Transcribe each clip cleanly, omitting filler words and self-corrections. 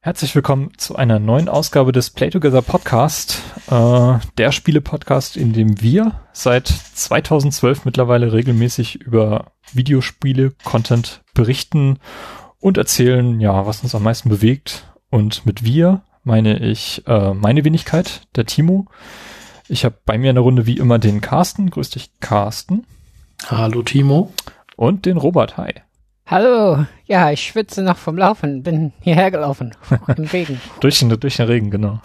Herzlich willkommen zu einer neuen Ausgabe des Play Together Podcast, der Spiele-Podcast, in dem wir seit 2012 mittlerweile regelmäßig über Videospiele-Content berichten und erzählen, ja, was uns am meisten bewegt. Und mit wir meine ich meine Wenigkeit, der Timo. Ich habe bei mir in der Runde wie immer den Carsten. Grüß dich, Carsten. Hallo, Timo. Und den Robert. Hi. Hallo, ja, ich schwitze noch vom Laufen, bin hierher gelaufen, im Regen. durch den Regen, genau.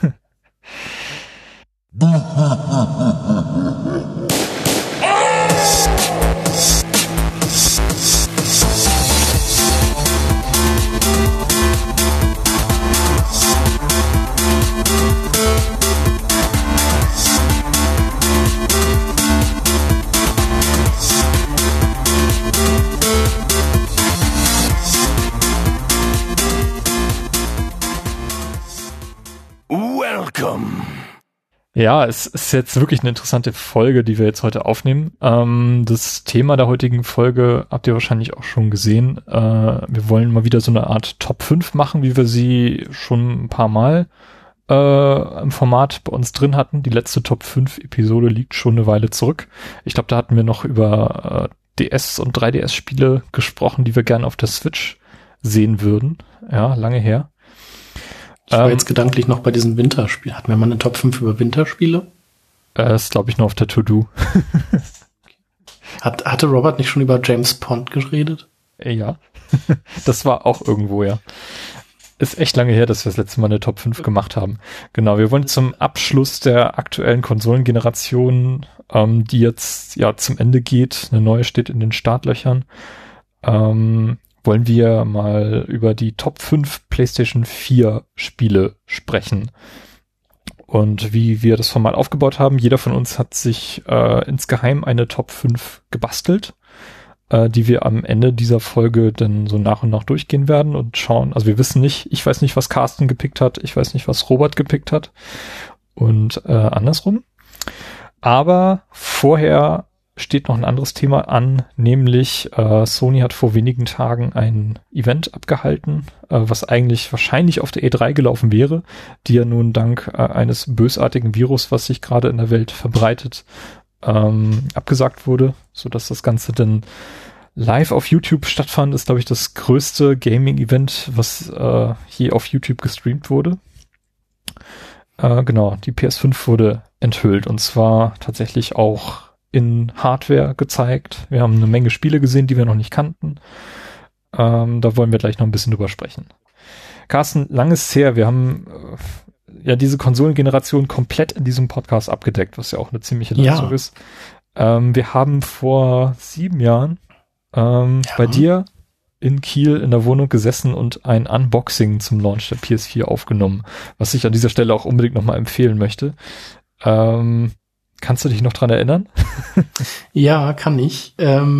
Ja, es ist jetzt wirklich eine interessante Folge, die wir jetzt heute aufnehmen. Das Thema der heutigen Folge habt ihr wahrscheinlich auch schon gesehen. Wir wollen mal wieder so eine Art Top 5 machen, wie wir sie schon ein paar Mal im Format bei uns drin hatten. Die letzte Top 5 Episode liegt schon eine Weile zurück. Ich glaube, da hatten wir noch über DS- und 3DS-Spiele gesprochen, die wir gerne auf der Switch sehen würden. Ja, lange her. Ich war jetzt gedanklich noch bei diesem Winterspiel. Hatten wir mal eine Top 5 über Winterspiele? Ist, glaube ich, nur auf der To-Do. Hatte Robert nicht schon über James Bond geredet? Ja, das war auch irgendwo, ja. Ist echt lange her, dass wir das letzte Mal eine Top 5 gemacht haben. Genau, wir wollen zum Abschluss der aktuellen Konsolengeneration, die jetzt ja zum Ende geht, eine neue steht in den Startlöchern, wollen wir mal über die Top 5 PlayStation 4 Spiele sprechen. Und wie wir das Format aufgebaut haben, jeder von uns hat sich insgeheim eine Top 5 gebastelt, die wir am Ende dieser Folge dann so nach und nach durchgehen werden und schauen. Also wir wissen nicht, ich weiß nicht, was Carsten gepickt hat, ich weiß nicht, was Robert gepickt hat und andersrum. Aber vorher steht noch ein anderes Thema an, nämlich Sony hat vor wenigen Tagen ein Event abgehalten, was eigentlich wahrscheinlich auf der E3 gelaufen wäre, die ja nun dank eines bösartigen Virus, was sich gerade in der Welt verbreitet, abgesagt wurde, sodass das Ganze dann live auf YouTube stattfand. Ist, glaube ich, das größte Gaming-Event, was je auf YouTube gestreamt wurde. Genau, die PS5 wurde enthüllt und zwar tatsächlich auch in Hardware gezeigt. Wir haben eine Menge Spiele gesehen, die wir noch nicht kannten. Da wollen wir gleich noch ein bisschen drüber sprechen. Carsten, lang ist her. Wir haben ja diese Konsolengeneration komplett in diesem Podcast abgedeckt, was ja auch eine ziemliche Leistung ist. Wir haben vor 7 Jahren bei dir in Kiel in der Wohnung gesessen und ein Unboxing zum Launch der PS4 aufgenommen, was ich an dieser Stelle auch unbedingt nochmal empfehlen möchte. Kannst du dich noch dran erinnern? Ja, kann ich.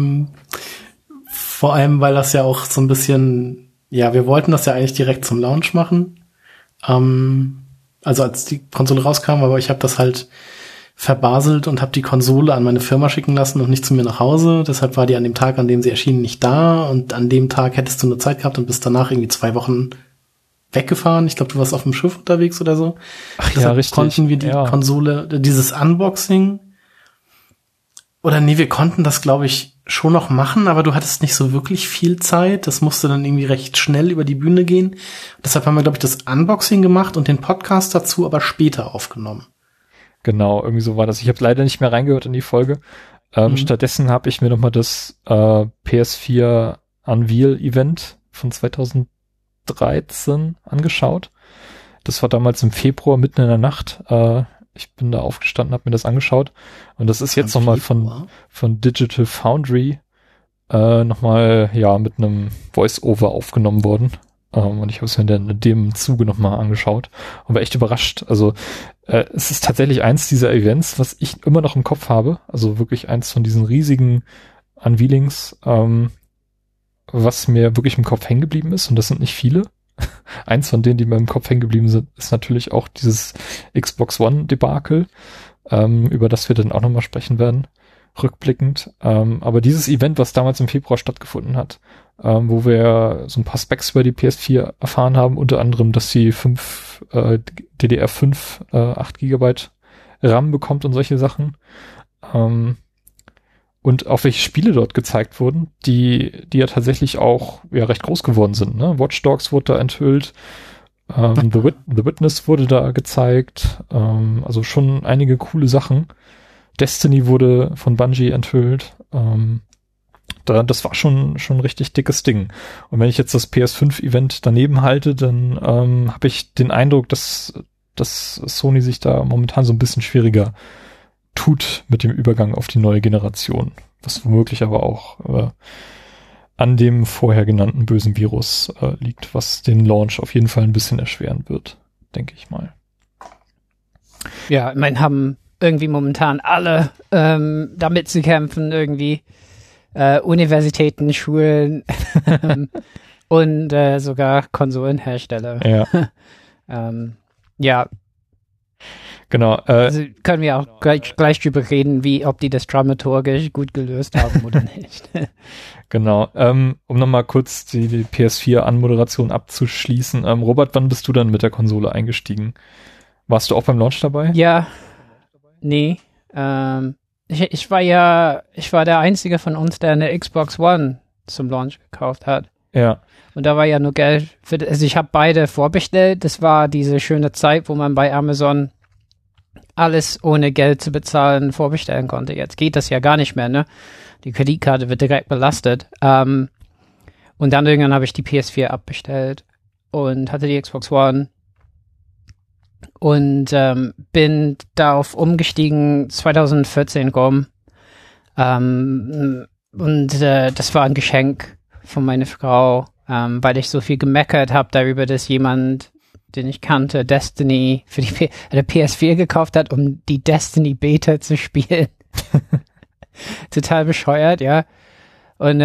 Vor allem, weil das ja auch so ein bisschen, ja, wir wollten das ja eigentlich direkt zum Launch machen. Also als die Konsole rauskam, aber ich habe das halt verbaselt und habe die Konsole an meine Firma schicken lassen und nicht zu mir nach Hause. Deshalb war die an dem Tag, an dem sie erschien, nicht da. Und an dem Tag hättest du nur Zeit gehabt und bist danach irgendwie 2 Wochen weggefahren. Ich glaube, du warst auf dem Schiff unterwegs oder so. Ach deshalb ja, richtig. Konnten wir die Konsole, dieses Unboxing, oder nee, wir konnten das, glaube ich, schon noch machen, aber du hattest nicht so wirklich viel Zeit. Das musste dann irgendwie recht schnell über die Bühne gehen. Deshalb haben wir, glaube ich, das Unboxing gemacht und den Podcast dazu aber später aufgenommen. Genau, irgendwie so war das. Ich habe leider nicht mehr reingehört in die Folge. Stattdessen habe ich mir nochmal das PS4 Unveil Event von 2013 angeschaut. Das war damals im Februar, mitten in der Nacht. Ich bin da aufgestanden, habe mir das angeschaut. Und das ist jetzt nochmal von Digital Foundry nochmal, ja, mit einem Voice-Over aufgenommen worden. Und ich habe es mir dann in dem Zuge nochmal angeschaut und war echt überrascht. Also es ist tatsächlich eins dieser Events, was ich immer noch im Kopf habe. Also wirklich eins von diesen riesigen Unveilings, was mir wirklich im Kopf hängen geblieben ist. Und das sind nicht viele. Eins von denen, die mir im Kopf hängen geblieben sind, ist natürlich auch dieses Xbox One Debakel, über das wir dann auch nochmal sprechen werden. rückblickend. Aber dieses Event, was damals im Februar stattgefunden hat, wo wir so ein paar Specs über die PS4 erfahren haben, unter anderem, dass sie DDR5 8 GB RAM bekommt und solche Sachen. Und auch welche Spiele dort gezeigt wurden, die ja tatsächlich auch recht groß geworden sind. Ne? Watch Dogs wurde da enthüllt, The Witness wurde da gezeigt, also schon einige coole Sachen. Destiny wurde von Bungie enthüllt. Das war schon ein richtig dickes Ding. Und wenn ich jetzt das PS5-Event daneben halte, dann habe ich den Eindruck, dass Sony sich da momentan so ein bisschen schwieriger tut mit dem Übergang auf die neue Generation. Was womöglich aber auch an dem vorher genannten bösen Virus liegt, was den Launch auf jeden Fall ein bisschen erschweren wird, denke ich mal. Ja, ich meine, haben irgendwie momentan alle damit zu kämpfen, irgendwie Universitäten, Schulen und sogar Konsolenhersteller. Ja. Ja. Genau. Also können wir auch gleich drüber reden, ob die das dramaturgisch gut gelöst haben oder nicht. Genau. Um nochmal kurz die PS4-Anmoderation abzuschließen. Robert, wann bist du dann mit der Konsole eingestiegen? Warst du auch beim Launch dabei? Ja. Nee. Ich war der Einzige von uns, der eine Xbox One zum Launch gekauft hat. Ja. Und da war ja nur Geld also ich habe beide vorbestellt. Das war diese schöne Zeit, wo man bei Amazon alles ohne Geld zu bezahlen vorbestellen konnte. Jetzt geht das ja gar nicht mehr, ne? Die Kreditkarte wird direkt belastet. Und dann irgendwann habe ich die PS4 abbestellt und hatte die Xbox One und bin darauf umgestiegen 2014 rum. Und das war ein Geschenk von meiner Frau, weil ich so viel gemeckert habe darüber, dass jemand, den ich kannte, Destiny für die PS4 gekauft hat, um die Destiny Beta zu spielen. Total bescheuert, ja. Und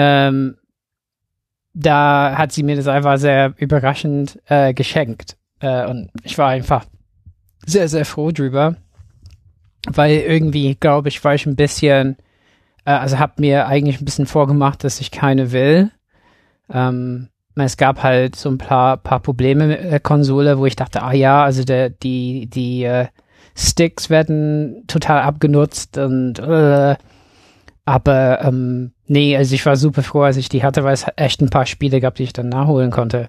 da hat sie mir das einfach sehr überraschend geschenkt. Und ich war einfach sehr, sehr froh drüber. Weil irgendwie, glaube ich, war ich ein bisschen, also habe mir eigentlich ein bisschen vorgemacht, dass ich keine will. Es gab halt so ein paar Probleme mit der Konsole, wo ich dachte, also die Sticks werden total abgenutzt und aber nee, also ich war super froh, als ich die hatte, weil es echt ein paar Spiele gab, die ich dann nachholen konnte.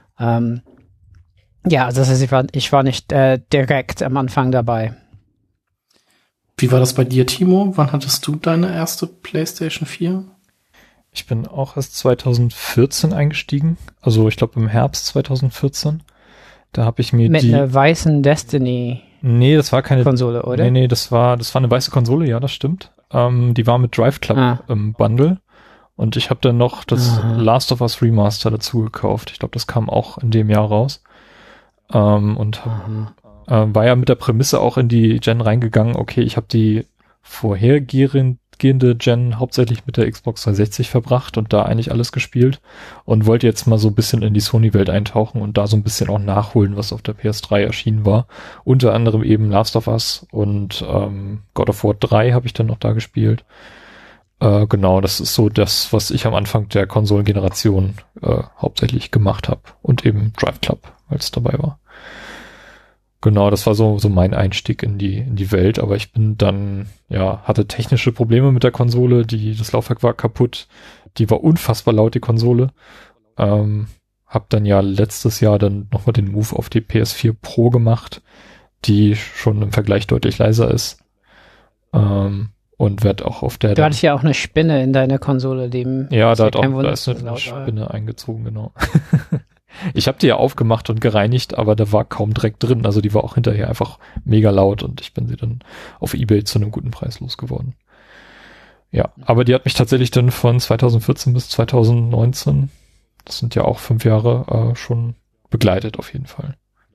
Ja, also das heißt, ich war nicht direkt am Anfang dabei. Wie war das bei dir, Timo? Wann hattest du deine erste PlayStation 4? Ich bin auch erst 2014 eingestiegen, also ich glaube im Herbst 2014. Da habe ich mir mit einer weißen Destiny. Nee, das war keine Konsole, oder? Nee, das war eine weiße Konsole, ja, das stimmt. Die war mit Drive Club im Bundle und ich habe dann noch das Last of Us Remaster dazu gekauft. Ich glaube, das kam auch in dem Jahr raus. Und war ja mit der Prämisse auch in die Gen reingegangen, okay, ich habe die vorhergehende Gen hauptsächlich mit der Xbox 360 verbracht und da eigentlich alles gespielt und wollte jetzt mal so ein bisschen in die Sony-Welt eintauchen und da so ein bisschen auch nachholen, was auf der PS3 erschienen war. Unter anderem eben Last of Us und God of War 3 habe ich dann noch da gespielt. Genau, das ist so das, was ich am Anfang der Konsolengeneration hauptsächlich gemacht habe und eben Drive Club, weil es dabei war. Genau, das war so mein Einstieg in die Welt, aber ich bin dann, hatte technische Probleme mit der Konsole, das Laufwerk war kaputt, die war unfassbar laut, die Konsole. Hab dann ja letztes Jahr dann nochmal den Move auf die PS4 Pro gemacht, die schon im Vergleich deutlich leiser ist. Und werd auch auf der... Du hattest ja auch eine Spinne in deiner Konsole, dem... Ja, da ist eine Spinne eingezogen, genau. Ich habe die ja aufgemacht und gereinigt, aber da war kaum Dreck drin. Also die war auch hinterher einfach mega laut und ich bin sie dann auf eBay zu einem guten Preis losgeworden. Ja, aber die hat mich tatsächlich dann von 2014 bis 2019, das sind ja auch 5 Jahre, schon begleitet auf jeden Fall.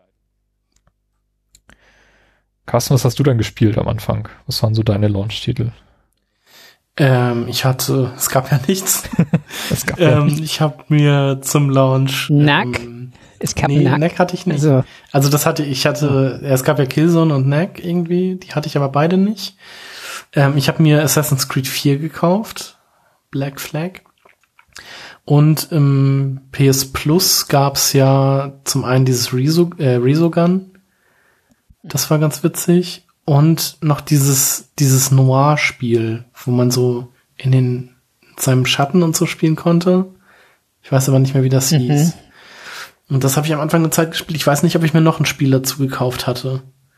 Carsten, was hast du dann gespielt am Anfang? Was waren so deine Launch-Titel? Es gab ja nichts. Ich habe mir zum Launch Knack? Es gab Knack hatte ich nicht. Also das es gab ja Killzone und Knack irgendwie, die hatte ich aber beide nicht. Ich habe mir Assassin's Creed 4 gekauft, Black Flag. Und im PS Plus gab's ja zum einen dieses Resogun. Das war ganz witzig. Und noch dieses Noir-Spiel, wo man so in seinem Schatten und so spielen konnte. Ich weiß aber nicht mehr, wie das hieß. Und das habe ich am Anfang der Zeit gespielt. Ich weiß nicht, ob ich mir noch ein Spiel dazu gekauft hatte.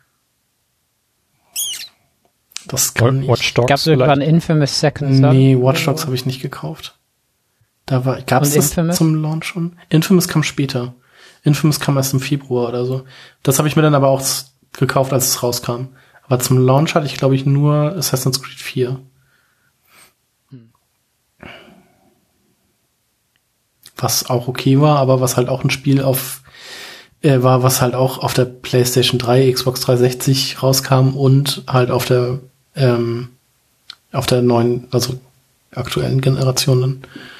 Das kann ich. Watch Dogs. Gab es irgendwann Infamous Second Son? Nee, Watch Dogs habe ich nicht gekauft. Gab's das zum Launch schon? Infamous kam später. Infamous kam erst im Februar oder so. Das habe ich mir dann aber auch gekauft, als es rauskam. Aber zum Launch hatte ich, glaube ich, nur Assassin's Creed 4. Was auch okay war, aber was halt auch ein Spiel war, was halt auch auf der PlayStation 3, Xbox 360 rauskam und halt auf der neuen, also aktuellen Generationen.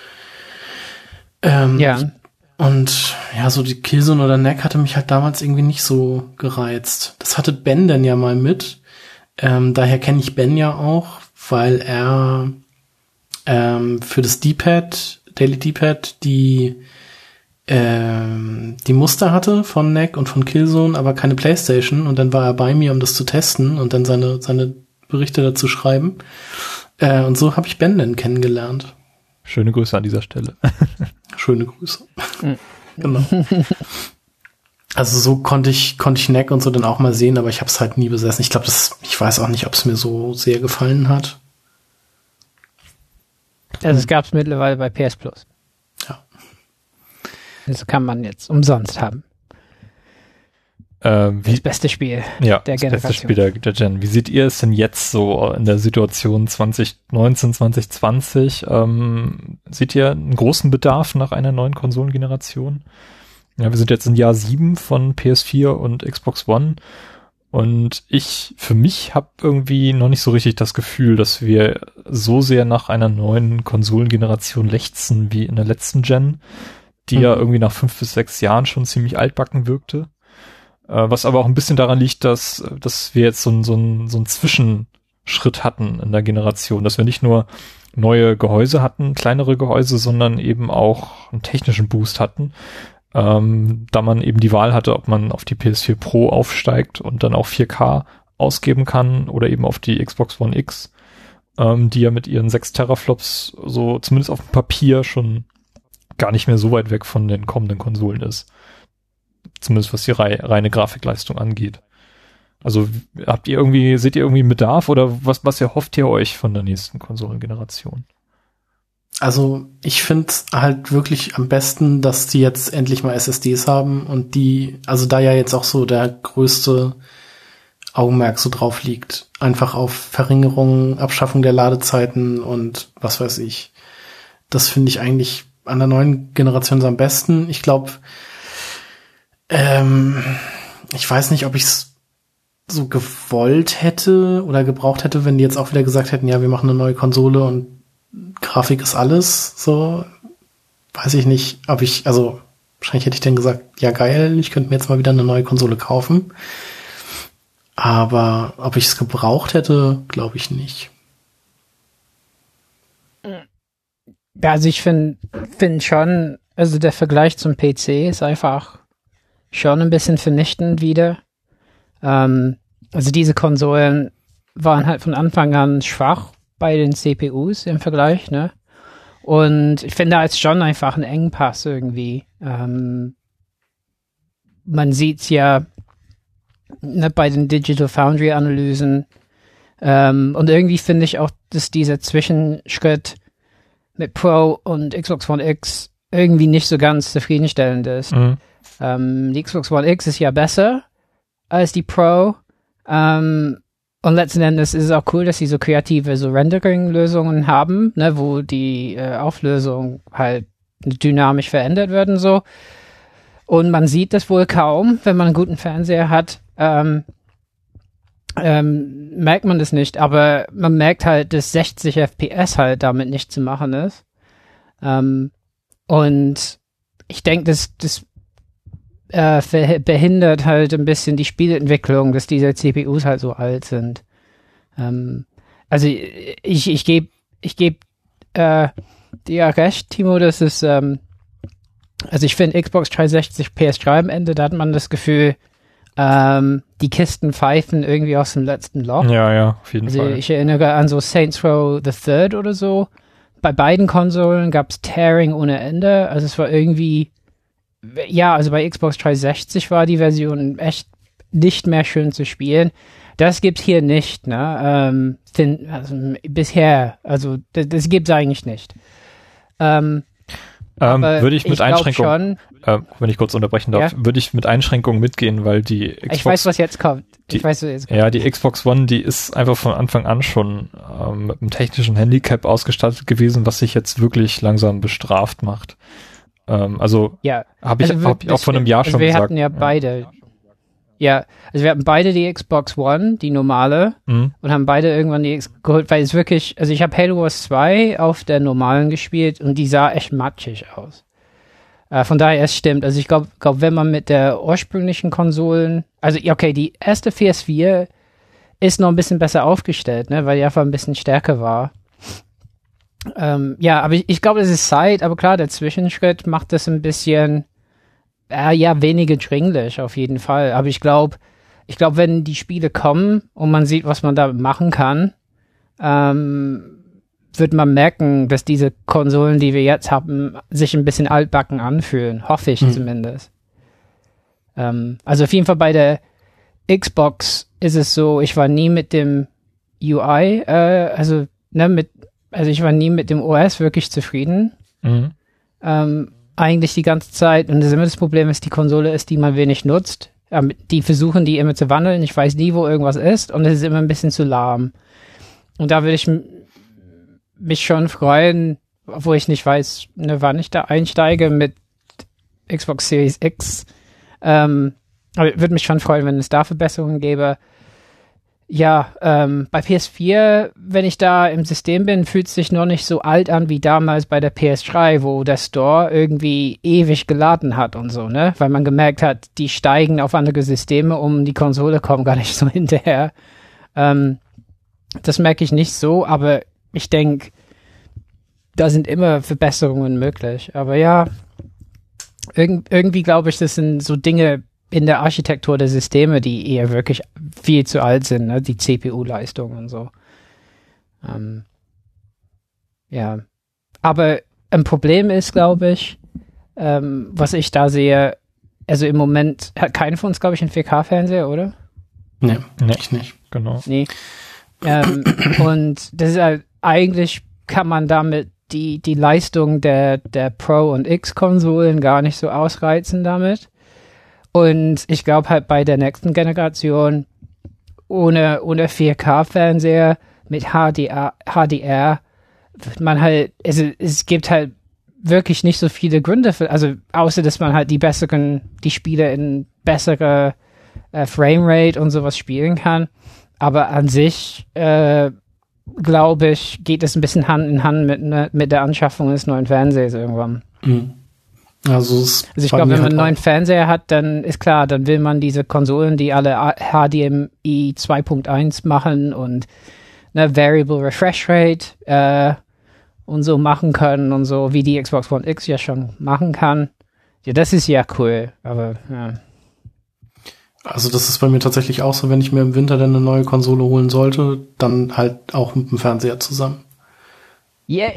Ja. Und ja, so die Killzone oder Neck hatte mich halt damals irgendwie nicht so gereizt. Das hatte Ben dann ja mal mit. Daher kenne ich Ben ja auch, weil er für das D-Pad, Daily D-Pad, die Muster hatte von Neck und von Killzone, aber keine PlayStation. Und dann war er bei mir, um das zu testen und dann seine Berichte dazu schreiben. Und so habe ich Ben dann kennengelernt. Schöne Grüße an dieser Stelle. Schöne Grüße. Genau. Also so konnte ich Neck und so dann auch mal sehen, aber ich habe es halt nie besessen. Ich glaube, ich weiß auch nicht, ob es mir so sehr gefallen hat. Also es gab es mittlerweile bei PS Plus. Ja. Das kann man jetzt umsonst haben. Das beste Spiel der Generation. Das beste Spiel der Gen. Wie seht ihr es denn jetzt so in der Situation 2019, 2020? Seht ihr einen großen Bedarf nach einer neuen Konsolengeneration? Ja, wir sind jetzt in Jahr 7 von PS4 und Xbox One und für mich habe irgendwie noch nicht so richtig das Gefühl, dass wir so sehr nach einer neuen Konsolengeneration lechzen wie in der letzten Gen, die ja irgendwie nach 5 bis 6 Jahren schon ziemlich altbacken wirkte. Was aber auch ein bisschen daran liegt, dass wir jetzt so einen Zwischenschritt hatten in der Generation, dass wir nicht nur neue Gehäuse hatten, kleinere Gehäuse, sondern eben auch einen technischen Boost hatten, da man eben die Wahl hatte, ob man auf die PS4 Pro aufsteigt und dann auch 4K ausgeben kann oder eben auf die Xbox One X, die ja mit ihren 6 Teraflops so zumindest auf dem Papier schon gar nicht mehr so weit weg von den kommenden Konsolen ist. Zumindest was die reine Grafikleistung angeht. Also seht ihr irgendwie einen Bedarf oder was erhofft ihr euch von der nächsten Konsolengeneration? Also ich finde halt wirklich am besten, dass die jetzt endlich mal SSDs haben und also da ja jetzt auch so der größte Augenmerk so drauf liegt. Einfach auf Verringerung, Abschaffung der Ladezeiten und was weiß ich. Das finde ich eigentlich an der neuen Generation so am besten. Ich glaube, ich weiß nicht, ob ich es so gewollt hätte oder gebraucht hätte, wenn die jetzt auch wieder gesagt hätten, ja, wir machen eine neue Konsole und Grafik ist alles, so. Weiß ich nicht, wahrscheinlich hätte ich dann gesagt, ja geil, ich könnte mir jetzt mal wieder eine neue Konsole kaufen. Aber ob ich es gebraucht hätte, glaube ich nicht. Ja, also ich finde schon, also der Vergleich zum PC ist einfach schon ein bisschen vernichtend wieder. Also diese Konsolen waren halt von Anfang an schwach bei den CPUs im Vergleich, ne? Und ich finde da ist schon einfach ein Engpass irgendwie. Man sieht's ja bei den Digital Foundry Analysen. Und irgendwie finde ich auch, dass dieser Zwischenschritt mit Pro und Xbox One X irgendwie nicht so ganz zufriedenstellend ist. Mhm. Die Xbox One X ist ja besser als die Pro. Und letzten Endes ist es auch cool, dass sie so kreative so Rendering-Lösungen haben, ne, wo die Auflösung halt dynamisch verändert wird und so. Und man sieht das wohl kaum, wenn man einen guten Fernseher hat. Merkt man das nicht, aber man merkt halt, dass 60 FPS halt damit nicht zu machen ist. Und ich denke, das behindert halt ein bisschen die Spielentwicklung, dass diese CPUs halt so alt sind. also ich gebe dir recht, Timo, das ist, also ich finde Xbox 360 PS3 am Ende, da hat man das Gefühl, die Kisten pfeifen irgendwie aus dem letzten Loch. Ja, auf jeden Fall. Ich erinnere an so Saints Row the Third oder so. Bei beiden Konsolen gab es Tearing ohne Ende. Also es war irgendwie, ja, also bei Xbox 360 war die Version echt nicht mehr schön zu spielen. Das gibt's hier nicht, ne? Bisher, also das gibt's eigentlich nicht. Würde ich mit Einschränkungen, wenn ich kurz unterbrechen darf, ja? würde ich mit Einschränkungen mitgehen, weil die Xbox... Ich weiß, was jetzt kommt. Ja, die Xbox One, die ist einfach von Anfang an schon mit einem technischen Handicap ausgestattet gewesen, was sich jetzt wirklich langsam bestraft macht. Also ja, habe ich auch vor einem Jahr schon wir gesagt. Wir hatten ja beide... Ja, also wir hatten beide die Xbox One, die normale, und haben beide irgendwann die geholt, weil es wirklich, also ich habe Halo Wars 2 auf der normalen gespielt und die sah echt matschig aus. Von daher, es stimmt. Also ich glaube, wenn man mit der ursprünglichen Konsolen, also okay, die erste PS4 ist noch ein bisschen besser aufgestellt, ne, weil die einfach ein bisschen stärker war. Ja, aber ich glaube, es ist Zeit, aber klar, der Zwischenschritt macht das ein bisschen weniger dringlich, auf jeden Fall. Aber ich glaube, wenn die Spiele kommen und man sieht, was man da machen kann, wird man merken, dass diese Konsolen, die wir jetzt haben, sich ein bisschen altbacken anfühlen. Hoffe ich zumindest. Also auf jeden Fall bei der Xbox ist es so, ich war nie mit dem UI, also ich war nie mit dem OS wirklich zufrieden. Eigentlich die ganze Zeit, und das immer das Problem ist, die Konsole ist, die man wenig nutzt. Die versuchen, die immer zu wandeln. Ich weiß nie, wo irgendwas ist, und es ist immer ein bisschen zu lahm. Und da würde ich mich schon freuen, obwohl ich nicht weiß, wann ich da einsteige mit Xbox Series X. Aber ich würde mich schon freuen, wenn es da Verbesserungen gäbe. Ja, bei PS4, wenn ich da im System bin, fühlt es sich noch nicht so alt an wie damals bei der PS3, wo der Store irgendwie ewig geladen hat und so, ne? Weil man gemerkt hat, die steigen auf andere Systeme um, die Konsole kommen gar nicht so hinterher. Das merke ich nicht so, aber ich denke, da sind immer Verbesserungen möglich. Aber ja, irgendwie glaube ich, das sind so Dinge in der Architektur der Systeme, die eher wirklich viel zu alt sind, ne? Die CPU-Leistung und so. Ja. Aber ein Problem ist, glaube ich, was ich da sehe, also im Moment hat keiner von uns, glaube ich, einen 4K-Fernseher, oder? Nee, ich nicht. Genau. Nee. Und das ist halt, eigentlich kann man damit die Leistung der Pro- und X-Konsolen gar nicht so ausreizen damit. Und ich glaube halt bei der nächsten Generation ohne 4K-Fernseher mit HDR wird man halt, es gibt halt wirklich nicht so viele Gründe für, also außer dass man halt die Spiele in bessere Framerate und sowas spielen kann. Aber an sich, glaube ich, geht es ein bisschen Hand in Hand mit der Anschaffung des neuen Fernsehers irgendwann. Also ich glaube, wenn man einen neuen Fernseher hat, dann ist klar, dann will man diese Konsolen, die alle HDMI 2.1 machen und Variable Refresh Rate und so machen können und so, wie die Xbox One X ja schon machen kann. Ja, das ist ja cool, aber ja. Also das ist bei mir tatsächlich auch so, wenn ich mir im Winter dann eine neue Konsole holen sollte, dann halt auch mit dem Fernseher zusammen. Yeah.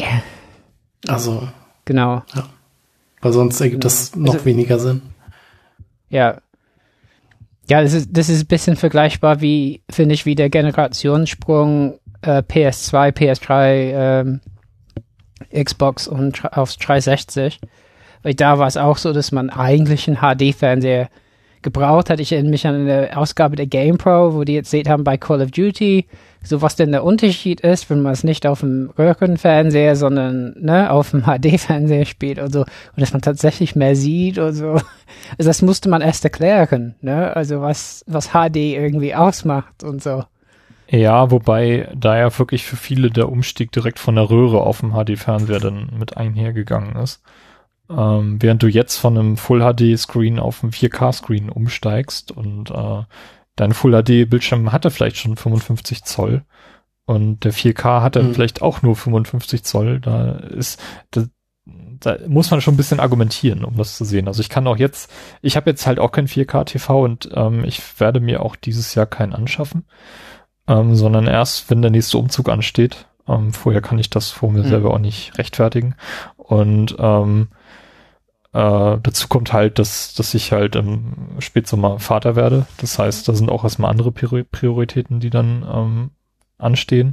Also. Genau. Ja. Weil sonst ergibt das noch weniger Sinn. Ja. Ja, das ist ein bisschen vergleichbar wie, finde ich, wie der Generationssprung PS2, PS3, Xbox und aufs 360. Weil da war es auch so, dass man eigentlich einen HD-Fernseher gebraucht hat. Ich erinnere mich an eine Ausgabe der GamePro, wo die jetzt seht haben bei Call of Duty, so was denn der Unterschied ist, wenn man es nicht auf dem Röhrenfernseher, sondern auf dem HD-Fernseher spielt und so, und dass man tatsächlich mehr sieht und so. Also das musste man erst erklären, ne? Also was HD irgendwie ausmacht und so. Ja, wobei da ja wirklich für viele der Umstieg direkt von der Röhre auf dem HD-Fernseher dann mit einhergegangen ist. Während du jetzt von einem Full-HD-Screen auf einen 4K-Screen umsteigst und dein Full-HD-Bildschirm hatte vielleicht schon 55 Zoll, Und der 4K hat dann vielleicht auch nur 55 Zoll. Da muss man schon ein bisschen argumentieren, um das zu sehen. Also ich habe jetzt halt auch kein 4K TV und ich werde mir auch dieses Jahr keinen anschaffen, sondern erst, wenn der nächste Umzug ansteht. Vorher kann ich das vor mir selber auch nicht rechtfertigen. Und dazu kommt halt, dass ich halt im Spätsommer Vater werde. Das heißt, da sind auch erstmal andere Prioritäten, die dann anstehen.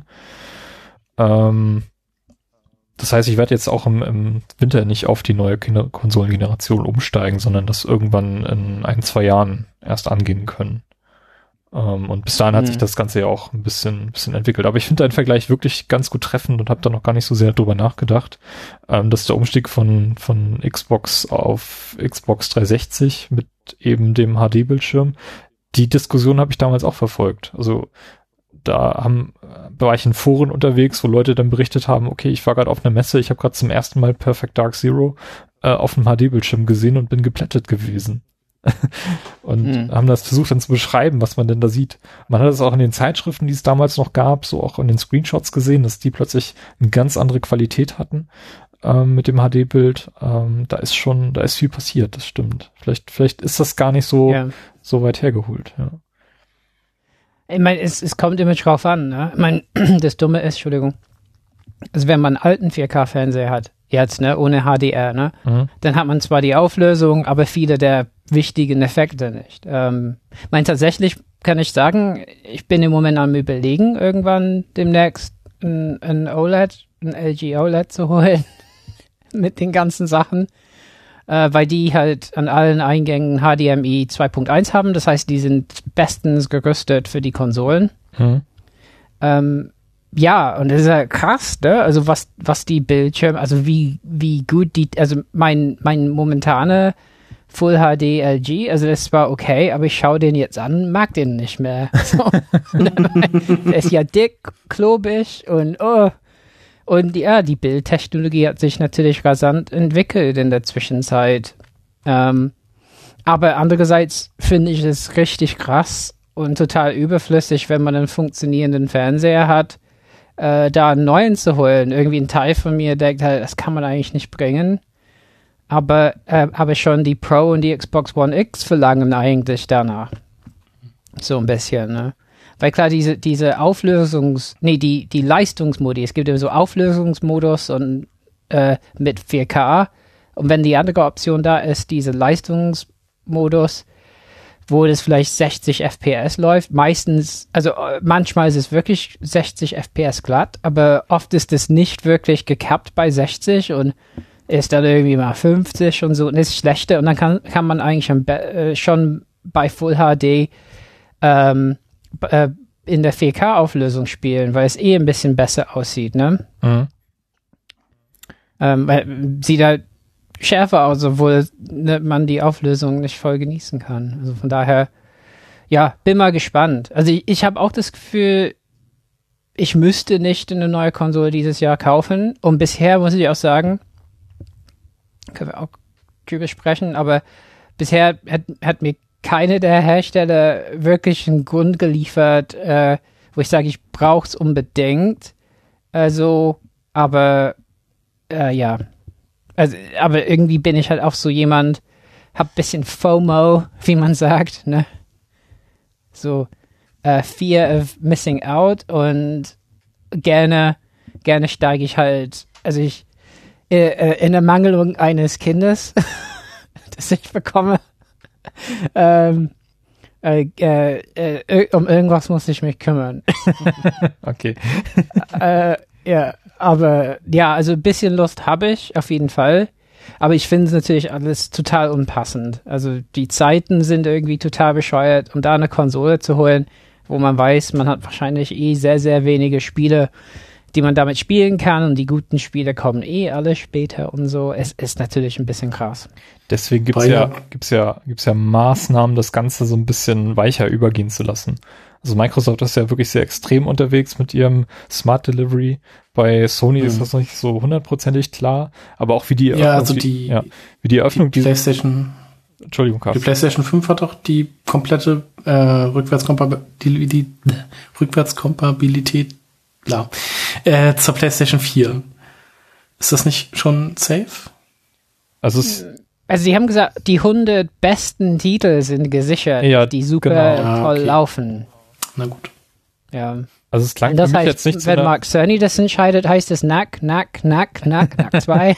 Das heißt, ich werde jetzt auch im Winter nicht auf die neue Konsolengeneration umsteigen, sondern das irgendwann in 1-2 Jahren erst angehen können. Und bis dahin hat sich das Ganze ja auch ein bisschen entwickelt. Aber ich finde deinen Vergleich wirklich ganz gut treffend und habe da noch gar nicht so sehr drüber nachgedacht, dass der Umstieg von Xbox auf Xbox 360 mit eben dem HD-Bildschirm, die Diskussion habe ich damals auch verfolgt. Also war ich in Foren unterwegs, wo Leute dann berichtet haben, okay, ich war gerade auf einer Messe, ich habe gerade zum ersten Mal Perfect Dark Zero auf einem HD-Bildschirm gesehen und bin geplättet gewesen. Und haben das versucht dann zu beschreiben, was man denn da sieht. Man hat es auch in den Zeitschriften, die es damals noch gab, so auch in den Screenshots gesehen, dass die plötzlich eine ganz andere Qualität hatten mit dem HD-Bild. Da ist viel passiert, das stimmt. Vielleicht ist das gar nicht so weit hergeholt, ja. Ich meine, es kommt immer drauf an, ne? Ich meine, das Dumme ist, Entschuldigung, also wenn man einen alten 4K-Fernseher hat, jetzt, ne, ohne HDR, ne, dann hat man zwar die Auflösung, aber viele der wichtigen Effekte nicht. Tatsächlich kann ich sagen, ich bin im Moment am Überlegen, irgendwann demnächst ein LG OLED zu holen mit den ganzen Sachen, weil die halt an allen Eingängen HDMI 2.1 haben. Das heißt, die sind bestens gerüstet für die Konsolen. Ja, und das ist ja krass, ne? Also was die Bildschirme, also wie gut also mein momentane Full HD LG, also das war okay, aber ich schaue den jetzt an, mag den nicht mehr. So. Der ist ja dick, klobig und ja, die Bildtechnologie hat sich natürlich rasant entwickelt in der Zwischenzeit. Aber andererseits finde ich es richtig krass und total überflüssig, wenn man einen funktionierenden Fernseher hat, da einen neuen zu holen. Irgendwie ein Teil von mir denkt halt, das kann man eigentlich nicht bringen. Aber schon die Pro und die Xbox One X verlangen eigentlich so ein bisschen, ne? Weil klar, diese die Leistungsmodi, es gibt ja so Auflösungsmodus und mit 4K. Und wenn die andere Option da ist, diese Leistungsmodus, wo das vielleicht 60 FPS läuft, manchmal ist es wirklich 60 FPS glatt, aber oft ist es nicht wirklich gekappt bei 60 und ist dann irgendwie mal 50 und so und ist schlechter und dann kann man eigentlich schon bei Full HD in der 4K-Auflösung spielen, weil es ein bisschen besser aussieht, ne? Sieht halt schärfer aus, obwohl man die Auflösung nicht voll genießen kann. Also von daher, ja, bin mal gespannt. Also ich habe auch das Gefühl, ich müsste nicht eine neue Konsole dieses Jahr kaufen und bisher muss ich auch sagen, können wir auch drüber sprechen, aber bisher hat mir keine der Hersteller wirklich einen Grund geliefert, wo ich sage, ich brauche es unbedingt. Also, aber ja. Also, aber irgendwie bin ich halt auch so jemand, hab ein bisschen FOMO, wie man sagt, ne? So, Fear of Missing Out und gerne steige ich halt, also in der Mangelung eines Kindes, das ich bekomme, um irgendwas muss ich mich kümmern. Okay. Ja, aber ja, also ein bisschen Lust habe ich auf jeden Fall. Aber ich finde es natürlich alles total unpassend. Also die Zeiten sind irgendwie total bescheuert, um da eine Konsole zu holen, wo man weiß, man hat wahrscheinlich sehr, sehr wenige Spiele, die man damit spielen kann und die guten Spiele kommen alle später und so. Es ist natürlich ein bisschen krass. Deswegen gibt's ja Maßnahmen, das Ganze so ein bisschen weicher übergehen zu lassen. Also Microsoft ist ja wirklich sehr extrem unterwegs mit ihrem Smart Delivery. Bei Sony ist das noch nicht so 100%ig klar, aber auch wie die Eröffnung, wie die Eröffnung die PlayStation. Entschuldigung, Carsten. Die PlayStation 5 hat doch die komplette Rückwärtskompatibilität bla. Zur PlayStation 4. Ist das nicht schon safe? Also sie haben gesagt, die 100 besten Titel sind gesichert, ja, die super toll laufen. Na gut. Ja. Also es klang das für mich heißt, jetzt nicht so wenn Mark Cerny das entscheidet, heißt es Knack 2.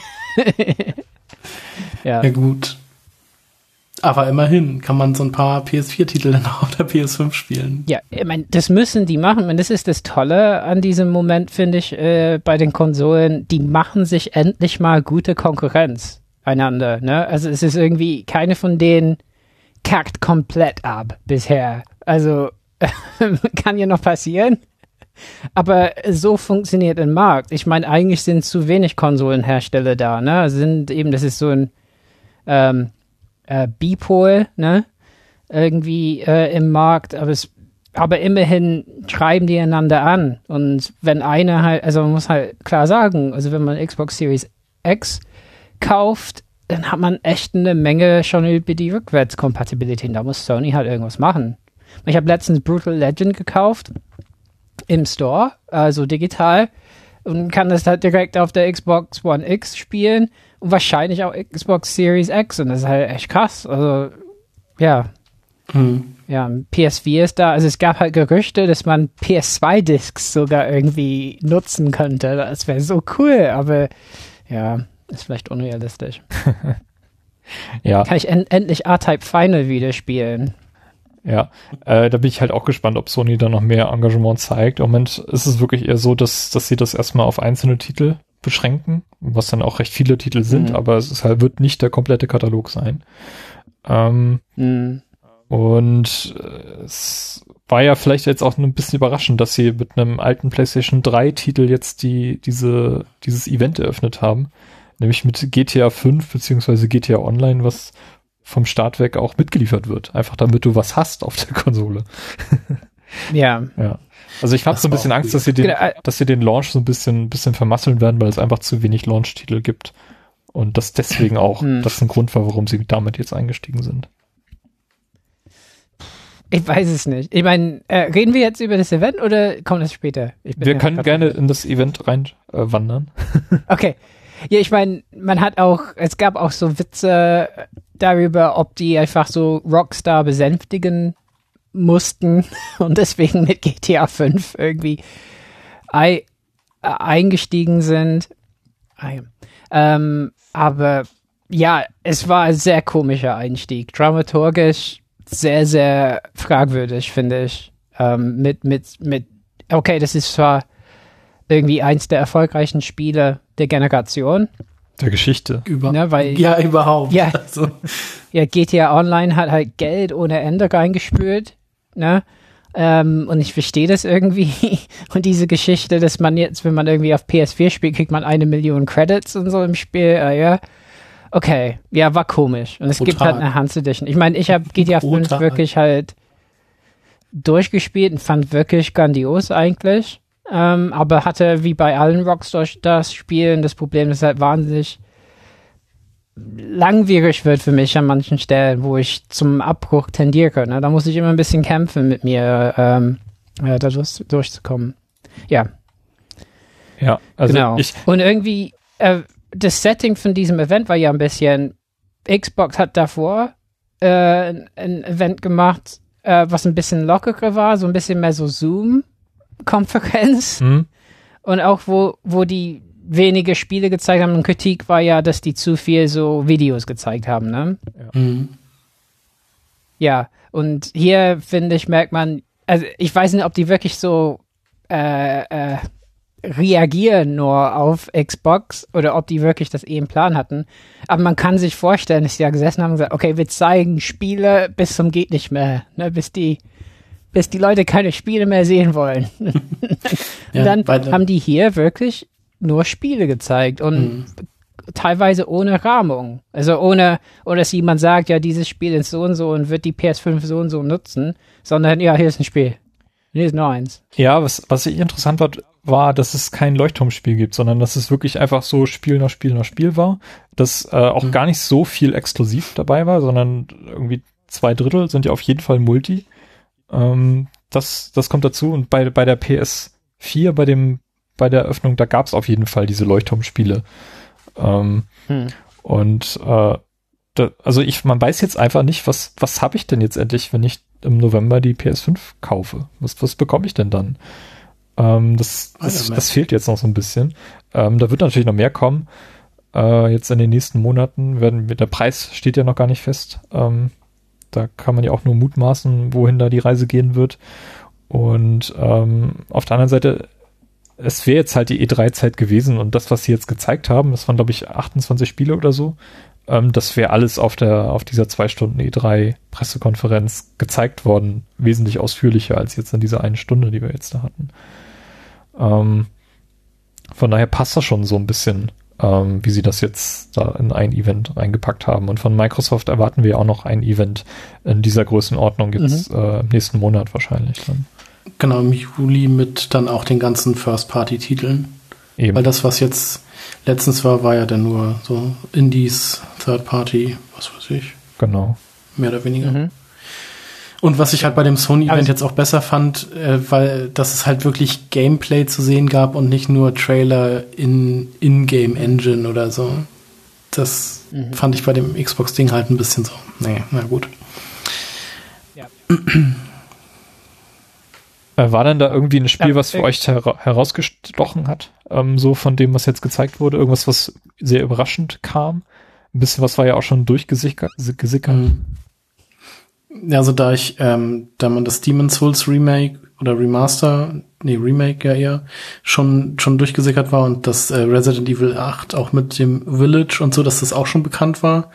Ja gut. Aber immerhin kann man so ein paar PS4-Titel dann auch auf der PS5 spielen. Ja, ich meine, das müssen die machen. Und das ist das Tolle an diesem Moment, finde ich, bei den Konsolen. Die machen sich endlich mal gute Konkurrenz einander. Ne? Also es ist irgendwie, keine von denen kackt komplett ab bisher. Also kann ja noch passieren. Aber so funktioniert ein Markt. Ich meine, eigentlich sind zu wenig Konsolenhersteller da. Ne? Das ist so ein Bipol, ne? Irgendwie im Markt, aber immerhin schreiben die einander an. Und wenn einer halt, also man muss halt klar sagen, also wenn man Xbox Series X kauft, dann hat man echt eine Menge schon über die Rückwärtskompatibilität. Da muss Sony halt irgendwas machen. Ich habe letztens Brutal Legend gekauft im Store, also digital, und kann das halt direkt auf der Xbox One X spielen und wahrscheinlich auch Xbox Series X, und das ist halt echt krass. Also, ja. Ja, PS4 ist da, also es gab halt Gerüchte, dass man PS2-Discs sogar irgendwie nutzen könnte. Das wäre so cool, aber ja, ist vielleicht unrealistisch. Ja. Kann ich endlich R-Type Final wieder spielen? Ja, da bin ich halt auch gespannt, ob Sony da noch mehr Engagement zeigt. Im Moment ist es wirklich eher so, dass sie das erstmal auf einzelne Titel beschränken, was dann auch recht viele Titel sind, aber es ist halt, wird nicht der komplette Katalog sein. Und es war ja vielleicht jetzt auch ein bisschen überraschend, dass sie mit einem alten PlayStation 3 Titel jetzt dieses Event eröffnet haben, nämlich mit GTA 5 beziehungsweise GTA Online, was vom Start weg auch mitgeliefert wird. Einfach damit du was hast auf der Konsole. Ja. Also ich habe so ein bisschen Angst, dass sie den Launch so ein bisschen vermasseln werden, weil es einfach zu wenig Launch-Titel gibt. Und das deswegen auch, das ein Grund war, warum sie damit jetzt eingestiegen sind. Ich weiß es nicht. Ich meine, reden wir jetzt über das Event oder kommt das später? Wir können gerne in das Event rein wandern. Okay. Ja, ich meine, es gab auch so Witze darüber, ob die einfach so Rockstar besänftigen mussten und deswegen mit GTA 5 irgendwie eingestiegen sind. Aber ja, es war ein sehr komischer Einstieg. Dramaturgisch sehr, sehr fragwürdig, finde ich. Okay, das ist zwar irgendwie eins der erfolgreichen Spiele der Generation. Der Geschichte. Überhaupt. Ja, also. Ja, GTA Online hat halt Geld ohne Ende reingespült, ne? Und ich verstehe das irgendwie. Und diese Geschichte, dass man jetzt, wenn man irgendwie auf PS4 spielt, kriegt man 1 Million Credits und so im Spiel, ja. Okay, ja, war komisch. Und es gibt halt eine Enhanced Edition. Ich meine, ich habe GTA 5 wirklich halt durchgespielt und fand wirklich grandios eigentlich. Aber hatte wie bei allen Rockstar-Spielen das Problem, dass es halt wahnsinnig langwierig wird für mich an manchen Stellen, wo ich zum Abbruch tendiere. Ne? Da muss ich immer ein bisschen kämpfen mit mir, da durchzukommen. Ja. Ja, also genau. Und irgendwie das Setting von diesem Event war ja ein bisschen, Xbox hat davor ein Event gemacht, was ein bisschen lockerer war, so ein bisschen mehr so Zoom-Konferenz. Und auch wo die wenige Spiele gezeigt haben und Kritik war ja, dass die zu viel so Videos gezeigt haben, ne? Ja, und hier, finde ich, merkt man, also ich weiß nicht, ob die wirklich so reagieren nur auf Xbox oder ob die wirklich das im Plan hatten. Aber man kann sich vorstellen, dass sie ja gesessen haben und gesagt, okay, wir zeigen Spiele bis zum geht nicht mehr, ne, bis die Leute keine Spiele mehr sehen wollen. Und dann haben die hier wirklich nur Spiele gezeigt und teilweise ohne Rahmung. Also ohne, oder dass jemand sagt, ja, dieses Spiel ist so und so und wird die PS5 so und so nutzen, sondern ja, hier ist ein Spiel. Hier ist noch eins. Ja, was interessant war, dass es kein Leuchtturmspiel gibt, sondern dass es wirklich einfach so Spiel nach Spiel nach Spiel war, dass auch gar nicht so viel exklusiv dabei war, sondern irgendwie 2/3 sind ja auf jeden Fall Multi. Das kommt dazu und bei der PS 4 bei der Eröffnung, da gab es auf jeden Fall diese Leuchtturmspiele. Und also man weiß jetzt einfach nicht, was habe ich denn jetzt endlich, wenn ich im November die PS5 kaufe? Was bekomme ich denn dann? Das fehlt jetzt noch so ein bisschen. Da wird natürlich noch mehr kommen. Jetzt in den nächsten Monaten der Preis steht ja noch gar nicht fest. Da kann man ja auch nur mutmaßen, wohin da die Reise gehen wird. Und auf der anderen Seite, es wäre jetzt halt die E3-Zeit gewesen und das, was sie jetzt gezeigt haben, das waren, glaube ich, 28 Spiele oder so, das wäre alles auf dieser 2 Stunden E3-Pressekonferenz gezeigt worden, wesentlich ausführlicher als jetzt in dieser 1 Stunde, die wir jetzt da hatten. Von daher passt das schon so ein bisschen, wie sie das jetzt da in ein Event reingepackt haben. Und von Microsoft erwarten wir auch noch ein Event in dieser Größenordnung jetzt im nächsten Monat wahrscheinlich dann. Genau, im Juli mit dann auch den ganzen First-Party-Titeln. Eben. Weil das, was jetzt letztens war ja dann nur so Indies, Third-Party, was weiß ich. Genau. Mehr oder weniger. Und was ich halt bei dem Sony-Event jetzt auch besser fand, weil dass es halt wirklich Gameplay zu sehen gab und nicht nur Trailer in-Game-Engine oder so. Das fand ich bei dem Xbox-Ding halt ein bisschen so. Nee, na gut. Ja. War denn da irgendwie ein Spiel, was für euch herausgestochen hat? So von dem, was jetzt gezeigt wurde? Irgendwas, was sehr überraschend kam? Ein bisschen was war ja auch schon durchgesickert. Ja, also da man das Demon's Souls Remake oder Remake ja eher schon durchgesickert war und das Resident Evil 8 auch mit dem Village und so, dass das auch schon bekannt war,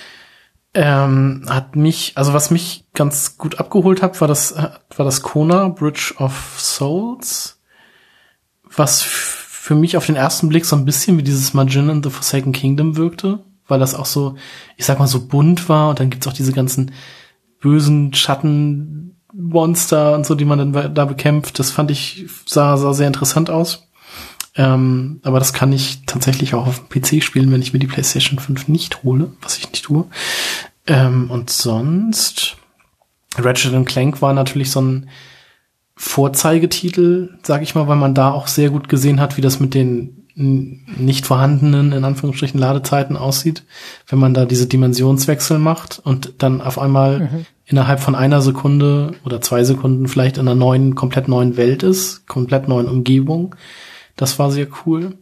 was mich ganz gut abgeholt hat, war das Kona Bridge of Souls, was für mich auf den ersten Blick so ein bisschen wie dieses Majin in the Forsaken Kingdom wirkte, weil das auch so, ich sag mal, so bunt war und dann gibt's auch diese ganzen bösen Schattenmonster und so, die man dann da bekämpft. Das fand ich, sah sehr interessant aus. Aber das kann ich tatsächlich auch auf dem PC spielen, wenn ich mir die PlayStation 5 nicht hole, was ich nicht tue. Und sonst Ratchet & Clank war natürlich so ein Vorzeigetitel, sag ich mal, weil man da auch sehr gut gesehen hat, wie das mit den nicht vorhandenen, in Anführungsstrichen, Ladezeiten aussieht, wenn man da diese Dimensionswechsel macht und dann auf einmal innerhalb von 1 Sekunde oder 2 Sekunden vielleicht in einer komplett neuen Welt ist, komplett neuen Umgebung. Das war sehr cool.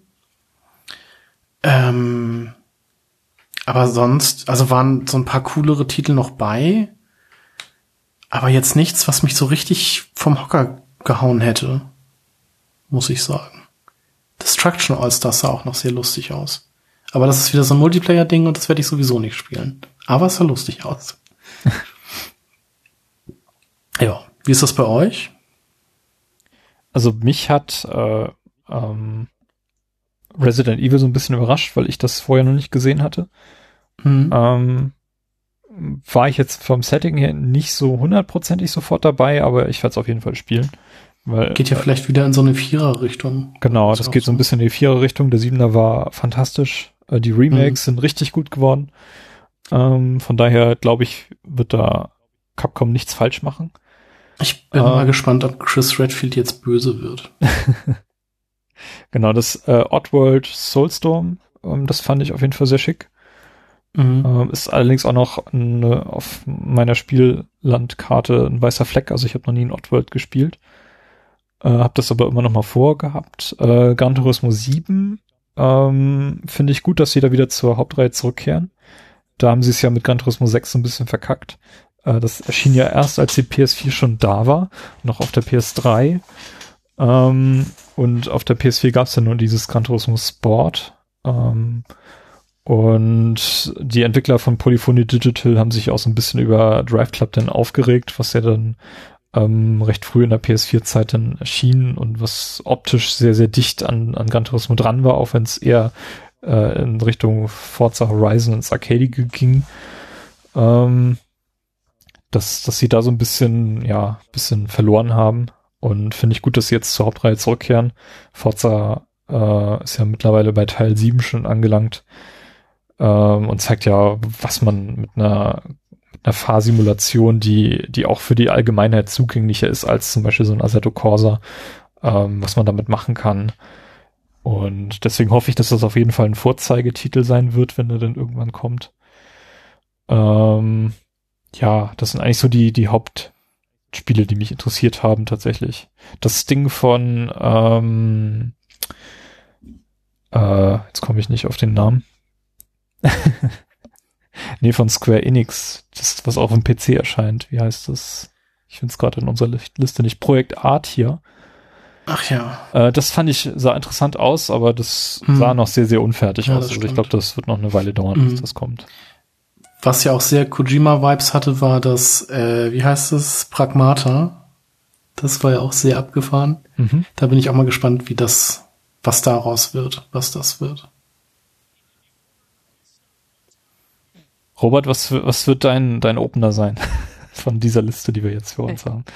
Aber sonst, also waren so ein paar coolere Titel noch bei, aber jetzt nichts, was mich so richtig vom Hocker gehauen hätte, muss ich sagen. Destruction All-Stars sah auch noch sehr lustig aus. Aber das ist wieder so ein Multiplayer-Ding und das werde ich sowieso nicht spielen. Aber es sah lustig aus. Ja, wie ist das bei euch? Also mich hat Resident Evil so ein bisschen überrascht, weil ich das vorher noch nicht gesehen hatte. War ich jetzt vom Setting her nicht so 100%ig sofort dabei, aber ich werde es auf jeden Fall spielen. Weil, geht ja vielleicht wieder in so eine 4er-Richtung. Genau, das geht so ein bisschen in die 4er-Richtung. Der 7er war fantastisch. Die Remakes sind richtig gut geworden. Von daher, glaube ich, wird da Capcom nichts falsch machen. Ich bin mal gespannt, ob Chris Redfield jetzt böse wird. Genau, das Oddworld Soulstorm, das fand ich auf jeden Fall sehr schick. Ist allerdings auch noch auf meiner Spiellandkarte ein weißer Fleck. Also ich habe noch nie in Oddworld gespielt. Habe das aber immer noch mal vorgehabt. Gran Turismo 7 finde ich gut, dass sie da wieder zur Hauptreihe zurückkehren. Da haben sie es ja mit Gran Turismo 6 so ein bisschen verkackt. Das erschien ja erst, als die PS4 schon da war, noch auf der PS3. Und auf der PS4 gab es ja nur dieses Gran Turismo Sport. Und die Entwickler von Polyphony Digital haben sich auch so ein bisschen über Drive Club dann aufgeregt, was ja dann recht früh in der PS4-Zeit dann erschien und was optisch sehr, sehr dicht an Gran Turismo dran war, auch wenn es eher in Richtung Forza Horizon ins Arcadige ging. Dass sie da so ein bisschen verloren haben. Und finde ich gut, dass sie jetzt zur Hauptreihe zurückkehren. Forza ist ja mittlerweile bei Teil 7 schon angelangt und zeigt ja, was man mit einer Fahrsimulation, die auch für die Allgemeinheit zugänglicher ist als zum Beispiel so ein Assetto Corsa, was man damit machen kann. Und deswegen hoffe ich, dass das auf jeden Fall ein Vorzeigetitel sein wird, wenn er dann irgendwann kommt. Ja, das sind eigentlich so die Hauptspiele, die mich interessiert haben tatsächlich. Das Ding von jetzt komme ich nicht auf den Namen. Nee, von Square Enix, das, was auch im PC erscheint. Wie heißt das? Ich finde es gerade in unserer Liste nicht. Projekt Art hier. Ach ja. Das fand ich, sah interessant aus, aber das sah noch sehr, sehr unfertig aus. Also ich glaube, das wird noch eine Weile dauern, bis das kommt. Was ja auch sehr Kojima-Vibes hatte, war das, wie heißt es, Pragmata. Das war ja auch sehr abgefahren. Da bin ich auch mal gespannt, was daraus wird, was das wird. Robert, was wird dein Opener sein von dieser Liste, die wir jetzt für uns haben?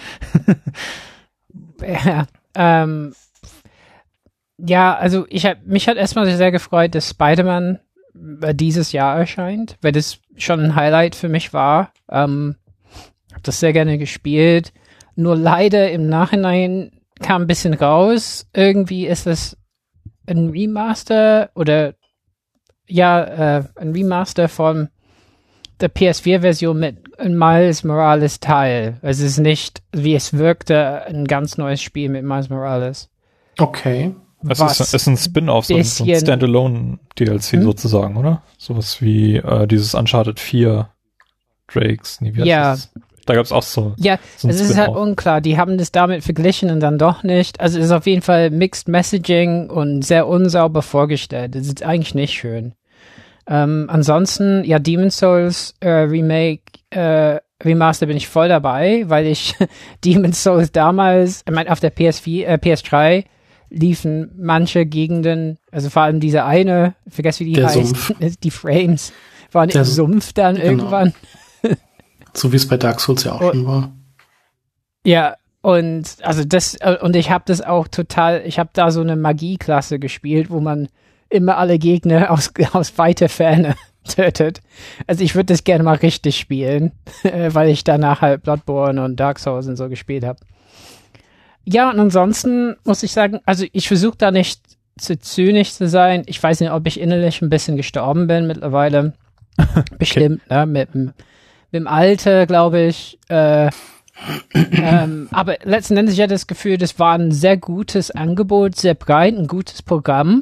Ja, also mich hat erstmal sehr gefreut, dass Spider-Man dieses Jahr erscheint, weil das schon ein Highlight für mich war. Hab das sehr gerne gespielt. Nur leider im Nachhinein kam ein bisschen raus. Irgendwie ist es ein Remaster oder ein Remaster von der PS4-Version mit Miles Morales Teil. Es ist nicht, wie es wirkte, ein ganz neues Spiel mit Miles Morales. Okay. Es ist ein Spin-off, so ein Standalone-DLC sozusagen, oder? Sowas wie dieses Uncharted 4 Drakes. Nee, wie heißt das? Da gab es auch so. Ja, so es ist halt unklar. Die haben das damit verglichen und dann doch nicht. Also es ist auf jeden Fall Mixed Messaging und sehr unsauber vorgestellt. Das ist eigentlich nicht schön. Ansonsten, ja, Demon's Souls Remaster bin ich voll dabei, weil ich Demon's Souls damals, ich meine, auf der PS3 liefen manche Gegenden, also vor allem diese eine, ich vergesse wie die heißt, Sumpf. Die Frames waren im Sumpf dann irgendwann. So wie es bei Dark Souls ja auch schon war. Ja, und also und ich habe das auch ich habe da so eine Magieklasse gespielt, wo man immer alle Gegner aus weiter Ferne tötet. Also ich würde das gerne mal richtig spielen, weil ich danach halt Bloodborne und Dark Souls und so gespielt habe. Ja, und ansonsten muss ich sagen, also ich versuche da nicht zu zynisch zu sein. Ich weiß nicht, ob ich innerlich ein bisschen gestorben bin mittlerweile. Bestimmt, ne? Mit dem Alter, glaube ich. Aber letzten Endes, ich hatte das Gefühl, das war ein sehr gutes Angebot, sehr breit, ein gutes Programm.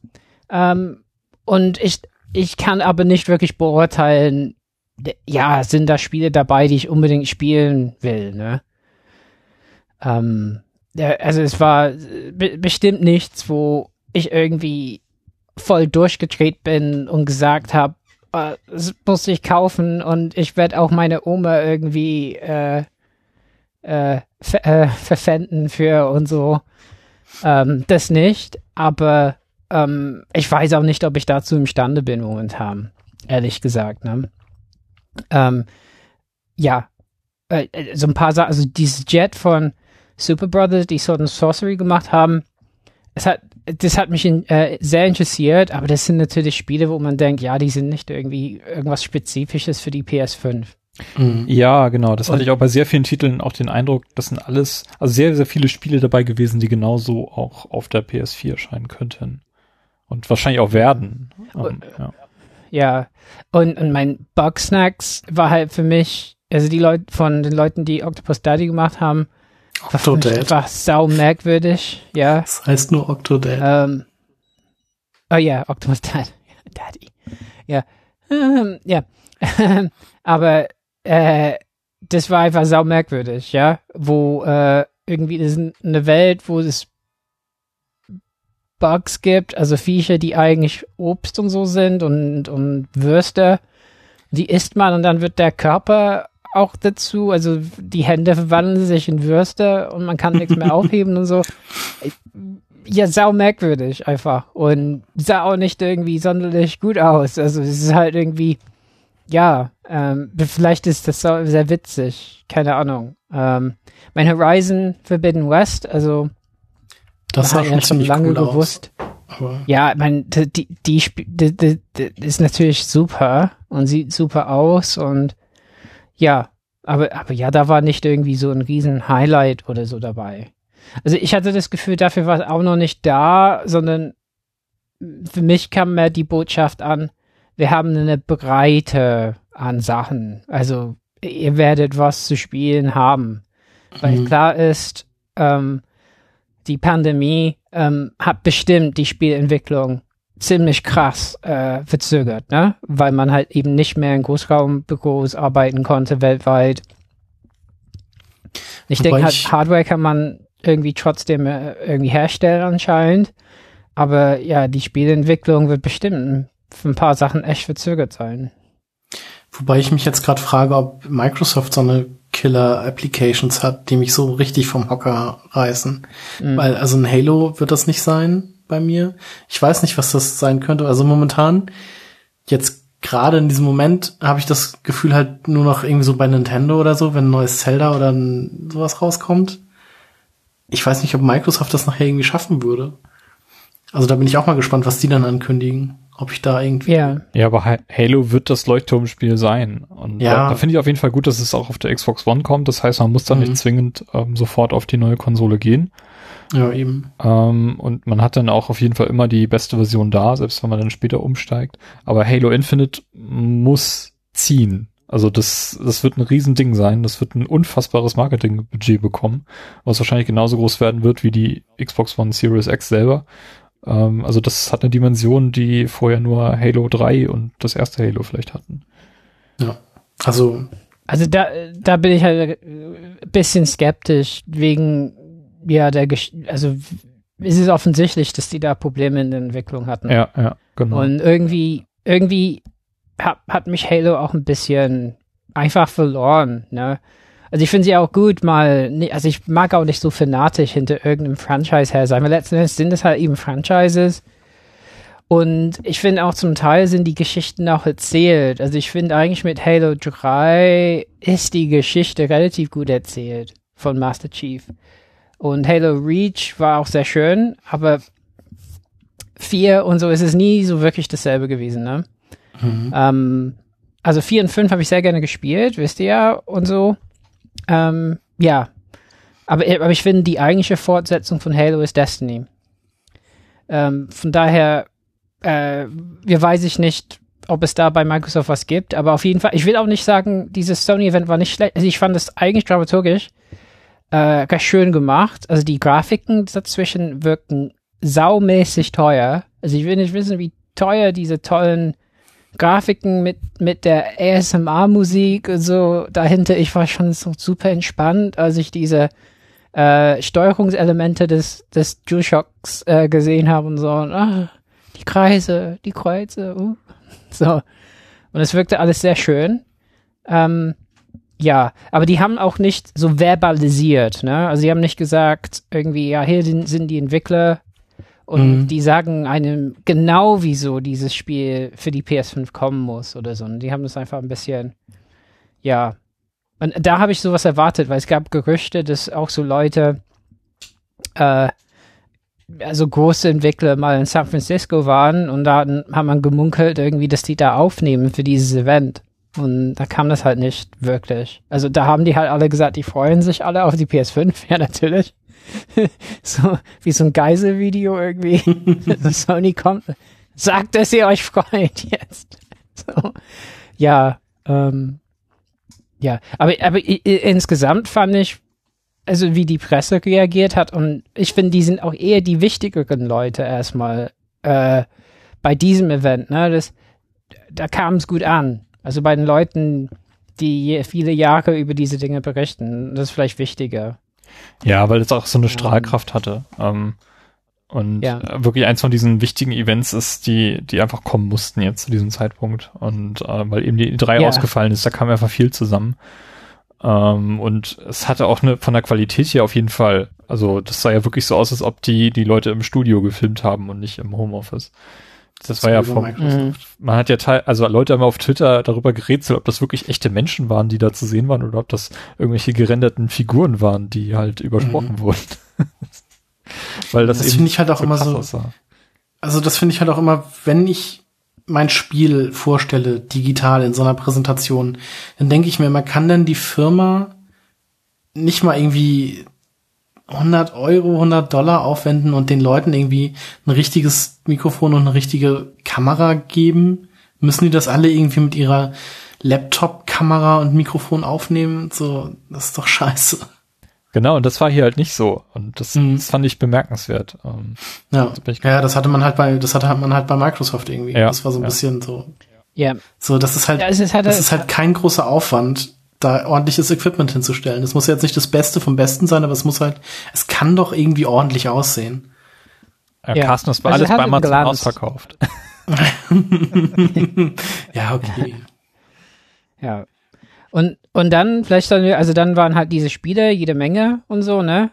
Und ich kann aber nicht wirklich beurteilen, ja, sind da Spiele dabei, die ich unbedingt spielen will, ne? Also es war bestimmt nichts, wo ich irgendwie voll durchgedreht bin und gesagt habe, das muss ich kaufen und ich werde auch meine Oma irgendwie verpfänden für und so. Das nicht, aber ich weiß auch nicht, ob ich dazu imstande bin momentan, ehrlich gesagt. Ne? Ja, so ein paar Sachen, also dieses Jet von Super Brothers, die Sword and Sorcery gemacht haben, das hat mich sehr interessiert, aber das sind natürlich Spiele, wo man denkt, ja, die sind nicht irgendwie irgendwas Spezifisches für die PS5. Ja, genau, das hatte ich auch bei sehr vielen Titeln auch den Eindruck, das sind alles, also sehr, sehr viele Spiele dabei gewesen, die genauso auch auf der PS4 erscheinen könnten. Und wahrscheinlich auch werden. Ja, und mein Bugsnax war halt für mich, also die Leute von den Leuten, die Octopus Daddy gemacht haben, war sau merkwürdig, ja. Das heißt nur Octodad. Oh ja, Octopus Daddy. Ja. Ja. Aber das war einfach sau merkwürdig, ja. Wo irgendwie das ist eine Welt, wo es Bugs gibt, also Viecher, die eigentlich Obst und so sind und Würste, die isst man und dann wird der Körper auch dazu, also die Hände verwandeln sich in Würste und man kann nichts mehr aufheben und so. Ja, sau merkwürdig einfach und sah auch nicht irgendwie sonderlich gut aus. Also es ist halt irgendwie, ja, vielleicht ist das sehr witzig, keine Ahnung. Mein Horizon Forbidden West, also das war schon lange cool gewusst. Ja, ich meine, die ist natürlich super und sieht super aus und ja, aber ja, da war nicht irgendwie so ein riesen Highlight oder so dabei. Also ich hatte das Gefühl, dafür war es auch noch nicht da, sondern für mich kam mehr die Botschaft an, wir haben eine Breite an Sachen. Also ihr werdet was zu spielen haben. Weil klar ist, die Pandemie hat bestimmt die Spielentwicklung ziemlich krass verzögert, ne? Weil man halt eben nicht mehr in Großraumbüros arbeiten konnte weltweit. Ich denke halt, Hardware kann man irgendwie trotzdem irgendwie herstellen anscheinend. Aber ja, die Spielentwicklung wird bestimmt für ein paar Sachen echt verzögert sein. Wobei ich mich jetzt gerade frage, ob Microsoft so eine Killer-Applications hat, die mich so richtig vom Hocker reißen. Weil, also ein Halo wird das nicht sein bei mir. Ich weiß nicht, was das sein könnte. Also momentan, jetzt gerade in diesem Moment, habe ich das Gefühl halt nur noch irgendwie so bei Nintendo oder so, wenn ein neues Zelda oder sowas rauskommt. Ich weiß nicht, ob Microsoft das nachher irgendwie schaffen würde. Also da bin ich auch mal gespannt, was die dann ankündigen. Ob ich da irgendwie... Ja, aber Halo wird das Leuchtturmspiel sein. Und da finde ich auf jeden Fall gut, dass es auch auf der Xbox One kommt. Das heißt, man muss dann nicht zwingend sofort auf die neue Konsole gehen. Ja, eben. Und man hat dann auch auf jeden Fall immer die beste Version da, selbst wenn man dann später umsteigt. Aber Halo Infinite muss ziehen. Also das wird ein Riesending sein. Das wird ein unfassbares Marketingbudget bekommen, was wahrscheinlich genauso groß werden wird wie die Xbox One Series X selber. Also das hat eine Dimension, die vorher nur Halo 3 und das erste Halo vielleicht hatten. Ja, also da bin ich halt ein bisschen skeptisch wegen, ja, also es ist offensichtlich, dass die da Probleme in der Entwicklung hatten. Ja, genau. Und irgendwie hat mich Halo auch ein bisschen einfach verloren, ne? Also ich finde sie auch gut, also ich mag auch nicht so fanatisch hinter irgendeinem Franchise her sein, weil letzten Endes sind es halt eben Franchises. Und ich finde auch zum Teil sind die Geschichten auch erzählt. Also ich finde eigentlich mit Halo 3 ist die Geschichte relativ gut erzählt von Master Chief. Und Halo Reach war auch sehr schön, aber 4 und so ist es nie so wirklich dasselbe gewesen, ne? Also 4 und 5 habe ich sehr gerne gespielt, wisst ihr ja, und so. Ja, aber ich finde, die eigentliche Fortsetzung von Halo ist Destiny. Von daher, weiß ich nicht, ob es da bei Microsoft was gibt, aber auf jeden Fall, ich will auch nicht sagen, dieses Sony-Event war nicht schlecht. Also ich fand es eigentlich dramaturgisch ganz schön gemacht. Also die Grafiken dazwischen wirken saumäßig teuer. Also ich will nicht wissen, wie teuer diese tollen Grafiken mit der ASMR-Musik und so dahinter. Ich war schon so super entspannt, als ich diese Steuerungselemente des DualShocks gesehen habe und so. Und, die Kreise, die Kreuze, so. Und es wirkte alles sehr schön. Ja, aber die haben auch nicht so verbalisiert, ne? Also sie haben nicht gesagt, irgendwie, ja, hier sind die Entwickler und die sagen einem genau, wieso dieses Spiel für die PS5 kommen muss oder so. Und die haben das einfach ein bisschen, ja. Und da habe ich sowas erwartet, weil es gab Gerüchte, dass auch so Leute, also große Entwickler mal in San Francisco waren und da haben man gemunkelt irgendwie, dass die da aufnehmen für dieses Event. Und da kam das halt nicht wirklich. Also da haben die halt alle gesagt, die freuen sich alle auf die PS5. Ja, natürlich. So wie so ein Geiselvideo irgendwie. Sony kommt, sagt, dass ihr euch freut jetzt. So. Ja, ja. Aber insgesamt fand ich, also wie die Presse reagiert hat, und ich finde, die sind auch eher die wichtigeren Leute erstmal bei diesem Event. Ne? Da kam es gut an. Also bei den Leuten, die viele Jahre über diese Dinge berichten. Das ist vielleicht wichtiger. Ja, weil es auch so eine Strahlkraft hatte. Und wirklich eins von diesen wichtigen Events ist, die einfach kommen mussten jetzt zu diesem Zeitpunkt. Und weil eben die E3 ausgefallen ist, da kam einfach viel zusammen. Und es hatte auch von der Qualität hier auf jeden Fall, also das sah ja wirklich so aus, als ob die Leute im Studio gefilmt haben und nicht im Homeoffice. Das war ja man hat ja also Leute haben auf Twitter darüber gerätselt, ob das wirklich echte Menschen waren, die da zu sehen waren, oder ob das irgendwelche gerenderten Figuren waren, die halt übersprochen wurden. Weil das finde ich halt auch immer so aussah. Also das finde ich halt auch immer, wenn ich mein Spiel vorstelle, digital in so einer Präsentation, dann denke ich mir immer, kann denn die Firma nicht mal irgendwie 100 Euro, $100 aufwenden und den Leuten irgendwie ein richtiges Mikrofon und eine richtige Kamera geben? Müssen die das alle irgendwie mit ihrer Laptop-Kamera und Mikrofon aufnehmen? So, das ist doch scheiße. Genau, und das war hier halt nicht so. Und das fand ich bemerkenswert. Das hatte man halt bei Microsoft irgendwie. Ja, das war so ein bisschen so. Ja. So, das ist halt kein großer Aufwand, da ordentliches Equipment hinzustellen. Das muss jetzt nicht das Beste vom Besten sein, aber es kann doch irgendwie ordentlich aussehen. Ja. Carsten, das war alles bei Amazon ausverkauft. Ja, okay. Ja. Und dann, dann waren halt diese Spiele, jede Menge und so, ne?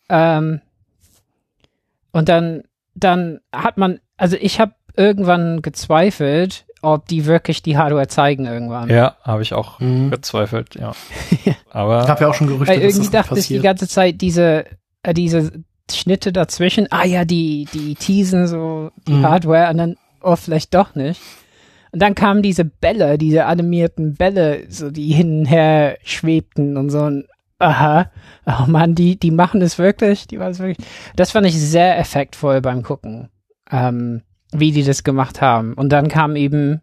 Und dann hat man, also ich habe irgendwann gezweifelt, ob die wirklich die Hardware zeigen irgendwann. Ja, habe ich auch gezweifelt, ja. Aber ich habe ja auch schon Gerüchte, dass irgendwie das dachte ich die ganze Zeit, diese Schnitte dazwischen, die teasen so die Hardware und dann, vielleicht doch nicht. Und dann kamen diese Bälle, diese animierten Bälle, so die hin und her schwebten und so. Und, oh Mann, die machen es wirklich, das fand ich sehr effektvoll beim Gucken, wie die das gemacht haben. Und dann kam eben,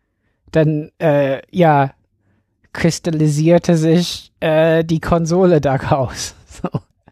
kristallisierte sich die Konsole daraus. So.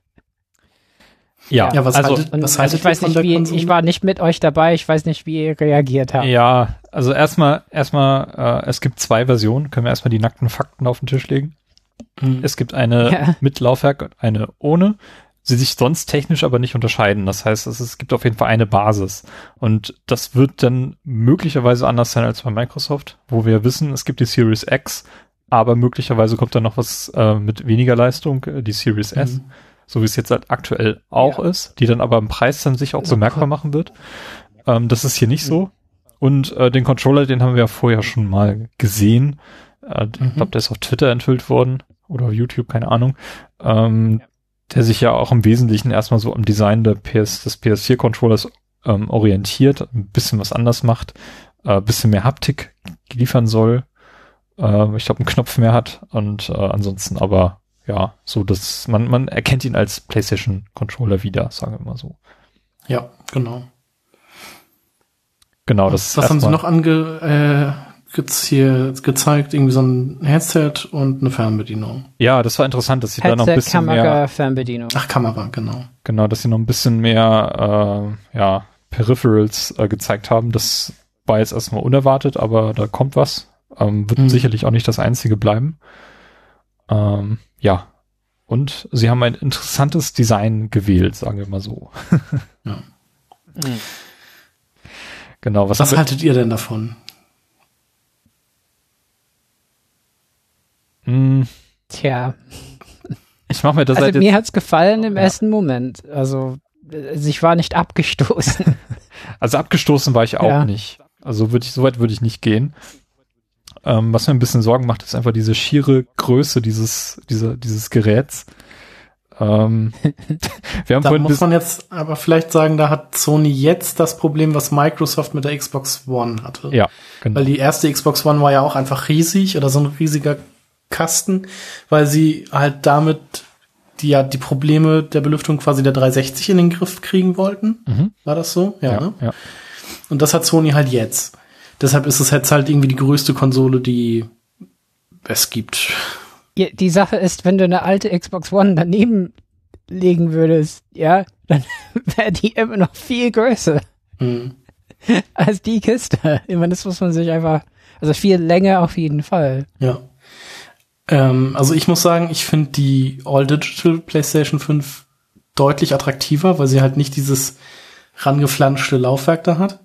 Ja, was haltet ich weiß nicht, ich war nicht mit euch dabei, ich weiß nicht, wie ihr reagiert habt. Ja, also erstmal, es gibt 2 Versionen, können wir erstmal die nackten Fakten auf den Tisch legen. Es gibt eine mit Laufwerk und eine ohne, sie sich sonst technisch aber nicht unterscheiden. Das heißt, es gibt auf jeden Fall eine Basis. Und das wird dann möglicherweise anders sein als bei Microsoft, wo wir wissen, es gibt die Series X, aber möglicherweise kommt dann noch was mit weniger Leistung, die Series S. So wie es jetzt halt aktuell auch ist, die dann aber im Preis dann sich auch bemerkbar machen wird. Das ist hier nicht so. Und den Controller, den haben wir ja vorher schon mal gesehen. Ich glaube, der ist auf Twitter enthüllt worden oder auf YouTube, keine Ahnung. Der sich ja auch im Wesentlichen erstmal so am Design des PS4-Controllers orientiert, ein bisschen was anders macht, ein bisschen mehr Haptik liefern soll. Ich glaube, einen Knopf mehr hat und ansonsten aber ja, so dass man erkennt ihn als PlayStation-Controller wieder, sagen wir mal so. Ja, genau. Genau, das was haben sie noch gezeigt? Irgendwie so ein Headset und eine Fernbedienung. Ja, das war interessant, dass sie da noch ein bisschen Kamera, mehr... Fernbedienung. Ach, Kamera, genau. Genau, dass sie noch ein bisschen mehr Peripherals gezeigt haben. Das war jetzt erstmal unerwartet, aber da kommt was. Wird sicherlich auch nicht das einzige bleiben. Ja, und sie haben ein interessantes Design gewählt, sagen wir mal so. Ja. Genau, was haltet ihr denn davon? Tja. Ich mache mir das mir hat's gefallen im ersten Moment. Also ich war nicht abgestoßen. Also abgestoßen war ich auch nicht. Also so weit würde ich nicht gehen. Was mir ein bisschen Sorgen macht, ist einfach diese schiere Größe dieses Geräts. Wir haben da muss man jetzt aber vielleicht sagen, da hat Sony jetzt das Problem, was Microsoft mit der Xbox One hatte. Ja, genau. Weil die erste Xbox One war ja auch einfach riesig oder so ein riesiger Kasten, weil sie halt damit die Probleme der Belüftung quasi der 360 in den Griff kriegen wollten. War das so? Ja, ne? Ja. Und das hat Sony halt jetzt. Deshalb ist es jetzt halt irgendwie die größte Konsole, die es gibt. Ja, die Sache ist, wenn du eine alte Xbox One daneben legen würdest, ja, dann wäre die immer noch viel größer als die Kiste. Ich meine, das muss man sich einfach, also viel länger auf jeden Fall. Ja. Also ich muss sagen, ich finde die All-Digital PlayStation 5 deutlich attraktiver, weil sie halt nicht dieses rangeflanschte Laufwerk da hat.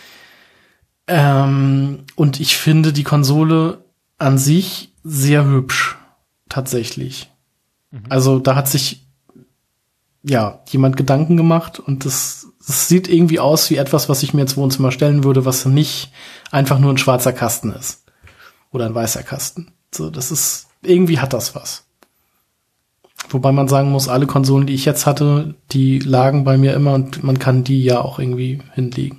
Und ich finde die Konsole an sich sehr hübsch, tatsächlich. Also da hat sich jemand Gedanken gemacht und das sieht irgendwie aus wie etwas, was ich mir ins Wohnzimmer stellen würde, was nicht einfach nur ein schwarzer Kasten ist. Oder ein weißer Kasten. So, irgendwie hat das was. Wobei man sagen muss, alle Konsolen, die ich jetzt hatte, die lagen bei mir immer und man kann die ja auch irgendwie hinlegen.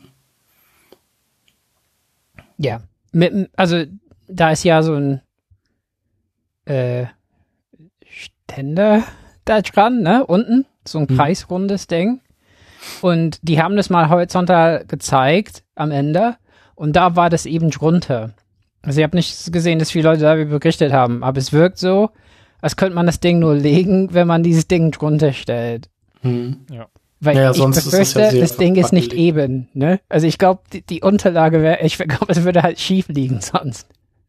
Ja, also da ist ja so ein Ständer da dran, ne, unten, so ein kreisrundes Ding. Und die haben das mal horizontal gezeigt am Ende und da war das eben drunter. Also ich habe nicht gesehen, dass viele Leute darüber berichtet haben, aber es wirkt so, als könnte man das Ding nur legen, wenn man dieses Ding drunter stellt. Ja. Weil Ja, ich sonst ist das befürchte, ja sehr das Ding ist nicht wackelig. eben, ne? Also ich glaube, die Unterlage wäre, ich glaube, es würde halt schief liegen sonst.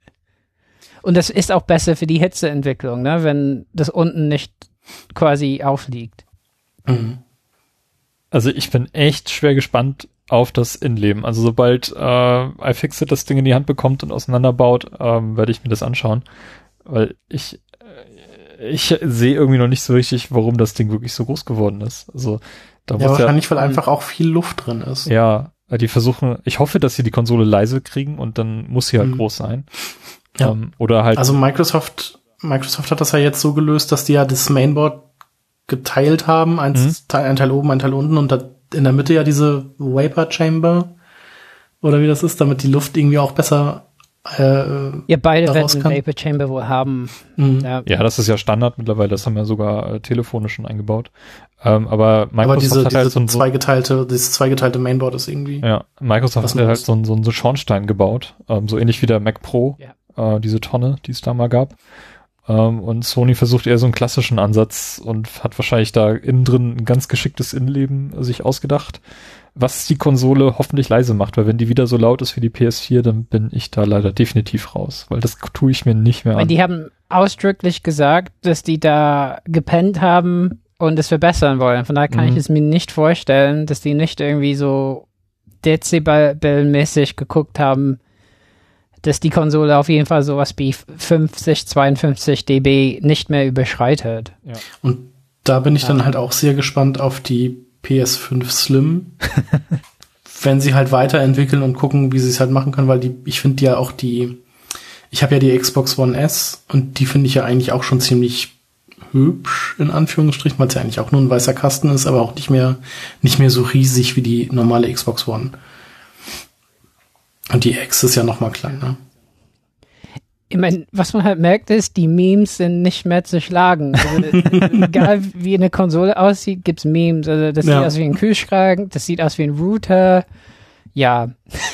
Und das ist auch besser für die Hitzeentwicklung, ne? Wenn das unten nicht quasi aufliegt. Mhm. Also ich bin echt schwer gespannt auf das Innenleben. Also sobald iFixit das Ding in die Hand bekommt und auseinanderbaut, werde ich mir das anschauen. Weil ich sehe irgendwie noch nicht so richtig, warum das Ding wirklich so groß geworden ist. Also da Ja, muss wahrscheinlich, weil einfach auch viel Luft drin ist. ja, die versuchen, ich hoffe, dass sie die Konsole leise kriegen und dann muss sie halt groß sein. Ja. Oder halt. Also Microsoft hat das ja jetzt so gelöst, dass die ja das Mainboard geteilt haben, ein Teil oben, ein Teil unten und da in der Mitte ja diese Vapor Chamber oder wie das ist, damit die Luft irgendwie auch besser Ja, beide daraus werden kann. Vapor Chamber wohl haben. Ja. Ja, das ist ja Standard mittlerweile, das haben ja sogar Telefone schon eingebaut. Aber Microsoft Aber diese hat halt so dieses zweigeteilte Mainboard ist irgendwie. ja, Microsoft Was hat halt meinst so einen Schornstein gebaut, so ähnlich wie der Mac Pro, diese Tonne, die es da mal gab. Und Sony versucht eher so einen klassischen Ansatz und hat wahrscheinlich da innen drin ein ganz geschicktes Innenleben sich ausgedacht, was die Konsole hoffentlich leise macht, weil wenn die wieder so laut ist wie die PS4, dann bin ich da leider definitiv raus, weil das tue ich mir nicht mehr Weil an. die haben ausdrücklich gesagt, dass die da gepennt haben und es verbessern wollen. Von daher kann ich es mir nicht vorstellen, dass die nicht irgendwie so dezibelmäßig geguckt haben, dass die Konsole auf jeden Fall sowas wie 50, 52 dB nicht mehr überschreitet. Ja. Und da bin ich dann halt auch sehr gespannt auf die PS5 Slim, wenn sie halt weiterentwickeln und gucken, wie sie es halt machen können, weil ich finde ja auch ich habe ja die Xbox One S und die finde ich ja eigentlich auch schon ziemlich hübsch, in Anführungsstrichen, weil es ja eigentlich auch nur ein weißer Kasten ist, aber auch nicht mehr so riesig wie die normale Xbox One. Und die X ist ja noch mal kleiner. Ich meine, was man halt merkt ist, die Memes sind nicht mehr zu schlagen. Also, egal wie eine Konsole aussieht, gibt's Memes. Also das sieht aus wie ein Kühlschrank, das sieht aus wie ein Router. Ja.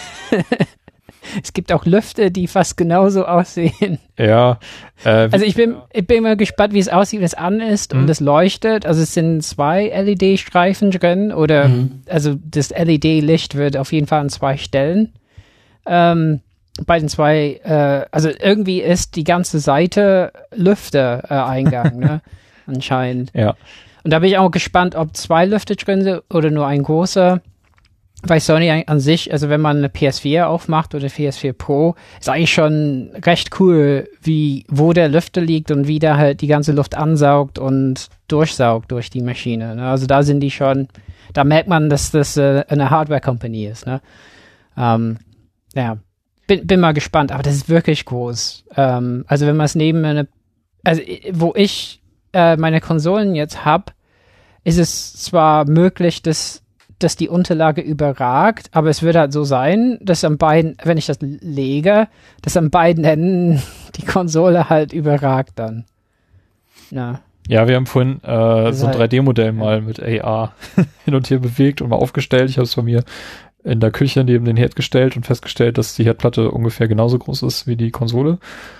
Es gibt auch Lüfter, die fast genauso aussehen. Ja. Also ich bin mal gespannt, wie es aussieht, wenn es an ist und es leuchtet. Also es sind 2 LED-Streifen drin oder also das LED-Licht wird auf jeden Fall an 2 Stellen. Bei den 2, also irgendwie ist die ganze Seite Lüfter-Eingang, ne? Anscheinend. Ja. Und da bin ich auch gespannt, ob 2 Lüfter drin sind oder nur ein großer. Weil Sony an sich, also wenn man eine PS4 aufmacht oder PS4 Pro, ist eigentlich schon recht cool, wo der Lüfter liegt und wie der halt die ganze Luft ansaugt und durchsaugt durch die Maschine. Ne? Also da sind die schon, da merkt man, dass das eine Hardware-Company ist. Ne? Ja, bin mal gespannt, aber das ist wirklich groß. Also wenn man es wo ich meine Konsolen jetzt habe, ist es zwar möglich, dass die Unterlage überragt, aber es wird halt so sein, dass wenn ich das lege, dass an beiden Enden die Konsole halt überragt dann. Ja. Ja, wir haben vorhin so ein halt, 3D-Modell mal mit AR hin und her bewegt und mal aufgestellt. Ich habe es bei mir in der Küche neben den Herd gestellt und festgestellt, dass die Herdplatte ungefähr genauso groß ist wie die Konsole.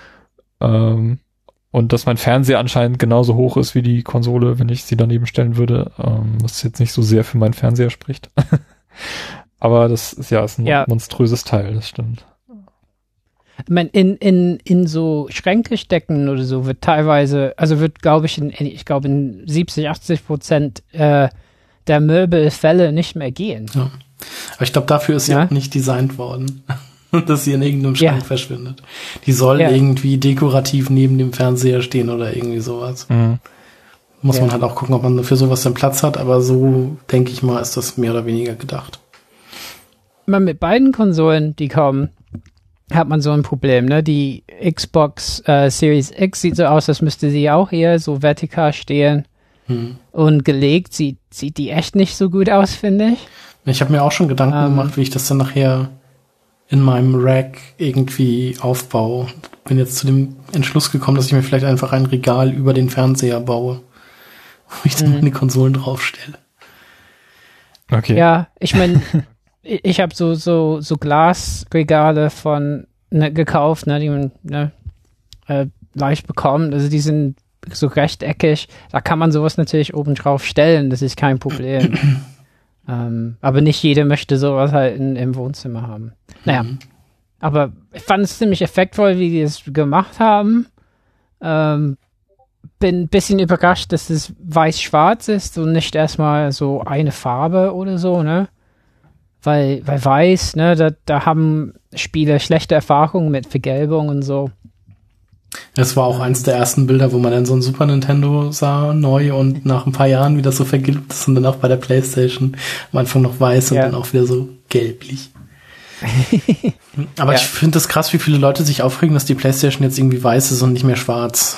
Und dass mein Fernseher anscheinend genauso hoch ist wie die Konsole, wenn ich sie daneben stellen würde, was jetzt nicht so sehr für meinen Fernseher spricht. Aber das ist ein monströses Teil, das stimmt. Ich meine, in so Schränke stecken oder so wird teilweise, also wird, glaube ich, in 70-80% der Möbelfälle nicht mehr gehen. Ja. Aber ich glaube, dafür ist sie auch nicht designt worden, dass sie in irgendeinem Schrank verschwindet. Die soll irgendwie dekorativ neben dem Fernseher stehen oder irgendwie sowas. Muss man halt auch gucken, ob man für sowas den Platz hat, aber so, denke ich mal, ist das mehr oder weniger gedacht. Mit beiden Konsolen, die kommen, hat man so ein Problem, ne? Die Xbox Series X sieht so aus, als müsste sie auch eher so vertikal stehen. Und gelegt sieht die echt nicht so gut aus, finde ich. Ich habe mir auch schon Gedanken gemacht, wie ich das dann nachher in meinem Rack irgendwie aufbaue. Bin jetzt zu dem Entschluss gekommen, dass ich mir vielleicht einfach ein Regal über den Fernseher baue. wo ich dann meine Konsolen draufstelle. Okay. Ja, ich meine, ich habe so Glasregale gekauft, ne, die man leicht bekommt. Also die sind so rechteckig. Da kann man sowas natürlich oben drauf stellen. Das ist kein Problem. Aber nicht jeder möchte sowas halt im Wohnzimmer haben. Naja, aber ich fand es ziemlich effektvoll, wie die es gemacht haben. Bin ein bisschen überrascht, dass es weiß-schwarz ist und nicht erstmal so eine Farbe oder so, ne? Weil weiß, ne, da haben Spieler schlechte Erfahrungen mit Vergelbung und so. Das war auch eins der ersten Bilder, wo man dann so ein Super Nintendo sah, neu, und nach ein paar Jahren wieder so vergilbt ist und dann auch bei der PlayStation am Anfang noch weiß und dann auch wieder so gelblich. Aber ich finde das krass, wie viele Leute sich aufregen, dass die PlayStation jetzt irgendwie weiß ist und nicht mehr schwarz.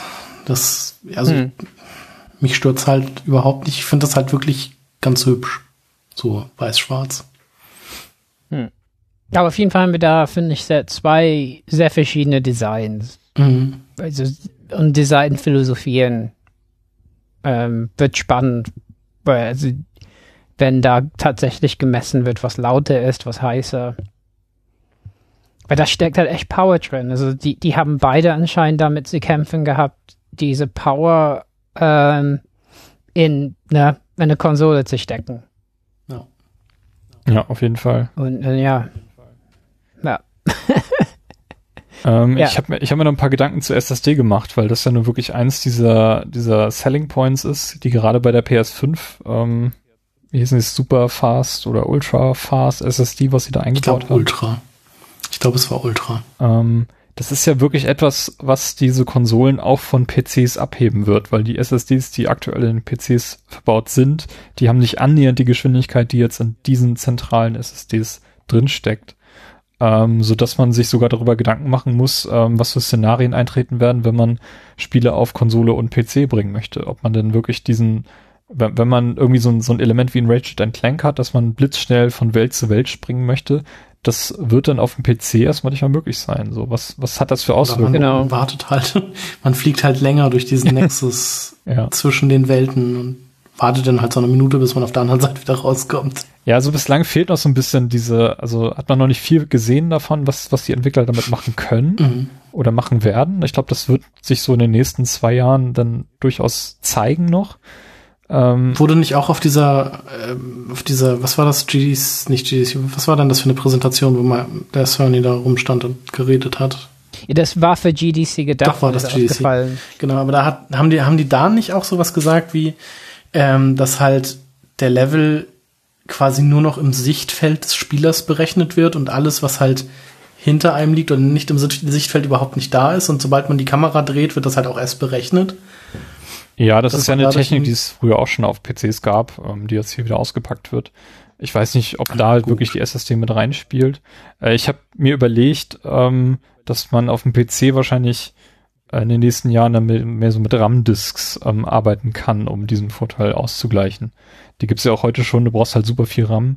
Mich stört's halt überhaupt nicht. Ich finde das halt wirklich ganz hübsch. So weiß-schwarz. Aber auf jeden Fall haben wir da, finde ich, zwei sehr verschiedene Designs. Also, und Designphilosophien wird spannend, also, wenn da tatsächlich gemessen wird, was lauter ist, was heißer. Weil da steckt halt echt Power drin. Also die haben beide anscheinend damit zu kämpfen gehabt, diese Power in eine Konsole zu stecken. Ja, auf jeden Fall. Und ja. Ich habe mir noch ein paar Gedanken zur SSD gemacht, weil das ja nur wirklich eins dieser Selling Points ist, die gerade bei der PS5, wie hießen die, Super Fast oder Ultra Fast SSD, was sie da eingebaut haben. Ich glaube, es war Ultra. Das ist ja wirklich etwas, was diese Konsolen auch von PCs abheben wird, weil die SSDs, die aktuell in PCs verbaut sind, die haben nicht annähernd die Geschwindigkeit, die jetzt in diesen zentralen SSDs drinsteckt. Sodass man sich sogar darüber Gedanken machen muss, was für Szenarien eintreten werden, wenn man Spiele auf Konsole und PC bringen möchte. Ob man denn wirklich wenn man irgendwie so ein Element wie in Ratchet & Clank hat, dass man blitzschnell von Welt zu Welt springen möchte, das wird dann auf dem PC erstmal nicht mehr möglich sein. So, was hat das für Auswirkungen? Man wartet halt, man fliegt halt länger durch diesen Nexus zwischen den Welten und wartet dann halt so eine Minute, bis man auf der anderen Seite wieder rauskommt. Ja, also bislang fehlt noch so ein bisschen also hat man noch nicht viel gesehen davon, was die Entwickler damit machen können oder machen werden. Ich glaube, das wird sich so in den nächsten 2 Jahren dann durchaus zeigen noch. Wurde nicht auch auf dieser, was war das, was war denn das für eine Präsentation, wo mal der Cerny da rumstand und geredet hat? Ja, das war für GDC gedacht. Doch, war das GDC. Genau, aber da haben die da nicht auch sowas gesagt wie, dass halt der Level quasi nur noch im Sichtfeld des Spielers berechnet wird und alles, was halt hinter einem liegt und nicht im Sichtfeld, überhaupt nicht da ist, und sobald man die Kamera dreht, wird das halt auch erst berechnet. Ja, das ist ja eine Technik, die es früher auch schon auf PCs gab, die jetzt hier wieder ausgepackt wird. Ich weiß nicht, ob da halt wirklich die SSD mit reinspielt. Ich habe mir überlegt, dass man auf dem PC wahrscheinlich in den nächsten Jahren dann mehr so mit RAM-Disks arbeiten kann, um diesen Vorteil auszugleichen. Die gibt's ja auch heute schon, du brauchst halt super viel RAM,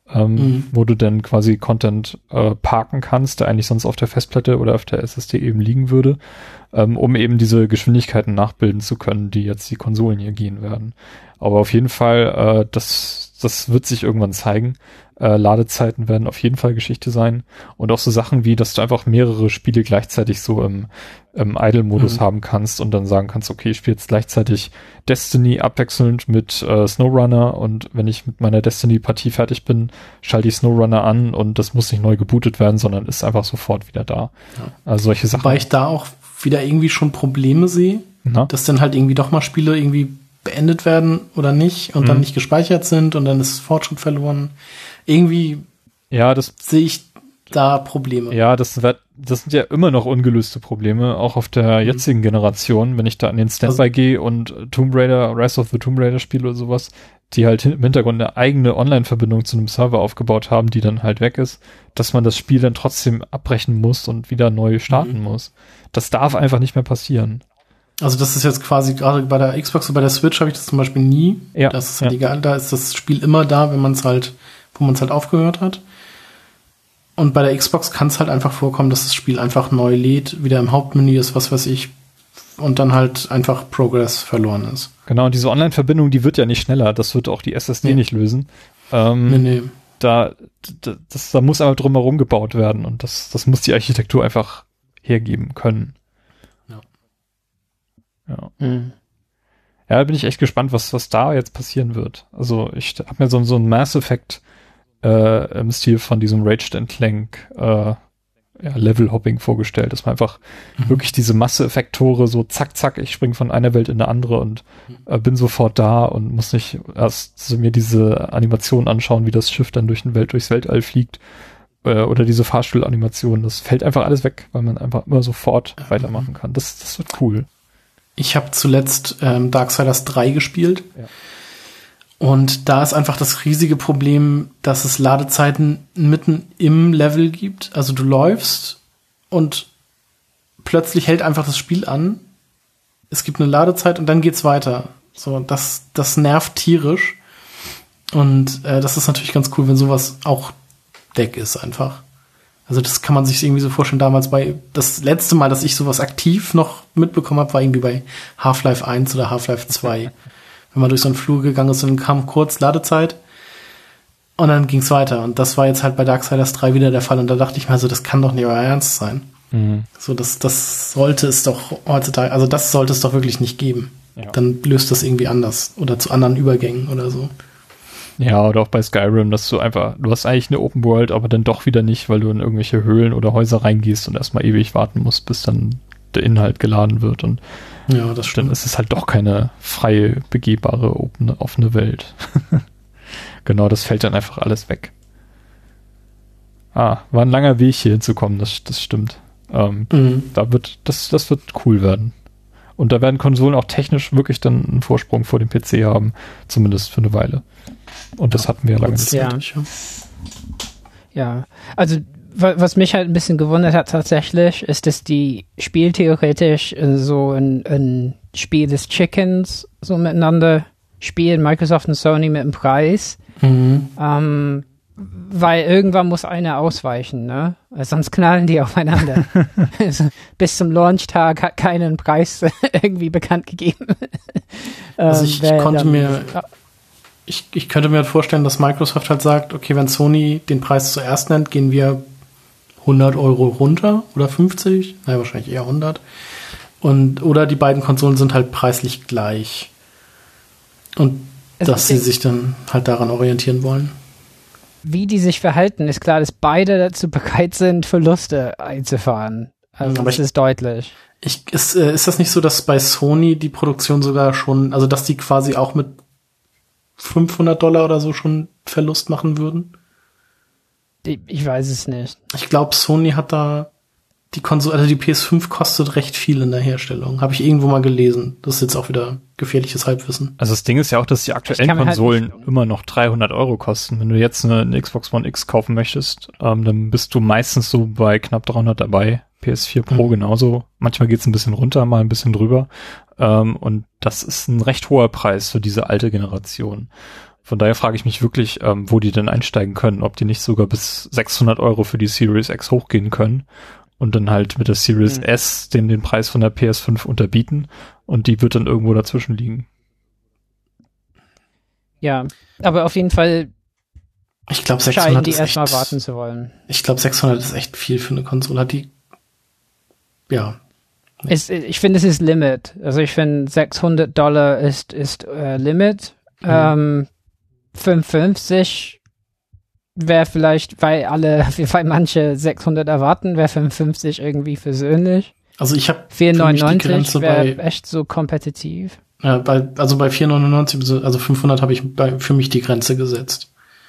wo du dann quasi Content parken kannst, der eigentlich sonst auf der Festplatte oder auf der SSD eben liegen würde, um eben diese Geschwindigkeiten nachbilden zu können, die jetzt die Konsolen hier gehen werden. Aber auf jeden Fall, das wird sich irgendwann zeigen. Ladezeiten werden auf jeden Fall Geschichte sein. Und auch so Sachen wie, dass du einfach mehrere Spiele gleichzeitig so im Idle-Modus haben kannst und dann sagen kannst, okay, ich spiele jetzt gleichzeitig Destiny abwechselnd mit SnowRunner, und wenn ich mit meiner Destiny-Partie fertig bin, schalte ich SnowRunner an und das muss nicht neu gebootet werden, sondern ist einfach sofort wieder da. Ja. Also solche Sachen. Wobei ich da auch wieder irgendwie schon Probleme sehe, dass dann halt irgendwie doch mal Spiele irgendwie beendet werden oder nicht und dann nicht gespeichert sind und dann ist Fortschritt verloren. Irgendwie sehe ich da Probleme. Ja, das sind ja immer noch ungelöste Probleme, auch auf der jetzigen Generation, wenn ich da an den Standby gehe und Tomb Raider, Rise of the Tomb Raider spiele oder sowas, die halt im Hintergrund eine eigene Online-Verbindung zu einem Server aufgebaut haben, die dann halt weg ist, dass man das Spiel dann trotzdem abbrechen muss und wieder neu starten muss. Das darf einfach nicht mehr passieren. Also das ist jetzt quasi gerade bei der Xbox und bei der Switch habe ich das zum Beispiel nie. Ja, das ist halt egal, da ist das Spiel immer da, wo man es halt aufgehört hat. Und bei der Xbox kann es halt einfach vorkommen, dass das Spiel einfach neu lädt, wieder im Hauptmenü ist, was weiß ich, und dann halt einfach Progress verloren ist. Genau, und diese Online-Verbindung, die wird ja nicht schneller. Das wird auch die SSD nicht lösen. Nee. Da muss aber drumherum gebaut werden und das muss die Architektur einfach hergeben können. Ja. Ja, da bin ich echt gespannt, was da jetzt passieren wird. Also ich habe mir so einen Mass Effect im Stil von diesem Rage and Clank Level-Hopping vorgestellt, dass man einfach wirklich diese Masse-Effekt-Tore so zack, zack, ich springe von einer Welt in eine andere und bin sofort da und muss nicht erst so mir diese Animation anschauen, wie das Schiff dann durchs Weltall fliegt oder diese Fahrstuhlanimation. Das fällt einfach alles weg, weil man einfach immer sofort weitermachen kann. Das wird cool. Ich habe zuletzt Darksiders 3 gespielt. Ja. Und da ist einfach das riesige Problem, dass es Ladezeiten mitten im Level gibt. Also du läufst und plötzlich hält einfach das Spiel an. Es gibt eine Ladezeit und dann geht's weiter. So, das nervt tierisch. Und das ist natürlich ganz cool, wenn sowas auch Deck ist einfach. Also das kann man sich irgendwie so vorstellen. Damals das letzte Mal, dass ich sowas aktiv noch mitbekommen habe, war irgendwie bei Half-Life 1 oder Half-Life 2. Wenn man durch so einen Flur gegangen ist und dann kam kurz Ladezeit und dann ging's weiter. Und das war jetzt halt bei Darksiders 3 wieder der Fall. Und da dachte ich mir, also das kann doch nicht euer Ernst sein. So, das sollte es doch heutzutage, also das sollte es doch wirklich nicht geben. Ja. Dann löst das irgendwie anders oder zu anderen Übergängen oder so. Ja, oder auch bei Skyrim, dass du hast eigentlich eine Open World, aber dann doch wieder nicht, weil du in irgendwelche Höhlen oder Häuser reingehst und erstmal ewig warten musst, bis dann der Inhalt geladen wird und ja, das stimmt. Dann ist es halt doch keine freie, begehbare, offene Welt. Genau, das fällt dann einfach alles weg. War ein langer Weg hier hinzukommen, das stimmt. Das wird cool werden. Und da werden Konsolen auch technisch wirklich dann einen Vorsprung vor dem PC haben, zumindest für eine Weile. Und das hatten wir ja lange nicht. Ja, also was mich halt ein bisschen gewundert hat tatsächlich, ist, dass die Spiel theoretisch so ein Spiel des Chickens so miteinander spielen, Microsoft und Sony mit dem Preis. Weil irgendwann muss einer ausweichen, ne? Sonst knallen die aufeinander. Also, bis zum Launchtag hat keinen Preis irgendwie bekannt gegeben. Also ich könnte mir vorstellen, dass Microsoft halt sagt, okay, wenn Sony den Preis zuerst nennt, gehen wir 100 Euro runter oder 50, naja, wahrscheinlich eher 100. Oder die beiden Konsolen sind halt preislich gleich. Und dass sie sich dann halt daran orientieren wollen. Wie die sich verhalten, ist klar, dass beide dazu bereit sind, Verluste einzufahren. Also aber das ist deutlich. Ist das nicht so, dass bei Sony die Produktion sogar schon, also dass die quasi auch mit $500 oder so schon Verlust machen würden? Ich weiß es nicht. Ich glaube, Sony hat da die Konsole, also die PS5 kostet recht viel in der Herstellung. Habe ich irgendwo mal gelesen. Das ist jetzt auch wieder gefährliches Halbwissen. Also das Ding ist ja auch, dass die aktuellen Konsolen immer noch 300 Euro kosten. Wenn du jetzt eine Xbox One X kaufen möchtest, dann bist du meistens so bei knapp 300 dabei. PS4 Pro genauso. Manchmal geht's ein bisschen runter, mal ein bisschen drüber. Und das ist ein recht hoher Preis für diese alte Generation. Von daher frage ich mich wirklich, wo die denn einsteigen können, ob die nicht sogar bis 600 Euro für die Series X hochgehen können und dann halt mit der Series S den Preis von der PS5 unterbieten und die wird dann irgendwo dazwischen liegen. Ja, aber auf jeden Fall ich glaube 600 die ist erstmal echt, warten zu wollen. Ich glaube 600 ist echt viel für eine Konsole. Ja. Ich finde, es ist Limit. Also ich finde $600 ist Limit. 55 wäre vielleicht, weil manche 600 erwarten, wäre 55 irgendwie versöhnlich. Also ich habe 4,99 wäre echt so kompetitiv. Ja, bei 4,99, also 500 habe ich für mich die Grenze gesetzt.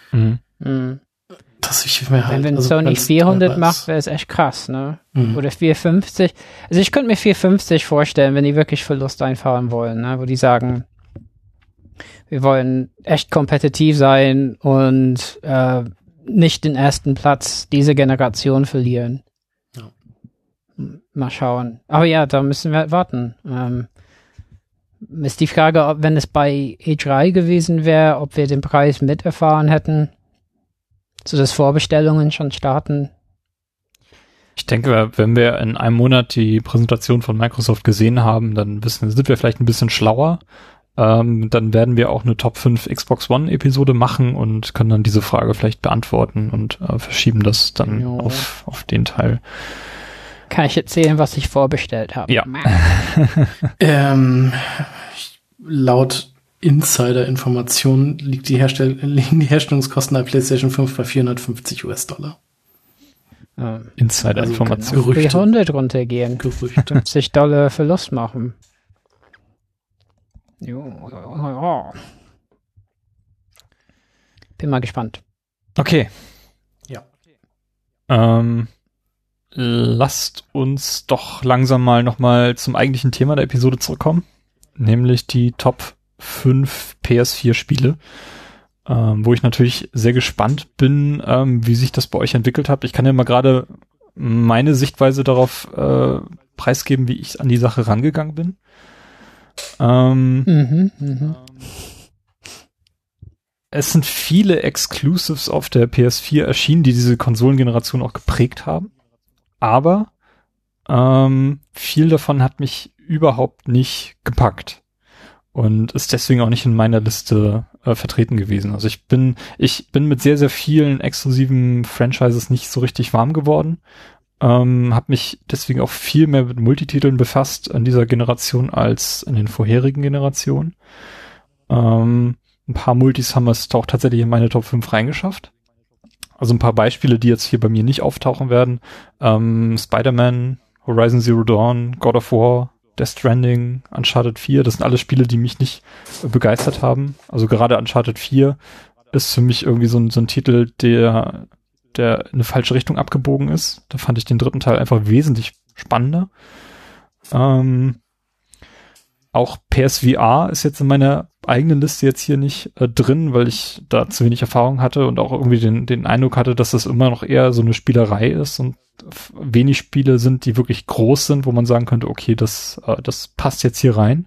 Dass ich mir halt, wenn Sony 400 macht, wäre es echt krass, ne? Oder 450. Also ich könnte mir 450 vorstellen, wenn die wirklich Verlust einfahren wollen, ne? Wo die sagen, wir wollen echt kompetitiv sein und nicht den ersten Platz dieser Generation verlieren. Ja. Mal schauen. Aber ja, da müssen wir warten. Ist die Frage, ob, wenn es bei E3 gewesen wäre, ob wir den Preis miterfahren hätten, so dass Vorbestellungen schon starten. Ich denke, wenn wir in einem Monat die Präsentation von Microsoft gesehen haben, dann sind wir vielleicht ein bisschen schlauer. Dann werden wir auch eine Top 5 Xbox One Episode machen und können dann diese Frage vielleicht beantworten und verschieben das dann auf den Teil. Kann ich erzählen, was ich vorbestellt habe? Ja. Laut Insider-Informationen liegen die Herstellungskosten der PlayStation 5 bei $450. Insider-Informationen. Also Gerüchte. 300 runtergehen. Gerüchte. $50 Verlust machen. Jo. Bin mal gespannt. Okay. Ja. Lasst uns doch langsam nochmal zum eigentlichen Thema der Episode zurückkommen, nämlich die Top 5 PS4-Spiele, wo ich natürlich sehr gespannt bin, wie sich das bei euch entwickelt hat. Ich kann ja mal gerade meine Sichtweise darauf preisgeben, wie ich an die Sache rangegangen bin. Es sind viele Exclusives auf der PS4 erschienen, die diese Konsolengeneration auch geprägt haben. Aber viel davon hat mich überhaupt nicht gepackt und ist deswegen auch nicht in meiner Liste vertreten gewesen. Also ich bin mit sehr, sehr vielen exklusiven Franchises nicht so richtig warm geworden. Habe mich deswegen auch viel mehr mit Multititeln befasst in dieser Generation als in den vorherigen Generationen. Ein paar Multis haben es auch tatsächlich in meine Top 5 reingeschafft. Also ein paar Beispiele, die jetzt hier bei mir nicht auftauchen werden. Spider-Man, Horizon Zero Dawn, God of War, Death Stranding, Uncharted 4, das sind alles Spiele, die mich nicht begeistert haben. Also gerade Uncharted 4 ist für mich irgendwie so ein Titel, der in eine falsche Richtung abgebogen ist. Da fand ich den dritten Teil einfach wesentlich spannender. Auch PSVR ist jetzt in meiner eigenen Liste jetzt hier nicht drin, weil ich da zu wenig Erfahrung hatte und auch irgendwie den Eindruck hatte, dass das immer noch eher so eine Spielerei ist und wenig Spiele sind, die wirklich groß sind, wo man sagen könnte, okay, das passt jetzt hier rein.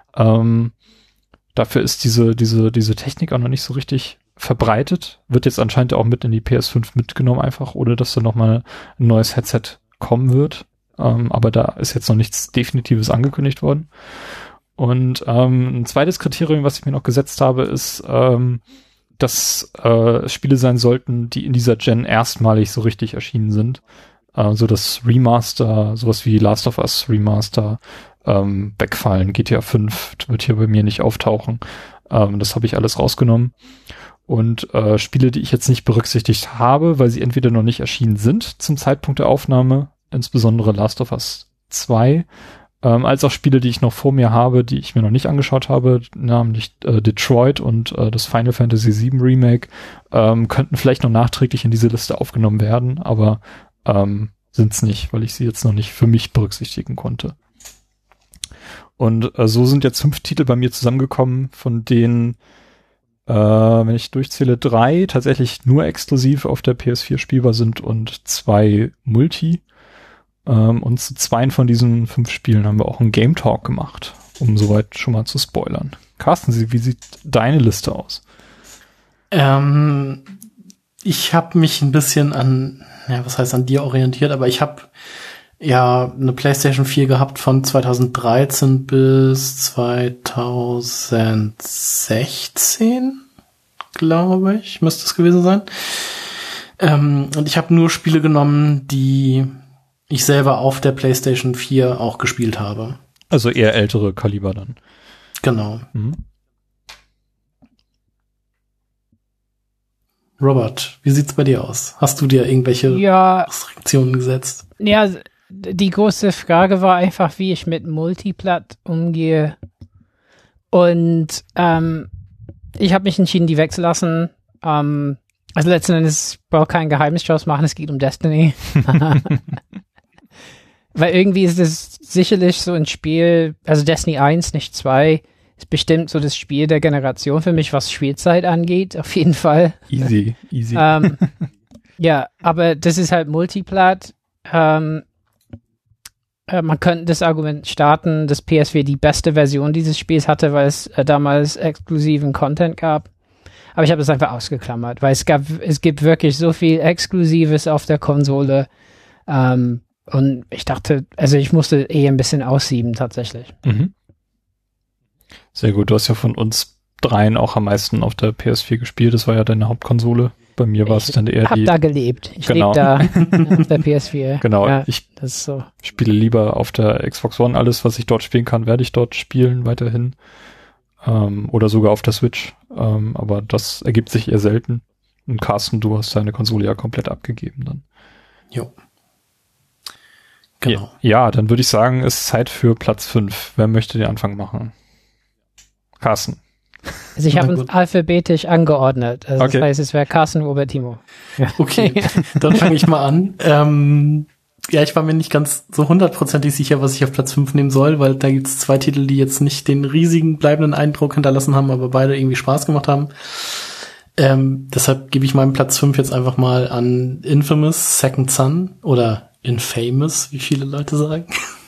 Dafür ist diese Technik auch noch nicht so richtig verbreitet, wird jetzt anscheinend auch mit in die PS5 mitgenommen einfach, ohne dass da nochmal ein neues Headset kommen wird. Aber da ist jetzt noch nichts Definitives angekündigt worden. Und ein zweites Kriterium, was ich mir noch gesetzt habe, ist, dass Spiele sein sollten, die in dieser Gen erstmalig so richtig erschienen sind. So das Remaster, sowas wie Last of Us Remaster, wegfallen. GTA 5 wird hier bei mir nicht auftauchen. Das habe ich alles rausgenommen. Und Spiele, die ich jetzt nicht berücksichtigt habe, weil sie entweder noch nicht erschienen sind zum Zeitpunkt der Aufnahme, insbesondere Last of Us 2, als auch Spiele, die ich noch vor mir habe, die ich mir noch nicht angeschaut habe, namentlich Detroit und das Final Fantasy VII Remake, könnten vielleicht noch nachträglich in diese Liste aufgenommen werden, aber sind es nicht, weil ich sie jetzt noch nicht für mich berücksichtigen konnte. Und so sind jetzt 5 Titel bei mir zusammengekommen, von denen, wenn ich durchzähle, 3 tatsächlich nur exklusiv auf der PS4 spielbar sind und 2 Multi. Und zu 2 von diesen 5 Spielen haben wir auch einen Game Talk gemacht, um soweit schon mal zu spoilern. Carsten, wie sieht deine Liste aus? Ich habe mich ein bisschen an dir orientiert, aber ich habe ja eine PlayStation 4 gehabt von 2013 bis 2016, glaube ich, müsste es gewesen sein. Und ich habe nur Spiele genommen, die ich selber auf der PlayStation 4 auch gespielt habe. Also eher ältere Kaliber dann. Genau. Mhm. Robert, wie sieht's bei dir aus? Hast du dir irgendwelche Restriktionen gesetzt? Ja, die große Frage war einfach, wie ich mit Multiplat umgehe. Und ich habe mich entschieden, die wegzulassen. Also letzten Endes brauche kein Geheimnis draus machen, es geht um Destiny. Weil irgendwie ist es sicherlich so ein Spiel, also Destiny 1, nicht 2, ist bestimmt so das Spiel der Generation für mich, was Spielzeit angeht, auf jeden Fall. Easy. Ja, aber das ist halt Multiplat. Man könnte das Argument starten, dass PS4 die beste Version dieses Spiels hatte, weil es damals exklusiven Content gab. Aber ich habe das einfach ausgeklammert, weil es gibt wirklich so viel Exklusives auf der Konsole. Und ich dachte, also ich musste ein bisschen aussieben tatsächlich. Mhm. Sehr gut, du hast ja von uns dreien auch am meisten auf der PS4 gespielt, das war ja deine Hauptkonsole. Bei mir war es dann eher die... Ich habe da gelebt. Ich genau. lebe da auf der PS4. Genau, ja, ich das ist so. spiele lieber auf der Xbox One. Alles, was ich dort spielen kann, werde ich dort spielen weiterhin. Oder sogar auf der Switch. Aber das ergibt sich eher selten. Und Carsten, du hast deine Konsole ja komplett abgegeben dann. Jo. Genau. Ja, dann würde ich sagen, ist Zeit für Platz 5. Wer möchte den Anfang machen? Carsten. Also ich habe uns alphabetisch angeordnet. Also okay. Das heißt, es wäre Carsten, Robert, Timo. Ja. Okay, dann fange ich mal an. Ja, ich war mir nicht ganz so 100% sicher, was ich auf Platz 5 nehmen soll, weil da gibt's 2 Titel, die jetzt nicht den riesigen bleibenden Eindruck hinterlassen haben, aber beide irgendwie Spaß gemacht haben. Deshalb gebe ich meinen Platz 5 jetzt einfach mal an Infamous Second Son oder Infamous, wie viele Leute sagen.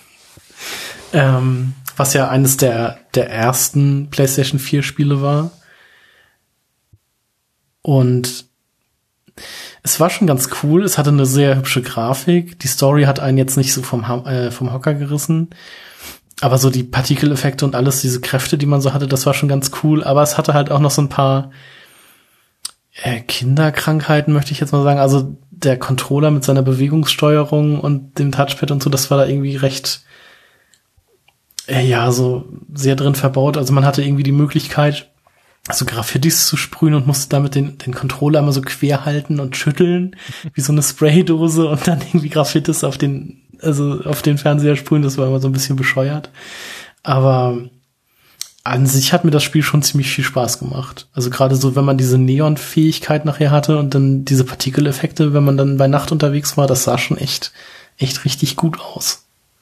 Was ja eines der ersten PlayStation 4 Spiele war. Und es war schon ganz cool. Es hatte eine sehr hübsche Grafik. Die Story hat einen jetzt nicht so vom Hocker gerissen. Aber so die Partikeleffekte und alles, diese Kräfte, die man so hatte, das war schon ganz cool. Aber es hatte halt auch noch so ein paar Kinderkrankheiten, möchte ich jetzt mal sagen. Also der Controller mit seiner Bewegungssteuerung und dem Touchpad und so, das war da irgendwie recht so sehr drin verbaut. Also man hatte irgendwie die Möglichkeit, so Graffitis zu sprühen und musste damit den Controller immer so quer halten und schütteln, wie so eine Spraydose und dann irgendwie Graffitis auf den Fernseher sprühen. Das war immer so ein bisschen bescheuert. Aber an sich hat mir das Spiel schon ziemlich viel Spaß gemacht. Also gerade so, wenn man diese Neon-Fähigkeit nachher hatte und dann diese Partikeleffekte, wenn man dann bei Nacht unterwegs war, das sah schon echt richtig gut aus.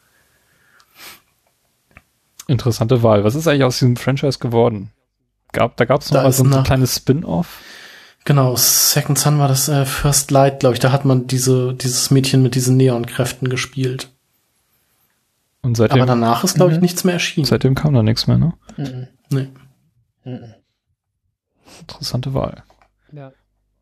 Interessante Wahl. Was ist eigentlich aus diesem Franchise geworden? Da gab es noch mal so ein kleines Spin-off. Genau, Second Son war das First Light, glaube ich. Da hat man dieses Mädchen mit diesen Neon-Kräften gespielt. Und seitdem, aber danach ist, glaube ich, nichts mehr erschienen. Seitdem kam da nichts mehr, ne? Nee. Interessante Wahl. Ja.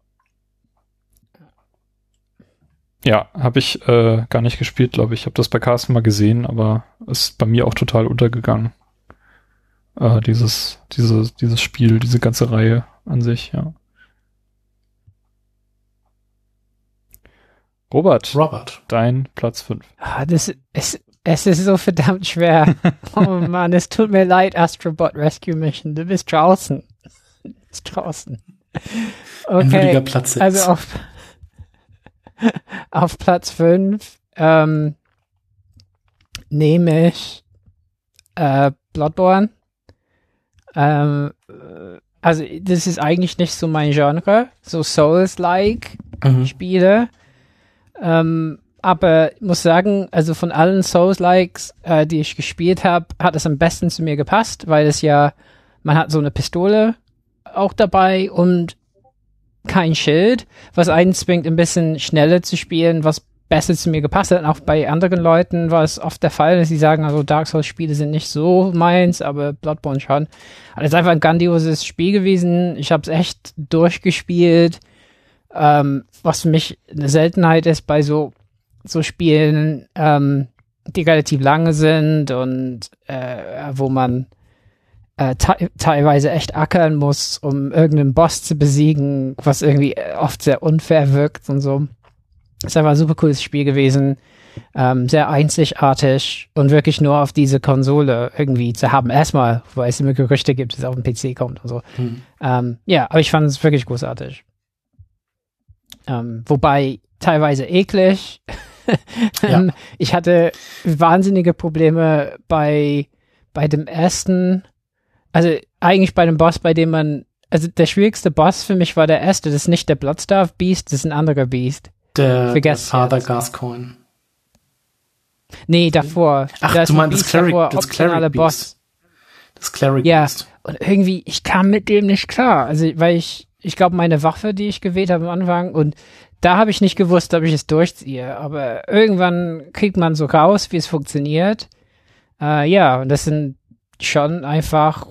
Ja, habe ich gar nicht gespielt, glaube ich. Ich habe das bei Carsten mal gesehen, aber ist bei mir auch total untergegangen. Dieses Spiel, diese ganze Reihe an sich, ja. Robert, dein Platz 5. Es ist so verdammt schwer. Oh Mann, es tut mir leid, Astrobot Rescue Mission. Du bist draußen. Okay, ein würdiger Platz 6. Also auf Platz 5 nehme ich Bloodborne. Also das ist eigentlich nicht so mein Genre, so Souls-like Spiele. Aber ich muss sagen, also von allen Souls-likes, die ich gespielt habe, hat es am besten zu mir gepasst, weil es ja, man hat so eine Pistole auch dabei und kein Schild, was einen zwingt, ein bisschen schneller zu spielen, was besser zu mir gepasst hat. Und auch bei anderen Leuten war es oft der Fall, dass sie sagen, also Dark Souls-Spiele sind nicht so meins, aber Bloodborne schon. Also es ist einfach ein grandioses Spiel gewesen. Ich habe es echt durchgespielt, was für mich eine Seltenheit ist bei so Spielen, die relativ lange sind und wo man teilweise echt ackern muss, um irgendeinen Boss zu besiegen, was irgendwie oft sehr unfair wirkt und so. Es ist einfach ein super cooles Spiel gewesen, sehr einzigartig und wirklich nur auf diese Konsole irgendwie zu haben. Erstmal, weil es immer Gerüchte gibt, dass es auf dem PC kommt und so. Ja, aber ich fand es wirklich großartig. Wobei teilweise eklig. Ja. Ich hatte wahnsinnige Probleme bei dem ersten, also eigentlich bei dem Boss, bei dem man, also der schwierigste Boss für mich war der erste, das ist nicht der Bloodstarved Beast, das ist ein anderer Beast. Der Father Gascoigne. Nee, davor. Ach, du meinst das Cleric Boss. Das Cleric ja, Beast. Und irgendwie, ich kam mit dem nicht klar. Also, weil ich glaube, meine Waffe, die ich gewählt habe am Anfang, und da habe ich nicht gewusst, ob ich es durchziehe. Aber irgendwann kriegt man so raus, wie es funktioniert. Ja, und das sind schon einfach,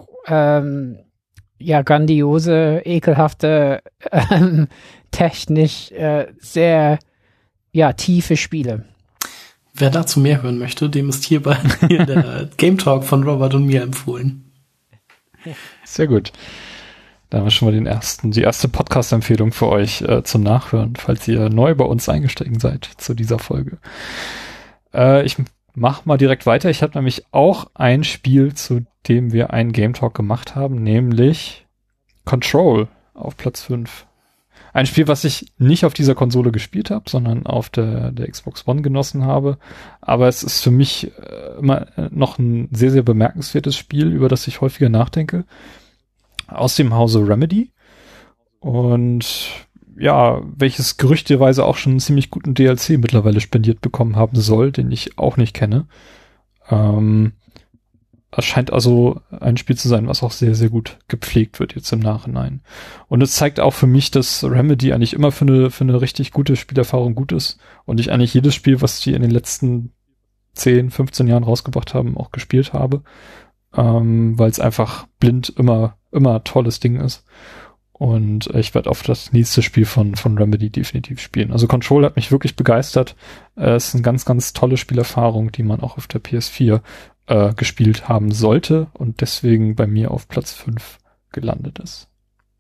grandiose, ekelhafte, technisch sehr tiefe Spiele. Wer dazu mehr hören möchte, dem ist hier der Game Talk von Robert und mir empfohlen. Sehr gut. Da haben wir schon mal die erste Podcast-Empfehlung für euch zum Nachhören, falls ihr neu bei uns eingestiegen seid zu dieser Folge. Ich mach mal direkt weiter. Ich habe nämlich auch ein Spiel, zu dem wir einen Game Talk gemacht haben, nämlich Control auf Platz 5. Ein Spiel, was ich nicht auf dieser Konsole gespielt habe, sondern auf der Xbox One genossen habe. Aber es ist für mich immer noch ein sehr, sehr bemerkenswertes Spiel, über das ich häufiger nachdenke. Aus dem Hause Remedy. Und ja, welches gerüchteweise auch schon einen ziemlich guten DLC mittlerweile spendiert bekommen haben soll, den ich auch nicht kenne. Es scheint also ein Spiel zu sein, was auch sehr, sehr gut gepflegt wird jetzt im Nachhinein. Und es zeigt auch für mich, dass Remedy eigentlich immer für eine richtig gute Spielerfahrung gut ist und ich eigentlich jedes Spiel, was die in den letzten 10, 15 Jahren rausgebracht haben, auch gespielt habe, weil es einfach blind immer tolles Ding ist. Und ich werde auf das nächste Spiel von Remedy definitiv spielen. Also Control hat mich wirklich begeistert. Es ist eine ganz, ganz tolle Spielerfahrung, die man auch auf der PS4 gespielt haben sollte und deswegen bei mir auf Platz 5 gelandet ist.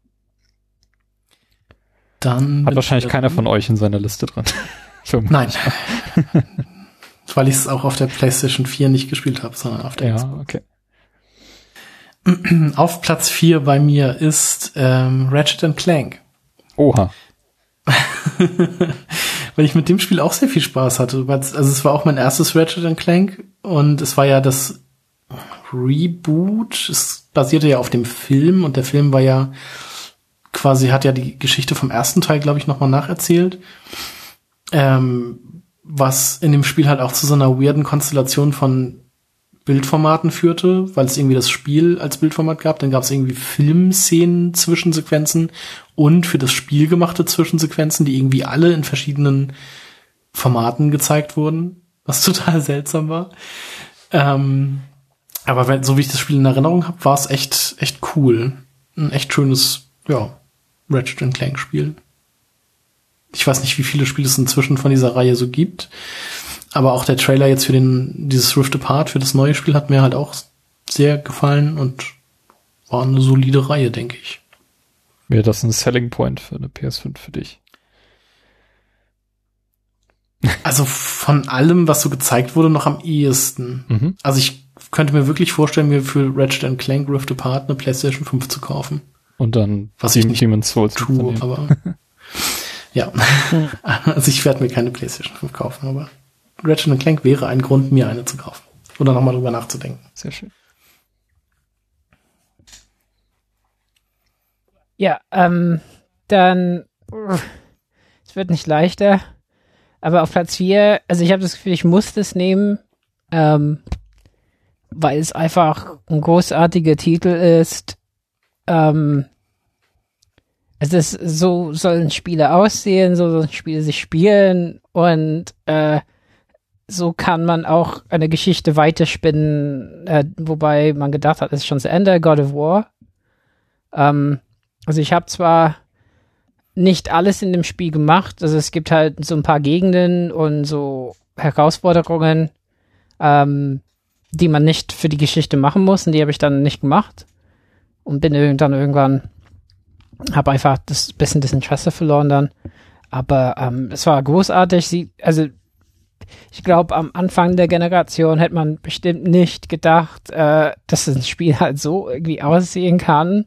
Dann hat wahrscheinlich keiner von euch in seiner Liste drin. Nein. Weil ich es auch auf der PlayStation 4 nicht gespielt habe, sondern auf der Xbox. Okay. Auf Platz 4 bei mir ist Ratchet & Clank. Oha. Weil ich mit dem Spiel auch sehr viel Spaß hatte. Also es war auch mein erstes Ratchet & Clank und es war ja das Reboot. Es basierte ja auf dem Film und der Film war ja quasi, hat ja die Geschichte vom ersten Teil, glaube ich, nochmal nacherzählt. Was in dem Spiel halt auch zu so einer weirden Konstellation von Bildformaten führte, weil es irgendwie das Spiel als Bildformat gab. Dann gab es irgendwie Filmszenen, Zwischensequenzen und für das Spiel gemachte Zwischensequenzen, die irgendwie alle in verschiedenen Formaten gezeigt wurden, was total seltsam war. Aber so wie ich das Spiel in Erinnerung habe, war es echt cool. Ein echt schönes, Ratchet & Clank Spiel. Ich weiß nicht, wie viele Spiele es inzwischen von dieser Reihe so gibt. Aber auch der Trailer jetzt für dieses Rift Apart, für das neue Spiel, hat mir halt auch sehr gefallen und war eine solide Reihe, denke ich. Wäre das ein Selling Point für eine PS5 für dich? Also von allem, was so gezeigt wurde, noch am ehesten. Mhm. Also ich könnte mir wirklich vorstellen, mir für Ratchet & Clank Rift Apart eine PlayStation 5 zu kaufen. Und dann was ich nicht Demon's Souls tue, aber ja. Also ich werde mir keine PlayStation 5 kaufen, aber Ratchet & Clank wäre ein Grund, mir eine zu kaufen. Oder nochmal drüber nachzudenken. Sehr schön. Ja, dann es wird nicht leichter, aber auf Platz 4, also ich habe das Gefühl, ich muss das nehmen, weil es einfach ein großartiger Titel ist. Es ist, so sollen Spiele aussehen, so sollen Spiele sich spielen und so kann man auch eine Geschichte weiterspinnen, wobei man gedacht hat, es ist schon zu Ende, God of War. Also ich habe zwar nicht alles in dem Spiel gemacht, also es gibt halt so ein paar Gegenden und so Herausforderungen, die man nicht für die Geschichte machen muss und die habe ich dann nicht gemacht und bin dann irgendwann, habe einfach das Interesse verloren dann, aber es war großartig, ich glaube, am Anfang der Generation hätte man bestimmt nicht gedacht, dass ein Spiel halt so irgendwie aussehen kann.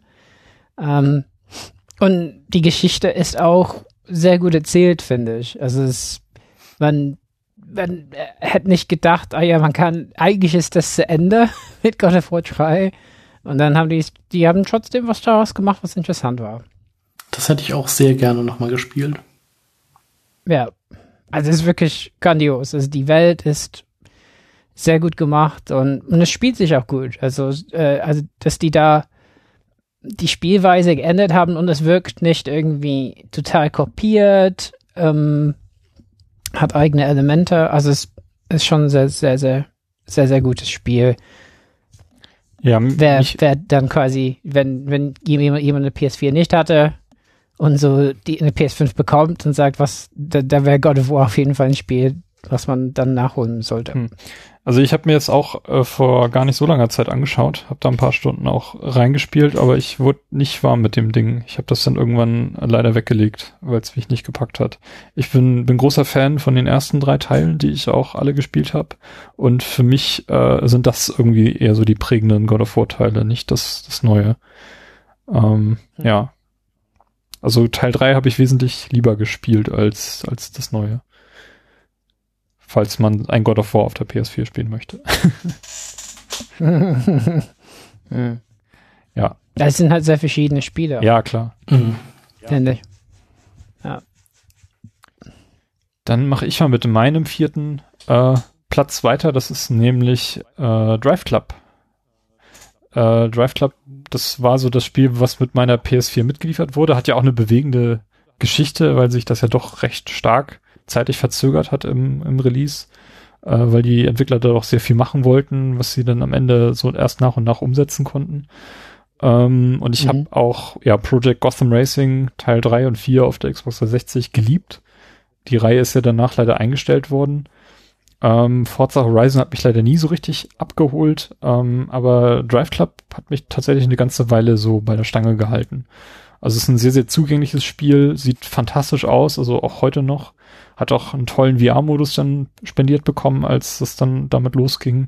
Und die Geschichte ist auch sehr gut erzählt, finde ich. Also man hätte nicht gedacht, eigentlich ist das zu Ende mit God of War 3. Und dann haben die haben trotzdem was daraus gemacht, was interessant war. Das hätte ich auch sehr gerne nochmal gespielt. Ja, also es ist wirklich grandios. Also die Welt ist sehr gut gemacht und es spielt sich auch gut. Also dass die da die Spielweise geändert haben und es wirkt nicht irgendwie total kopiert, hat eigene Elemente. Also es ist schon ein sehr, sehr, sehr, sehr, sehr gutes Spiel. Ja, wer dann quasi, wenn jemand eine PS4 nicht hatte und so die eine PS5 bekommt und sagt, da wäre God of War auf jeden Fall ein Spiel, was man dann nachholen sollte. Also ich habe mir jetzt auch vor gar nicht so langer Zeit angeschaut, habe da ein paar Stunden auch reingespielt, aber ich wurde nicht warm mit dem Ding. Ich habe das dann irgendwann leider weggelegt, weil es mich nicht gepackt hat. Ich bin großer Fan von den ersten 3 Teilen, die ich auch alle gespielt habe. Und für mich sind das irgendwie eher so die prägenden God of War Teile, nicht das Neue. Ja. Also Teil 3 habe ich wesentlich lieber gespielt als das Neue. Falls man ein God of War auf der PS4 spielen möchte. Ja. Das sind halt sehr verschiedene Spiele. Ja, klar. Finde ich. Ja. Dann mache ich mal mit meinem 4. Platz weiter. Das ist nämlich Drive Club. Drive Club, das war so das Spiel, was mit meiner PS4 mitgeliefert wurde. Hat ja auch eine bewegende Geschichte, weil sich das ja doch recht stark zeitlich verzögert hat im Release, weil die Entwickler da doch sehr viel machen wollten, was sie dann am Ende so erst nach und nach umsetzen konnten. Und ich habe auch Project Gotham Racing Teil 3 und 4 auf der Xbox 360 geliebt. Die Reihe ist ja danach leider eingestellt worden. Forza Horizon hat mich leider nie so richtig abgeholt, aber Drive Club hat mich tatsächlich eine ganze Weile so bei der Stange gehalten. Also es ist ein sehr, sehr zugängliches Spiel, sieht fantastisch aus, also auch heute noch. Hat auch einen tollen VR-Modus dann spendiert bekommen, als es dann damit losging.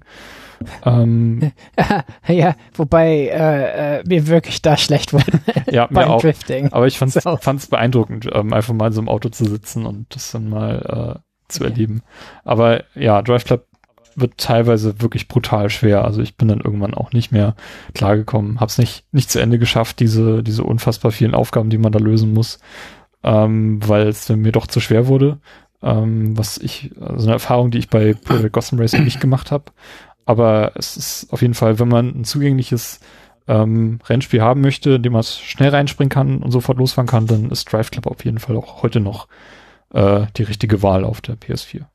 Ja, wobei mir wirklich da schlecht wurde ja, beim mir auch. Drifting. Aber ich fand's beeindruckend, einfach mal in so einem Auto zu sitzen und das dann mal zu erleben. Aber ja, Drive Club wird teilweise wirklich brutal schwer. Also ich bin dann irgendwann auch nicht mehr klargekommen. Hab's nicht zu Ende geschafft, diese unfassbar vielen Aufgaben, die man da lösen muss, weil es mir doch zu schwer wurde. Also eine Erfahrung, die ich bei Project Gotham Racing nicht gemacht habe. Aber es ist auf jeden Fall, wenn man ein zugängliches Rennspiel haben möchte, in dem man schnell reinspringen kann und sofort losfahren kann, dann ist Drive Club auf jeden Fall auch heute noch die richtige Wahl auf der PS4.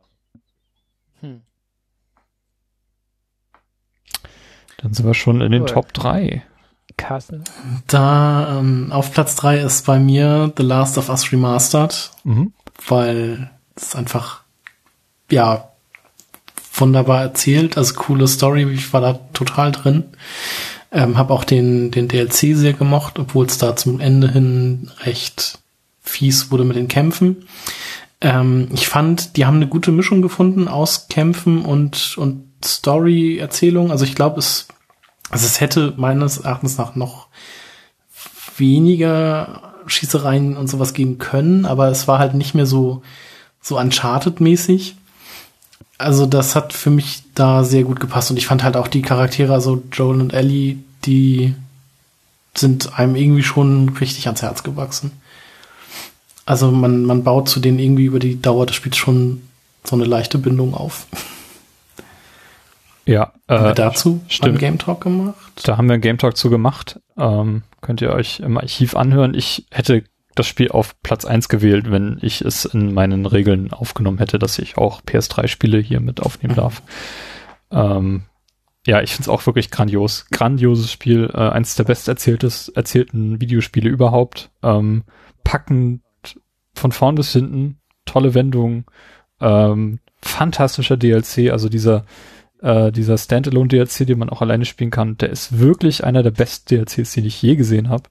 Dann sind wir schon in den Top 3. Carsten. Da auf Platz 3 ist bei mir The Last of Us Remastered, weil es einfach, ja, wunderbar erzählt, also coole Story, ich war da total drin. Hab auch den DLC sehr gemocht, obwohl es da zum Ende hin recht fies wurde mit den Kämpfen. Ich fand, die haben eine gute Mischung gefunden aus Kämpfen und Story-Erzählung. Also ich glaube, es hätte meines Erachtens nach noch weniger Schießereien und sowas geben können, aber es war halt nicht mehr so Uncharted-mäßig. Also das hat für mich da sehr gut gepasst und ich fand halt auch die Charaktere, also Joel und Ellie, die sind einem irgendwie schon richtig ans Herz gewachsen. Also man baut zu denen irgendwie über die Dauer des Spiels schon so eine leichte Bindung auf. Ja, haben wir dazu einen Game Talk gemacht? Da haben wir einen Game Talk zu gemacht. Könnt ihr euch im Archiv anhören. Ich hätte das Spiel auf Platz 1 gewählt, wenn ich es in meinen Regeln aufgenommen hätte, dass ich auch PS3-Spiele hier mit aufnehmen darf. Ja, ich finde es auch wirklich grandios. Grandioses Spiel, eins der erzählten Videospiele überhaupt. Packend von vorn bis hinten, tolle Wendungen, fantastischer DLC, also dieser Standalone-DLC, den man auch alleine spielen kann, der ist wirklich einer der besten DLCs, den ich je gesehen habe.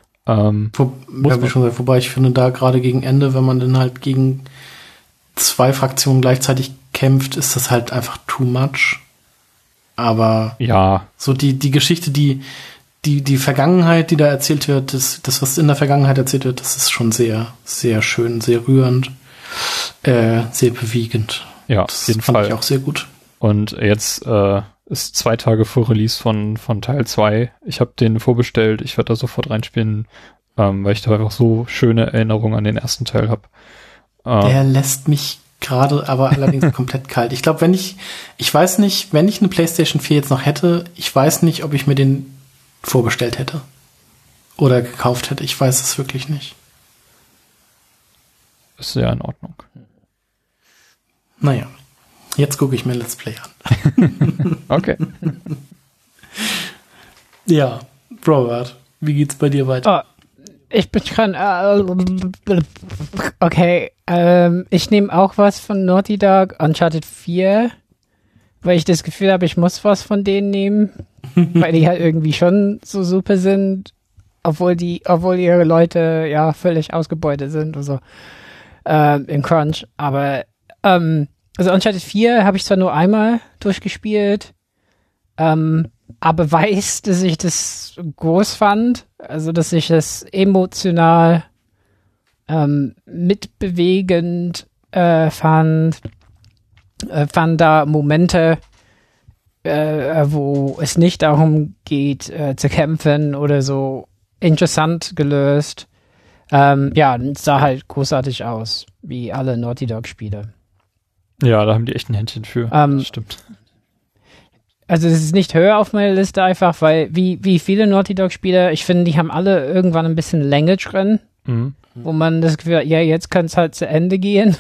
Wobei ich finde, da gerade gegen Ende, wenn man dann halt gegen 2 Fraktionen gleichzeitig kämpft, ist das halt einfach too much. Aber ja, so die Geschichte, die Vergangenheit, die da erzählt wird, das, was in der Vergangenheit erzählt wird, das ist schon sehr, sehr schön, sehr rührend, sehr bewegend. Ja, das auf jeden fand Fall. Ich auch sehr gut. Und jetzt ist 2 Tage vor Release von Teil 2. Ich habe den vorbestellt. Ich werde da sofort reinspielen, weil ich da einfach so schöne Erinnerungen an den ersten Teil habe. Der lässt mich gerade aber allerdings komplett kalt. Ich glaube, ich weiß nicht, wenn ich eine PlayStation 4 jetzt noch hätte, ich weiß nicht, ob ich mir den vorbestellt hätte. Oder gekauft hätte. Ich weiß es wirklich nicht. Ist ja in Ordnung. Naja. Jetzt gucke ich mir Let's Play an. Okay. Ja, Robert, wie geht's bei dir weiter? Ich bin schon, okay, ich nehme auch was von Naughty Dog, Uncharted 4, weil ich das Gefühl habe, ich muss was von denen nehmen, weil die halt irgendwie schon so super sind, obwohl ihre Leute ja völlig ausgebeutet sind und so, im Crunch, aber, also Uncharted 4 habe ich zwar nur einmal durchgespielt, aber weiß, dass ich das groß fand, also dass ich das emotional mitbewegend fand da Momente, wo es nicht darum geht, zu kämpfen oder so, interessant gelöst. Ja, es sah halt großartig aus, wie alle Naughty Dog Spiele. Ja, da haben die echt ein Händchen für. Das stimmt. Also es ist nicht höher auf meiner Liste einfach, weil wie viele Naughty Dog Spiele, ich finde, die haben alle irgendwann ein bisschen Länge drin, wo man das Gefühl hat, ja, jetzt kann es halt zu Ende gehen.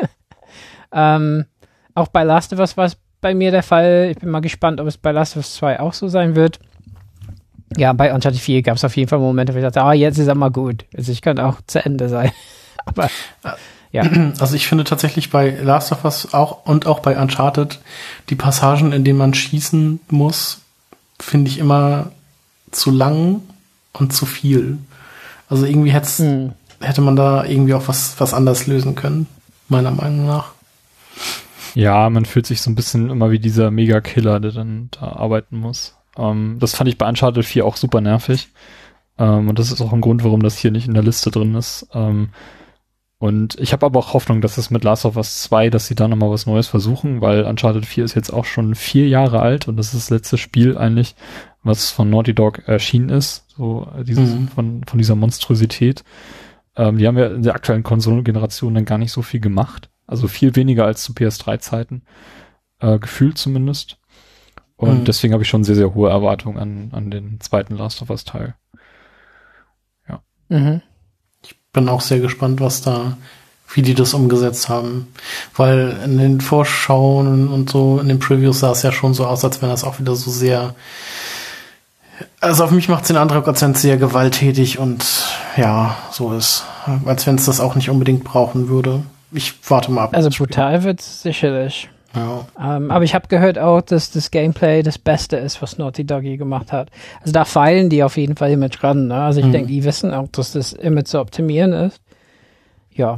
Auch bei Last of Us war es bei mir der Fall. Ich bin mal gespannt, ob es bei Last of Us 2 auch so sein wird. Ja, bei Uncharted 4 gab es auf jeden Fall Momente, wo ich dachte, jetzt ist er mal gut. Also ich kann auch zu Ende sein. Aber ja. Also ich finde tatsächlich bei Last of Us auch bei Uncharted die Passagen, in denen man schießen muss, finde ich immer zu lang und zu viel. Also irgendwie hätte man da irgendwie auch was anders lösen können, meiner Meinung nach. Ja, man fühlt sich so ein bisschen immer wie dieser Mega-Killer, der dann da arbeiten muss. Das fand ich bei Uncharted 4 auch super nervig. Und das ist auch ein Grund, warum das hier nicht in der Liste drin ist. Und ich habe aber auch Hoffnung, dass es mit Last of Us 2, dass sie da nochmal was Neues versuchen, weil Uncharted 4 ist jetzt auch schon 4 Jahre alt und das ist das letzte Spiel eigentlich, was von Naughty Dog erschienen ist. So dieses von dieser Monstrosität. Die haben ja in der aktuellen Konsolengeneration dann gar nicht so viel gemacht. Also viel weniger als zu PS3-Zeiten. Gefühlt zumindest. Und deswegen habe ich schon sehr, sehr hohe Erwartungen an den zweiten Last of Us Teil. Ja. Ich bin auch sehr gespannt, wie die das umgesetzt haben. Weil in den Vorschauen und so, in den Previews sah es ja schon so aus, als wenn das auch wieder so sehr, also auf mich macht es den Eindruck, als wenn es sehr gewalttätig und ja, so ist. Als wenn es das auch nicht unbedingt brauchen würde. Ich warte mal ab. Also brutal wird es sicherlich. Ja. Aber ich habe gehört auch, dass das Gameplay das Beste ist, was Naughty Dog je gemacht hat. Also da feilen die auf jeden Fall immer dran. Ne? Also ich denke, die wissen auch, dass das immer zu optimieren ist. Ja.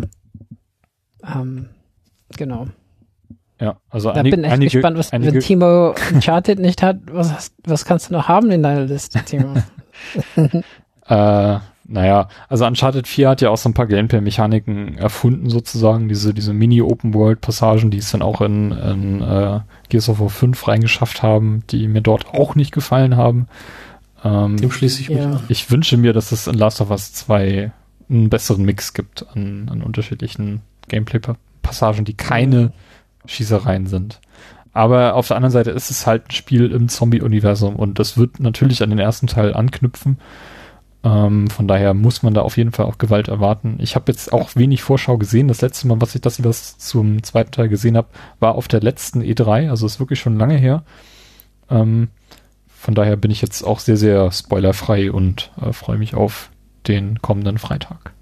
Genau. Ja, also da bin ich gespannt, wenn Timo Uncharted nicht hat, was kannst du noch haben in deiner Liste, Timo? Naja, also Uncharted 4 hat ja auch so ein paar Gameplay-Mechaniken erfunden sozusagen, diese Mini-Open-World-Passagen, die es dann auch in Gears of War 5 reingeschafft haben, die mir dort auch nicht gefallen haben. Dem schließe ich mich an. Ich wünsche mir, dass es in Last of Us 2 einen besseren Mix gibt an unterschiedlichen Gameplay-Passagen, die keine Schießereien sind. Aber auf der anderen Seite ist es halt ein Spiel im Zombie-Universum und das wird natürlich an den ersten Teil anknüpfen. Von daher muss man da auf jeden Fall auch Gewalt erwarten. Ich habe jetzt auch wenig Vorschau gesehen. Das letzte Mal, dass ich das zum zweiten Teil gesehen habe, war auf der letzten E3. Also ist wirklich schon lange her. Von daher bin ich jetzt auch sehr, sehr spoilerfrei und freue mich auf den kommenden Freitag.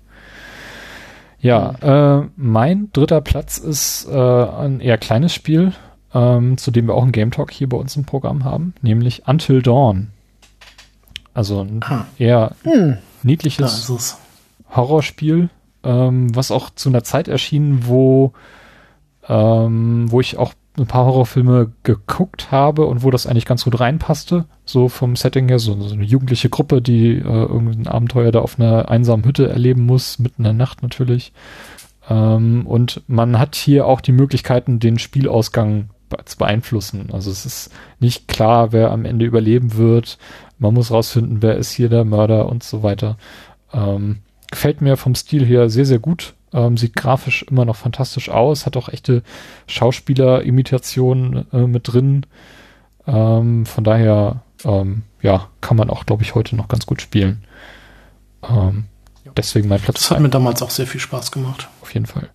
Ja, mein dritter Platz ist ein eher kleines Spiel, zu dem wir auch einen Game Talk hier bei uns im Programm haben, nämlich Until Dawn. Also ein eher niedliches Horrorspiel, was auch zu einer Zeit erschien, wo ich auch ein paar Horrorfilme geguckt habe und wo das eigentlich ganz gut reinpasste, so vom Setting her, so eine jugendliche Gruppe, die irgendein Abenteuer da auf einer einsamen Hütte erleben muss, mitten in der Nacht natürlich. Und man hat hier auch die Möglichkeiten, den Spielausgang zu beeinflussen. Also es ist nicht klar, wer am Ende überleben wird. Man muss rausfinden, wer ist hier der Mörder und so weiter. Gefällt mir vom Stil her sehr, sehr gut. Sieht grafisch immer noch fantastisch aus. Hat auch echte Schauspieler-Imitationen mit drin. Von daher, kann man auch, glaube ich, heute noch ganz gut spielen. Deswegen mein Platz 2. Das hat mir damals auch sehr viel Spaß gemacht. Auf jeden Fall.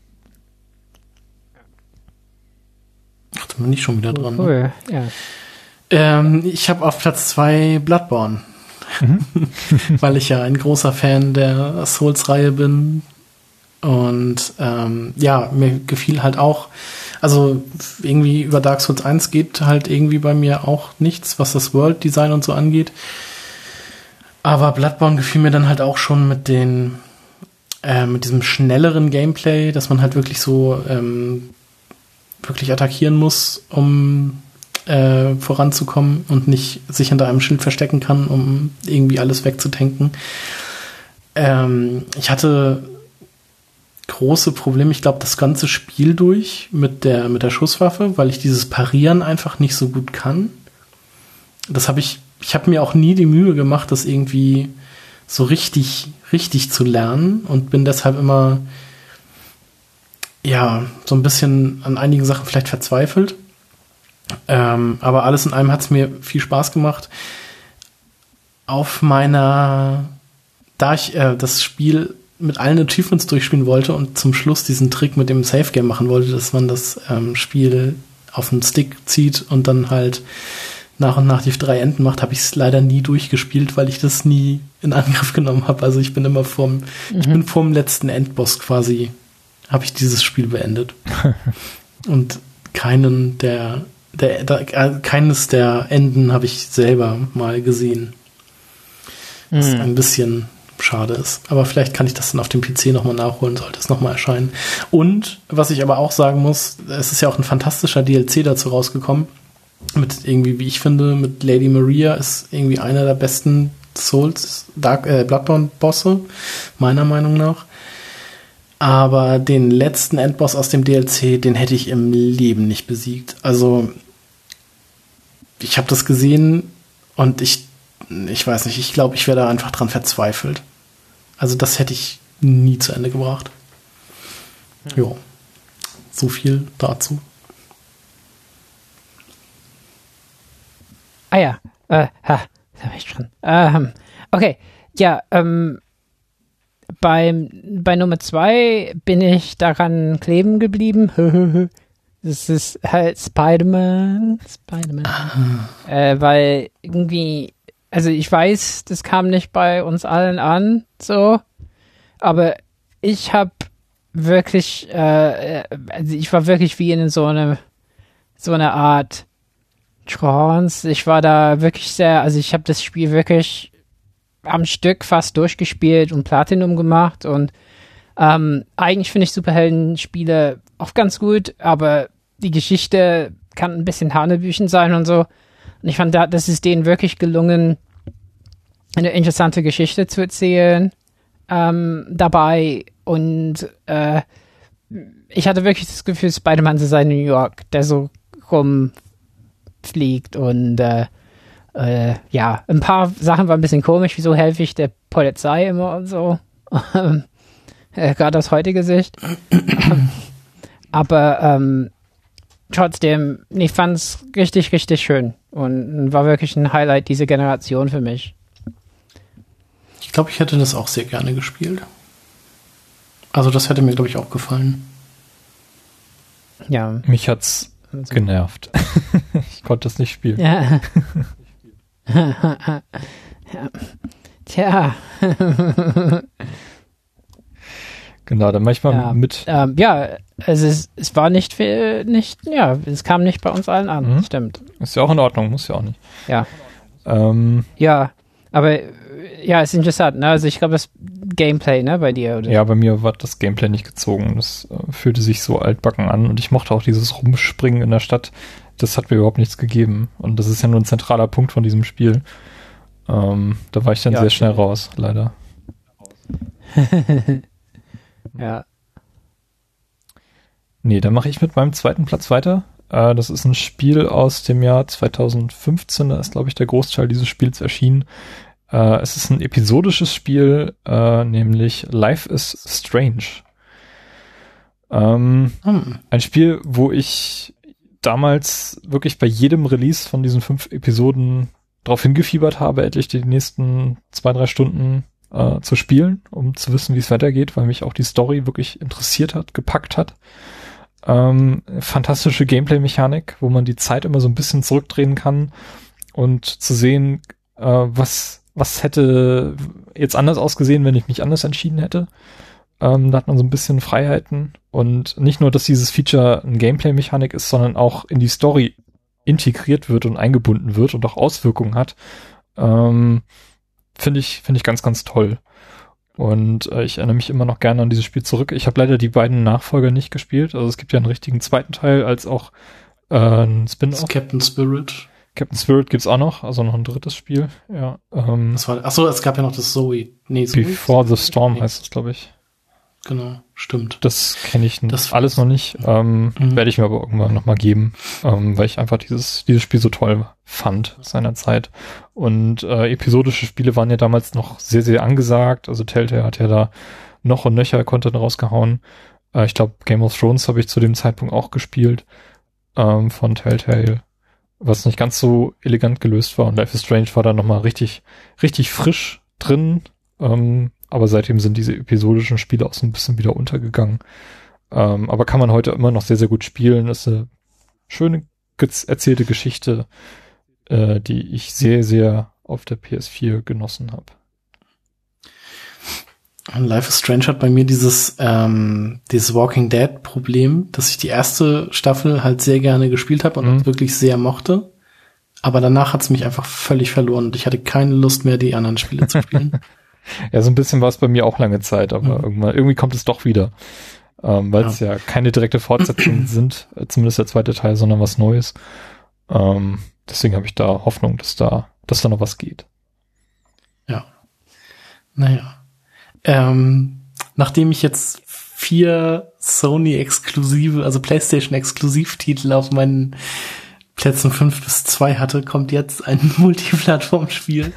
Ach, da bin ich schon wieder dran. Cool, ja. Ich habe auf Platz 2 Bloodborne. weil ich ja ein großer Fan der Souls-Reihe bin. Und mir gefiel halt auch, also irgendwie über Dark Souls 1 geht halt irgendwie bei mir auch nichts, was das World-Design und so angeht. Aber Bloodborne gefiel mir dann halt auch schon mit diesem schnelleren Gameplay, dass man halt wirklich so wirklich attackieren muss, um voranzukommen und nicht sich hinter einem Schild verstecken kann, um irgendwie alles wegzutanken. Ich hatte große Probleme, ich glaube, das ganze Spiel durch mit der Schusswaffe, weil ich dieses Parieren einfach nicht so gut kann. Ich habe mir auch nie die Mühe gemacht, das irgendwie so richtig zu lernen und bin deshalb immer so ein bisschen an einigen Sachen vielleicht verzweifelt. Aber alles in allem hat es mir viel Spaß gemacht. Da ich das Spiel mit allen Achievements durchspielen wollte und zum Schluss diesen Trick mit dem Safe Game machen wollte, dass man das Spiel auf den Stick zieht und dann halt nach und nach die 3 Enden macht, habe ich es leider nie durchgespielt, weil ich das nie in Angriff genommen habe. Also ich bin immer ich bin vorm letzten Endboss quasi, habe ich dieses Spiel beendet. Und keines der Enden habe ich selber mal gesehen. Was ein bisschen schade ist. Aber vielleicht kann ich das dann auf dem PC nochmal nachholen, sollte es nochmal erscheinen. Und, was ich aber auch sagen muss, es ist ja auch ein fantastischer DLC dazu rausgekommen. Mit irgendwie, wie ich finde, mit Lady Maria ist irgendwie einer der besten Bloodborne-Bosse, meiner Meinung nach. Aber den letzten Endboss aus dem DLC, den hätte ich im Leben nicht besiegt. Also, ich habe das gesehen und ich weiß nicht, ich glaube, ich wäre da einfach dran verzweifelt. Also das hätte ich nie zu Ende gebracht. Jo, so viel dazu. Ah ja, da war ich dran. Okay, ja, bei Nummer 2 bin ich daran kleben geblieben. Das ist halt Spider-Man. Weil irgendwie, also ich weiß, das kam nicht bei uns allen an, so, aber ich habe wirklich, also ich war wirklich wie in so eine Art Trance. Ich war da wirklich also ich habe das Spiel wirklich am Stück fast durchgespielt und Platinum gemacht und eigentlich finde ich Superhelden-Spiele auch ganz gut, aber die Geschichte kann ein bisschen hanebüchen sein und so. Und ich fand, das ist denen wirklich gelungen, eine interessante Geschichte zu erzählen dabei. Und ich hatte wirklich das Gefühl, Spider-Man zu sein in New York, der so rumfliegt. Und ja, ein paar Sachen waren ein bisschen komisch, wieso helfe ich der Polizei immer und so. Gerade aus heutiger Sicht. Aber trotzdem, ich fand es richtig, richtig schön und war wirklich ein Highlight dieser Generation für mich. Ich glaube, ich hätte das auch sehr gerne gespielt. Also das hätte mir, glaube ich, auch gefallen. Ja. Mich hat's genervt. Ich konnte es nicht spielen. Ja. Ja. Tja. Genau, dann manchmal mit. Ja, also es war es kam nicht bei uns allen an, stimmt. Ist ja auch in Ordnung, muss ja auch nicht. Ja. Ja, aber ja, ist interessant, ne? Also ich glaube, das Gameplay, ne, bei dir, oder? Ja, bei mir war das Gameplay nicht gezogen. Das fühlte sich so altbacken an und ich mochte auch dieses Rumspringen in der Stadt. Das hat mir überhaupt nichts gegeben. Und das ist ja nur ein zentraler Punkt von diesem Spiel. Da war ich dann sehr schnell raus, leider. Ja. Nee, dann mache ich mit meinem zweiten Platz weiter. Das ist ein Spiel aus dem Jahr 2015. Da ist, glaube ich, der Großteil dieses Spiels erschienen. Es ist ein episodisches Spiel, nämlich Life is Strange. Ein Spiel, wo ich damals wirklich bei jedem Release von diesen 5 Episoden drauf hingefiebert habe, endlich die nächsten 2-3 Stunden zu spielen, um zu wissen, wie es weitergeht, weil mich auch die Story wirklich interessiert hat, gepackt hat. Fantastische Gameplay-Mechanik, wo man die Zeit immer so ein bisschen zurückdrehen kann und zu sehen, was was hätte jetzt anders ausgesehen, wenn ich mich anders entschieden hätte. Da hat man so ein bisschen Freiheiten und nicht nur, dass dieses Feature eine Gameplay-Mechanik ist, sondern auch in die Story integriert wird und eingebunden wird und auch Auswirkungen hat. Finde ich ganz, ganz toll. Und ich erinnere mich immer noch gerne an dieses Spiel zurück. Ich habe leider die beiden Nachfolger nicht gespielt. Also es gibt ja einen richtigen zweiten Teil als auch ein Spin-off. Captain Spirit. Captain Spirit gibt's auch noch, also noch ein drittes Spiel. Ja. Es gab ja noch das Zoe. Nee, Zoe Before the Storm heißt es, glaube ich. Genau, stimmt. Das kenne ich alles noch nicht. Werde ich mir aber irgendwann noch mal geben, weil ich einfach dieses Spiel so toll fand seinerzeit. Und episodische Spiele waren ja damals noch sehr, sehr angesagt. Also Telltale hat ja da noch und nöcher Content rausgehauen. Ich glaube, Game of Thrones habe ich zu dem Zeitpunkt auch gespielt von Telltale, was nicht ganz so elegant gelöst war. Und Life is Strange war da noch mal richtig, richtig frisch drin. Aber seitdem sind diese episodischen Spiele auch so ein bisschen wieder untergegangen. Aber kann man heute immer noch sehr, sehr gut spielen. Das ist eine schöne erzählte Geschichte, die ich sehr, sehr auf der PS4 genossen habe. Life is Strange hat bei mir dieses Walking Dead Problem, dass ich die erste Staffel halt sehr gerne gespielt habe und wirklich sehr mochte. Aber danach hat es mich einfach völlig verloren und ich hatte keine Lust mehr, die anderen Spiele zu spielen. Ja, so ein bisschen war es bei mir auch lange Zeit, aber irgendwie kommt es doch wieder. Weil es ja keine direkte Fortsetzung sind, zumindest der zweite Teil, sondern was Neues. Deswegen habe ich da Hoffnung, dass da noch was geht. Ja. Naja. Nachdem ich jetzt 4 Sony-exklusive, also PlayStation-Exklusivtitel auf meinen Plätzen 5 bis 2 hatte, kommt jetzt ein Multiplattform-Spiel.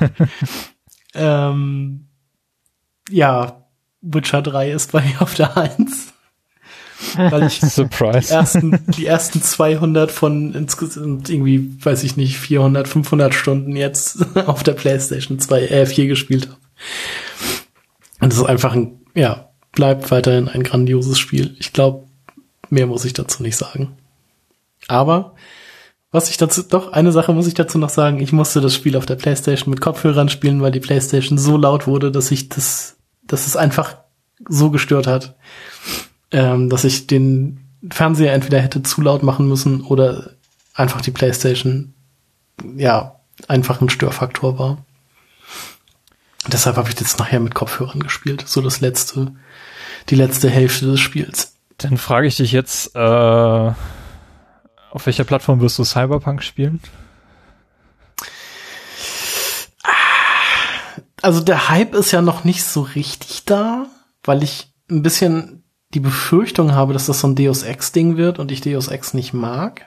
Ja, Witcher 3 ist bei mir auf der 1. Weil ich Surprise. die ersten 200 von insgesamt irgendwie, weiß ich nicht, 400, 500 Stunden jetzt auf der PlayStation 4 gespielt habe. Und das ist einfach bleibt weiterhin ein grandioses Spiel. Ich glaube, mehr muss ich dazu nicht sagen. Aber eine Sache muss ich dazu noch sagen. Ich musste das Spiel auf der PlayStation mit Kopfhörern spielen, weil die PlayStation so laut wurde, dass es einfach so gestört hat, dass ich den Fernseher entweder hätte zu laut machen müssen oder einfach die PlayStation, einfach ein Störfaktor war. Deshalb habe ich jetzt nachher mit Kopfhörern gespielt. So die letzte Hälfte des Spiels. Dann frage ich dich jetzt, auf welcher Plattform wirst du Cyberpunk spielen? Also der Hype ist ja noch nicht so richtig da, weil ich ein bisschen die Befürchtung habe, dass das so ein Deus Ex-Ding wird und ich Deus Ex nicht mag.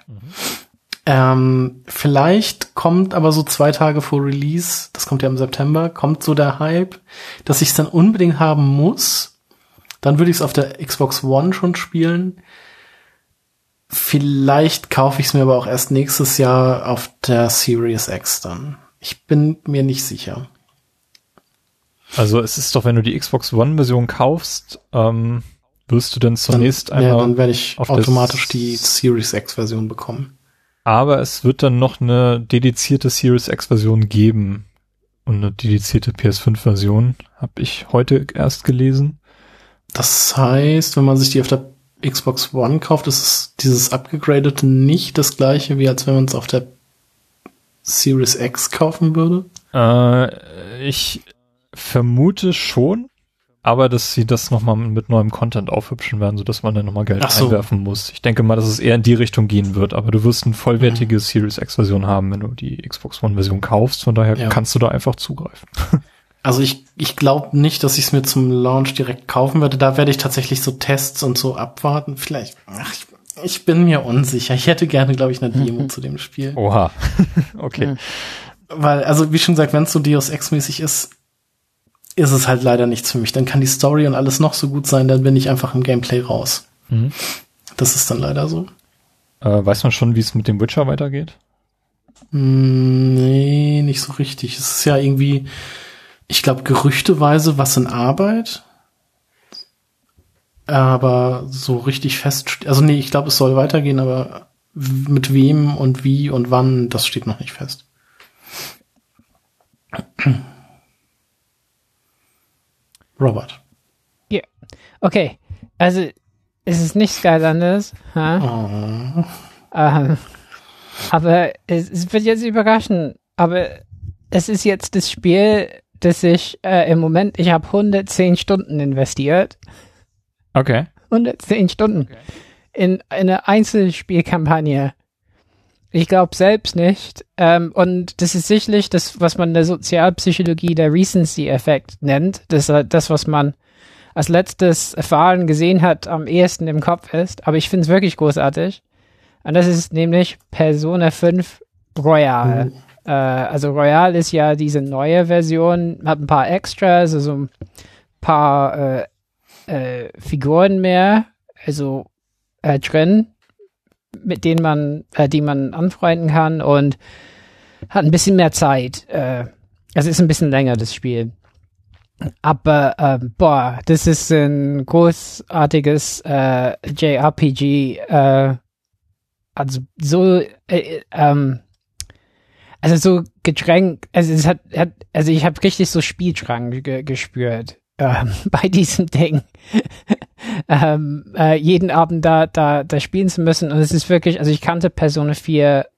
Vielleicht kommt aber so 2 Tage vor Release, das kommt ja im September, kommt so der Hype, dass ich es dann unbedingt haben muss. Dann würde ich es auf der Xbox One schon spielen. Vielleicht kaufe ich es mir aber auch erst nächstes Jahr auf der Series X dann. Ich bin mir nicht sicher. Also es ist doch, wenn du die Xbox One-Version kaufst, wirst du dann zunächst einmal... dann werde ich automatisch die Series X-Version bekommen. Aber es wird dann noch eine dedizierte Series X-Version geben und eine dedizierte PS5-Version, habe ich heute erst gelesen. Das heißt, wenn man sich die auf der Xbox One kauft, ist dieses abgegradete nicht das gleiche, wie als wenn man es auf der Series X kaufen würde? Ich vermute schon, aber dass sie das nochmal mit neuem Content aufhübschen werden, sodass man dann nochmal Geld einwerfen muss. Ich denke mal, dass es eher in die Richtung gehen wird, aber du wirst eine vollwertige Series X-Version haben, wenn du die Xbox One-Version kaufst, von daher kannst du da einfach zugreifen. Also ich glaube nicht, dass ich es mir zum Launch direkt kaufen werde. Da werde ich tatsächlich so Tests und so abwarten. Vielleicht, ich bin mir unsicher. Ich hätte gerne, glaube ich, eine Demo zu dem Spiel. Oha, okay. Weil, also wie schon gesagt, wenn es so Deus Ex-mäßig ist es halt leider nichts für mich. Dann kann die Story und alles noch so gut sein, dann bin ich einfach im Gameplay raus. Das ist dann leider so. Weiß man schon, wie es mit dem Witcher weitergeht? Nee, nicht so richtig. Es ist ja irgendwie, ich glaube, gerüchteweise was in Arbeit. Aber so richtig fest, also nee, ich glaube, es soll weitergehen, aber mit wem und wie und wann, das steht noch nicht fest. Robert. Ja. Okay. Also, es ist nicht Skylanders. Oh. Aber es wird jetzt überraschen. Aber es ist jetzt das Spiel, das ich im Moment, ich habe 110 Stunden investiert. Okay. 110 Stunden in eine Einzelspielkampagne. Ich glaube selbst nicht. Und das ist sicherlich das, was man in der Sozialpsychologie der Recency-Effekt nennt. Das ist das, was man als letztes erfahren, gesehen hat, am ehesten im Kopf ist. Aber ich finde es wirklich großartig. Und das ist nämlich Persona 5 Royal. Also Royal ist ja diese neue Version, hat ein paar Extras, also ein paar Figuren mehr, also drin, mit denen man, die man anfreunden kann und hat ein bisschen mehr Zeit. Es ist ein bisschen länger, das Spiel. Aber, das ist ein großartiges JRPG, also so, also so gedrängt, also es also ich habe richtig so Spieldrang gespürt bei diesem Ding. Jeden Abend da spielen zu müssen, und es ist wirklich, also ich kannte Persona 4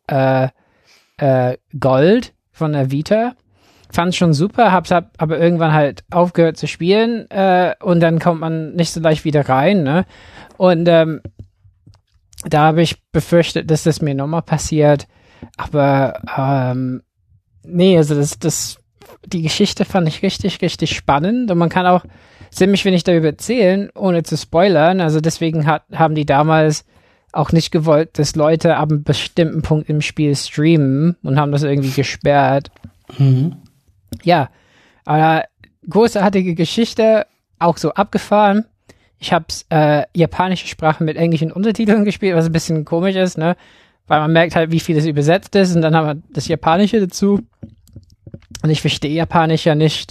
Gold von der Vita, fand schon super, hab's aber irgendwann halt aufgehört zu spielen, und dann kommt man nicht so leicht wieder rein, ne? Und da habe ich befürchtet, dass das mir nochmal passiert, aber nee, also die Geschichte fand ich richtig, richtig spannend, und man kann auch ziemlich wenig darüber erzählen, ohne zu spoilern. Also deswegen haben die damals auch nicht gewollt, dass Leute ab einem bestimmten Punkt im Spiel streamen, und haben das irgendwie gesperrt. Mhm. Ja, aber großartige Geschichte, auch so abgefahren. Ich hab's japanische Sprache mit englischen Untertiteln gespielt, was ein bisschen komisch ist, ne? Weil man merkt halt, wie viel das übersetzt ist, und dann haben wir das Japanische dazu. Und ich verstehe Japanisch ja nicht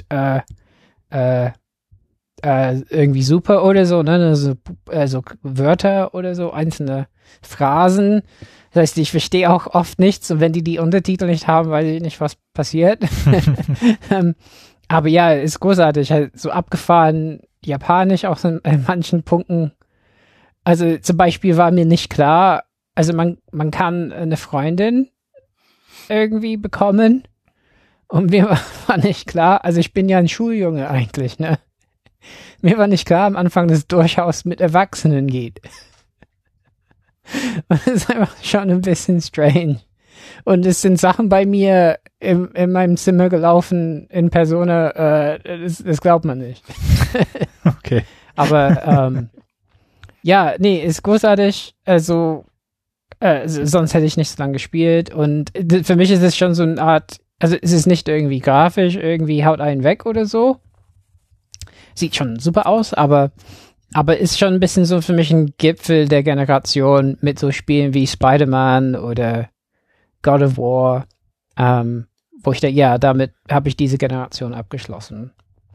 irgendwie super oder so, ne? Also Wörter oder so, einzelne Phrasen. Das heißt, ich verstehe auch oft nichts, und wenn die Untertitel nicht haben, weiß ich nicht, was passiert. Aber ja, ist großartig, halt so abgefahren Japanisch auch in manchen Punkten. Also zum Beispiel war mir nicht klar, also man kann eine Freundin irgendwie bekommen, und mir war nicht klar, also ich bin ja ein Schuljunge eigentlich, ne? Mir war nicht klar am Anfang, dass es durchaus mit Erwachsenen geht. Und das ist einfach schon ein bisschen strange. Und es sind Sachen bei mir in meinem Zimmer gelaufen in Persona, das glaubt man nicht. Okay. Aber ja, nee, ist großartig. Also sonst hätte ich nicht so lange gespielt. Und für mich ist es schon so eine Art, also es ist nicht irgendwie grafisch, irgendwie haut einen weg oder so. Sieht schon super aus, aber ist schon ein bisschen so für mich ein Gipfel der Generation mit so Spielen wie Spider-Man oder God of War, wo ich denke, ja, damit habe ich diese Generation abgeschlossen.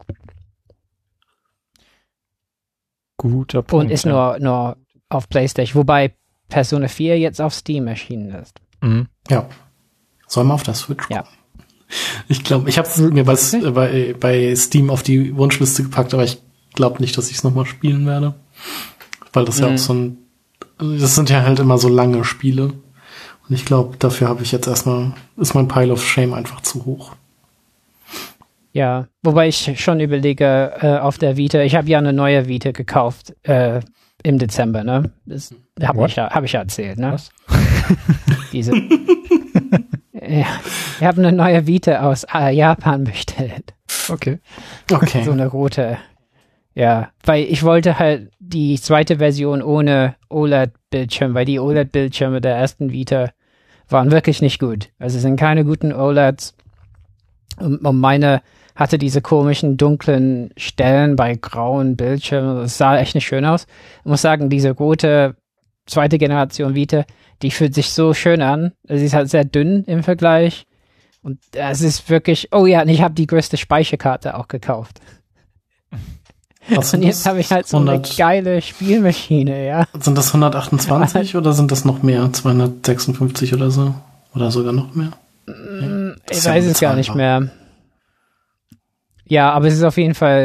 Guter Punkt. Und ist nur auf PlayStation, wobei Persona 4 jetzt auf Steam erschienen ist. Mhm. Ja. Soll mal auf der Switch kommen. Ja. Ich glaube, ich habe es mir bei Steam auf die Wunschliste gepackt, aber ich glaube nicht, dass ich es nochmal spielen werde. Weil das ja auch so das sind ja halt immer so lange Spiele. Und ich glaube, dafür habe ich jetzt erstmal, ist mein Pile of Shame einfach zu hoch. Ja, wobei ich schon überlege, auf der Vita, ich habe ja eine neue Vita gekauft, im Dezember, ne? Das habe ich ja erzählt, ne? Was? Diese. Ja, ich habe eine neue Vita aus Japan bestellt. Okay. Okay. So eine rote. Ja, weil ich wollte halt die zweite Version ohne OLED-Bildschirm, weil die OLED-Bildschirme der ersten Vita waren wirklich nicht gut. Also es sind keine guten OLEDs. Und meine hatte diese komischen dunklen Stellen bei grauen Bildschirmen. Das sah echt nicht schön aus. Ich muss sagen, diese rote zweite Generation Vita, die fühlt sich so schön an. Sie ist halt sehr dünn im Vergleich. Und es ist wirklich, oh ja, und ich habe die größte Speicherkarte auch gekauft. Und jetzt habe ich halt so eine geile Spielmaschine, ja. Sind das 128 oder sind das noch mehr? 256 oder so? Oder sogar noch mehr? Ich weiß es gar nicht mehr. Ja, aber es ist auf jeden Fall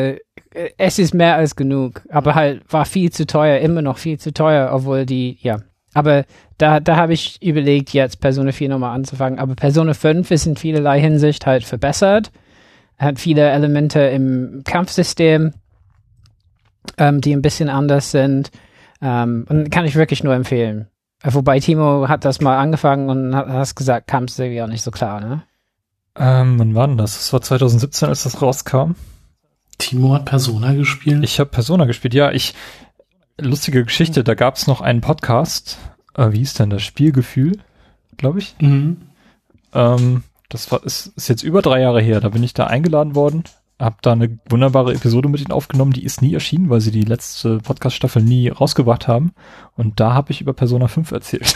es ist mehr als genug, aber halt war viel zu teuer, immer noch viel zu teuer, obwohl aber da habe ich überlegt, jetzt Persona 4 nochmal anzufangen, aber Persona 5 ist in vielerlei Hinsicht halt verbessert, hat viele Elemente im Kampfsystem, die ein bisschen anders sind, und kann ich wirklich nur empfehlen. Wobei Timo hat das mal angefangen und hast gesagt, kam es irgendwie auch nicht so klar, ne? Wann war denn das? Das war 2017, als das rauskam. Timo hat Persona gespielt? Ich habe Persona gespielt, ja. Lustige Geschichte, da gab es noch einen Podcast, wie hieß denn das? Spielgefühl, glaube ich. Mhm. Ist jetzt über 3 Jahre her, da bin ich da eingeladen worden, habe da eine wunderbare Episode mit ihnen aufgenommen, die ist nie erschienen, weil sie die letzte Podcast-Staffel nie rausgebracht haben. Und da habe ich über Persona 5 erzählt.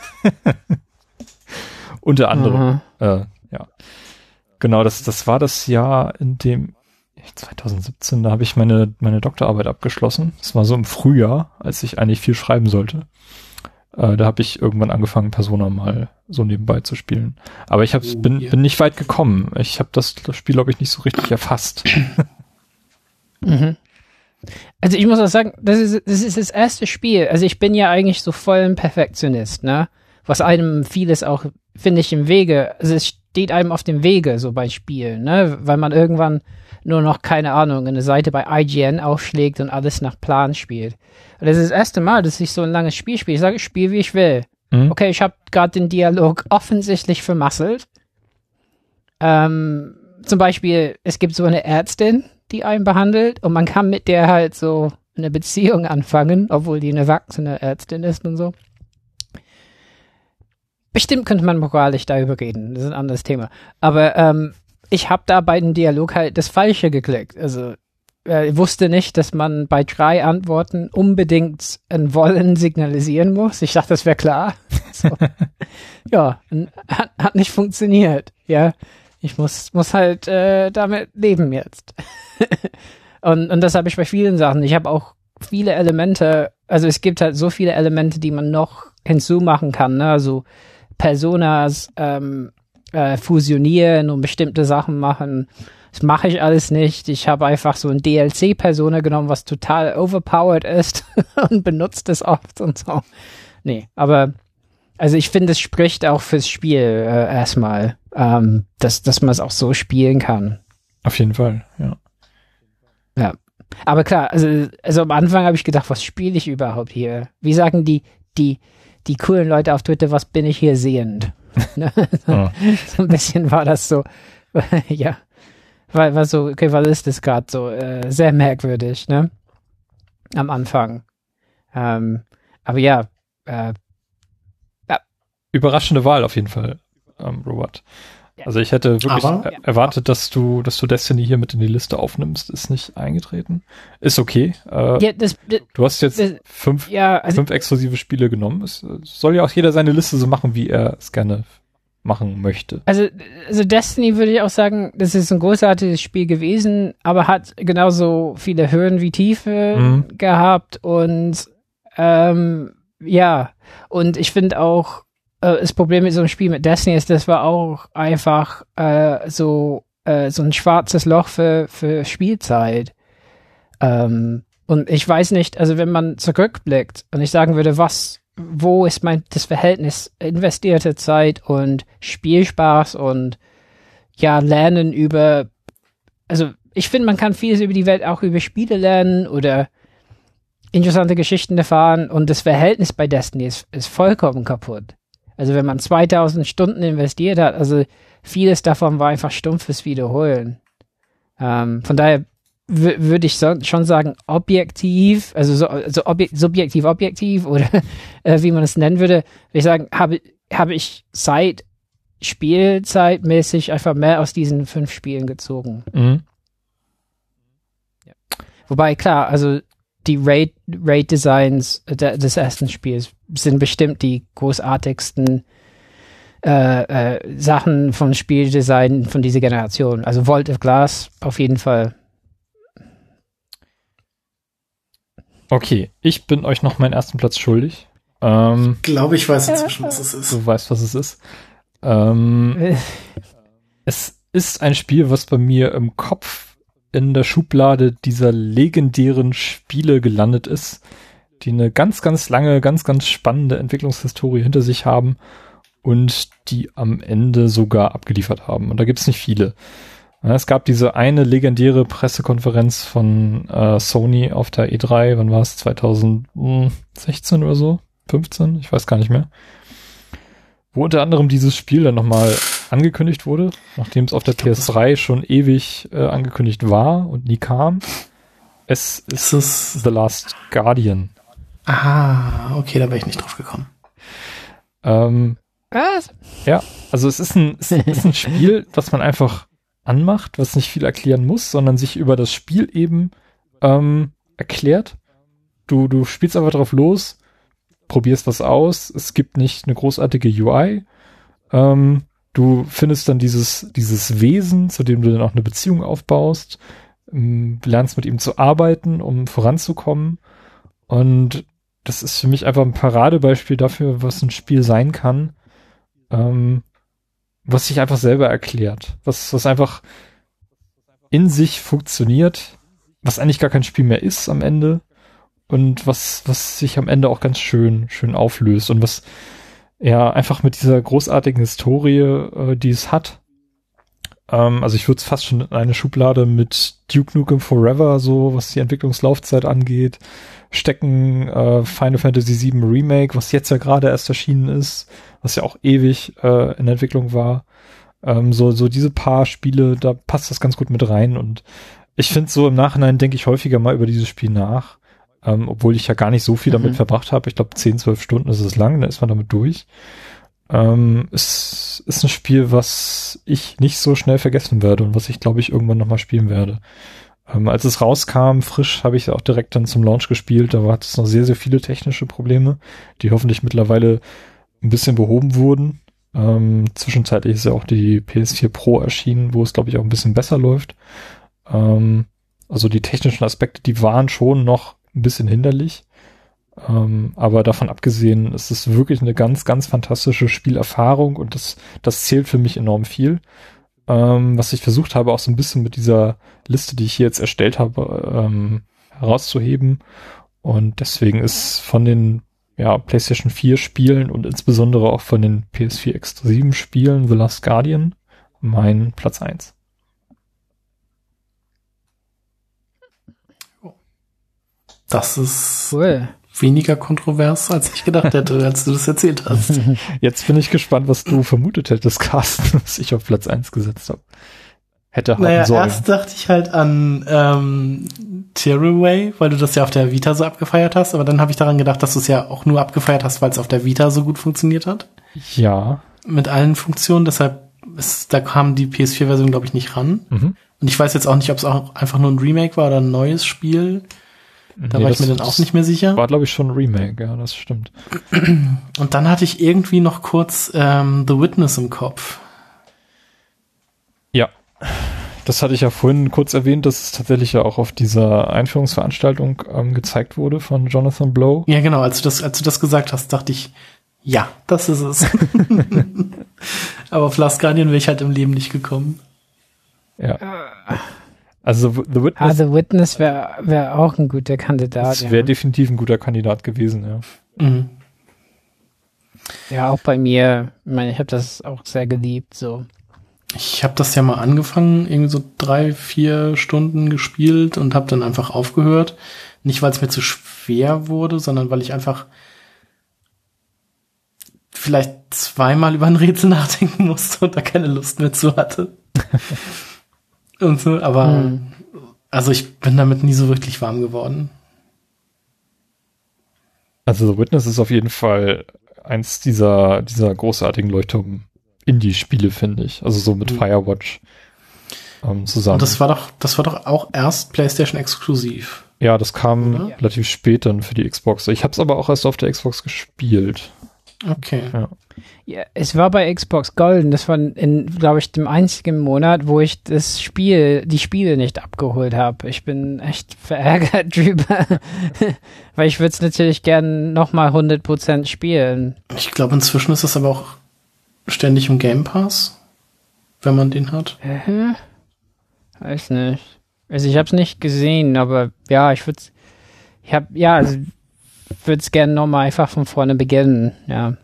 Unter anderem. Ja. Genau, das war das Jahr, in dem 2017, da habe ich meine Doktorarbeit abgeschlossen. Das war so im Frühjahr, als ich eigentlich viel schreiben sollte. Da habe ich irgendwann angefangen, Persona mal so nebenbei zu spielen. Aber ich bin nicht weit gekommen. Ich habe das Spiel, glaube ich, nicht so richtig erfasst. Mhm. Also ich muss auch sagen, das ist das erste Spiel. Also ich bin ja eigentlich so voll ein Perfektionist, ne? Was einem vieles auch, finde ich, im Wege, also es steht einem auf dem Wege, so bei Spielen, ne? Weil man irgendwann nur noch, keine Ahnung, eine Seite bei IGN aufschlägt und alles nach Plan spielt. Und das ist das erste Mal, dass ich so ein langes Spiel spiele. Ich sage, ich spiele, wie ich will. Mhm. Okay, ich habe gerade den Dialog offensichtlich vermasselt. Zum Beispiel, es gibt so eine Ärztin, die einen behandelt und man kann mit der halt so eine Beziehung anfangen, obwohl die eine erwachsene Ärztin ist und so. Bestimmt könnte man moralisch darüber reden, das ist ein anderes Thema. Aber ich habe da bei dem Dialog halt das Falsche geklickt. Also ich wusste nicht, dass man bei 3 Antworten unbedingt ein Wollen signalisieren muss. Ich dachte, das wäre klar. So. Ja, hat nicht funktioniert. Ja, ich muss halt damit leben jetzt. und das habe ich bei vielen Sachen. Ich habe auch viele Elemente, also es gibt halt so viele Elemente, die man noch hinzumachen kann, ne? Also Personas fusionieren und bestimmte Sachen machen. Das mache ich alles nicht. Ich habe einfach so ein DLC-Persona genommen, was total overpowered ist und benutzt es oft und so. Nee, aber also ich finde, es spricht auch fürs Spiel erstmal, dass man es auch so spielen kann. Auf jeden Fall, ja. Ja, aber klar, also am Anfang habe ich gedacht, was spiele ich überhaupt hier? Wie sagen die coolen Leute auf Twitter, was bin ich hier sehend? Oh. So ein bisschen war das so, ja, war so, okay, was ist das gerade so, sehr merkwürdig, ne? Am Anfang. Aber ja, Überraschende Wahl auf jeden Fall, Robert. Also ich hätte wirklich erwartet, dass du Destiny hier mit in die Liste aufnimmst. Ist nicht eingetreten. Ist okay. Du hast jetzt 5 exklusive Spiele genommen. Es soll ja auch jeder seine Liste so machen, wie er es gerne machen möchte. Also Destiny würde ich auch sagen, das ist ein großartiges Spiel gewesen, aber hat genauso viele Höhen wie Tiefe gehabt und und ich finde auch, das Problem mit so einem Spiel mit Destiny ist, das war auch einfach so ein schwarzes Loch für Spielzeit. Und ich weiß nicht, also wenn man zurückblickt und ich sagen würde, wo ist das Verhältnis investierte Zeit und Spielspaß und Lernen über, also ich finde, man kann vieles über die Welt auch über Spiele lernen oder interessante Geschichten erfahren und das Verhältnis bei Destiny ist vollkommen kaputt. Also wenn man 2000 Stunden investiert hat, also vieles davon war einfach stumpfes Wiederholen. Von daher würde ich schon sagen, objektiv, also subjektiv oder wie man es nennen würde ich sagen, habe ich spielzeitmäßig einfach mehr aus diesen 5 Spielen gezogen. Mhm. Ja. Wobei, klar, also die Raid-Designs des ersten Spiels sind bestimmt die großartigsten Sachen von Spieldesign von dieser Generation. Also Vault of Glass auf jeden Fall. Okay, ich bin euch noch meinen ersten Platz schuldig. Ich glaube, ich weiß inzwischen, was es ist. Du weißt, was es ist. Es ist ein Spiel, was bei mir im Kopf in der Schublade dieser legendären Spiele gelandet ist, die eine ganz, ganz lange, ganz, ganz spannende Entwicklungshistorie hinter sich haben und die am Ende sogar abgeliefert haben. Und da gibt's nicht viele. Ja, es gab diese eine legendäre Pressekonferenz von Sony auf der E3, wann war es? 2016 oder so? 15? Ich weiß gar nicht mehr. Wo unter anderem dieses Spiel dann nochmal angekündigt wurde, nachdem es auf der PS3 schon ewig angekündigt war und nie kam. Es ist The Last Guardian. Ah, okay, da wäre ich nicht drauf gekommen. Was? Ja, also es ist ein Spiel, was man einfach anmacht, was nicht viel erklären muss, sondern sich über das Spiel eben erklärt. Du spielst einfach drauf los, probierst was aus, es gibt nicht eine großartige UI. Du findest dann dieses Wesen, zu dem du dann auch eine Beziehung aufbaust, lernst mit ihm zu arbeiten, um voranzukommen. Und das ist für mich einfach ein Paradebeispiel dafür, was ein Spiel sein kann, was sich einfach selber erklärt, was einfach in sich funktioniert, was eigentlich gar kein Spiel mehr ist am Ende und was sich am Ende auch ganz schön auflöst und was ja einfach mit dieser großartigen Historie, die es hat. Also ich würde es fast schon in eine Schublade mit Duke Nukem Forever, so was die Entwicklungslaufzeit angeht, stecken, Final Fantasy VII Remake, was jetzt ja gerade erst erschienen ist, was ja auch ewig in Entwicklung war. So diese paar Spiele, da passt das ganz gut mit rein und ich finde so im Nachhinein denke ich häufiger mal über dieses Spiel nach, obwohl ich ja gar nicht so viel damit verbracht habe. Ich glaube 10, 12 Stunden ist es lang, dann ist man damit durch. Es ist ein Spiel, was ich nicht so schnell vergessen werde und was ich, glaube ich, irgendwann nochmal spielen werde. Als es rauskam, frisch, habe ich auch direkt dann zum Launch gespielt. Da hat es noch sehr, sehr viele technische Probleme, die hoffentlich mittlerweile ein bisschen behoben wurden. Zwischenzeitlich ist ja auch die PS4 Pro erschienen, wo es, glaube ich, auch ein bisschen besser läuft. Also die technischen Aspekte, die waren schon noch ein bisschen hinderlich. Aber davon abgesehen ist es wirklich eine ganz, ganz fantastische Spielerfahrung und das zählt für mich enorm viel. Was ich versucht habe, auch so ein bisschen mit dieser Liste, die ich hier jetzt erstellt habe, herauszuheben. Und deswegen ist von den PlayStation 4 Spielen und insbesondere auch von den PS4 exklusiven Spielen The Last Guardian mein Platz 1. Das ist Cool. Weniger kontrovers, als ich gedacht hätte, als du das erzählt hast. Jetzt bin ich gespannt, was du vermutet hättest, Carsten, was ich auf Platz 1 gesetzt habe. Hätte haben sollen. Erst dachte ich halt an Tearaway, weil du das ja auf der Vita so abgefeiert hast, aber dann habe ich daran gedacht, dass du es ja auch nur abgefeiert hast, weil es auf der Vita so gut funktioniert hat. Ja. Mit allen Funktionen, deshalb da kam die PS4-Version, glaube ich, nicht ran. Und ich weiß jetzt auch nicht, ob es auch einfach nur ein Remake war oder ein neues Spiel. Da war ich mir dann auch nicht mehr sicher. War, glaube ich, schon ein Remake, ja, das stimmt. Und dann hatte ich irgendwie noch kurz The Witness im Kopf. Ja, das hatte ich ja vorhin kurz erwähnt, dass es tatsächlich ja auch auf dieser Einführungsveranstaltung gezeigt wurde von Jonathan Blow. Ja, genau, als du das gesagt hast, dachte ich, ja, das ist es. Aber auf Last Guardian wäre ich halt im Leben nicht gekommen. Ja. Also The Witness. The Witness wäre auch ein guter Kandidat. Das wäre definitiv ein guter Kandidat gewesen, ja. Mhm. Ja, auch bei mir. Ich meine, ich habe das auch sehr geliebt, so. Ich habe das ja mal angefangen, irgendwie so 3-4 Stunden gespielt und habe dann einfach aufgehört. Nicht, weil es mir zu schwer wurde, sondern weil ich einfach vielleicht zweimal über ein Rätsel nachdenken musste und da keine Lust mehr zu hatte. Und so, aber also ich bin damit nie so wirklich warm geworden. Also The Witness ist auf jeden Fall eins dieser großartigen Leuchtturm-Indie-Spiele, finde ich. Also so mit Firewatch zusammen. Und das war doch auch erst PlayStation exklusiv. Ja, das kam relativ spät dann für die Xbox. Ich habe es aber auch erst auf der Xbox gespielt. Okay. Ja, es war bei Xbox Golden. Das war glaube ich, dem einzigen Monat, wo ich die Spiele nicht abgeholt habe. Ich bin echt verärgert drüber, weil ich würde es natürlich gerne nochmal 100% spielen. Ich glaube, inzwischen ist es aber auch ständig im Game Pass, wenn man den hat. Weiß nicht. Also ich habe es nicht gesehen, aber ja, ich würde es gerne nochmal einfach von vorne beginnen, ja.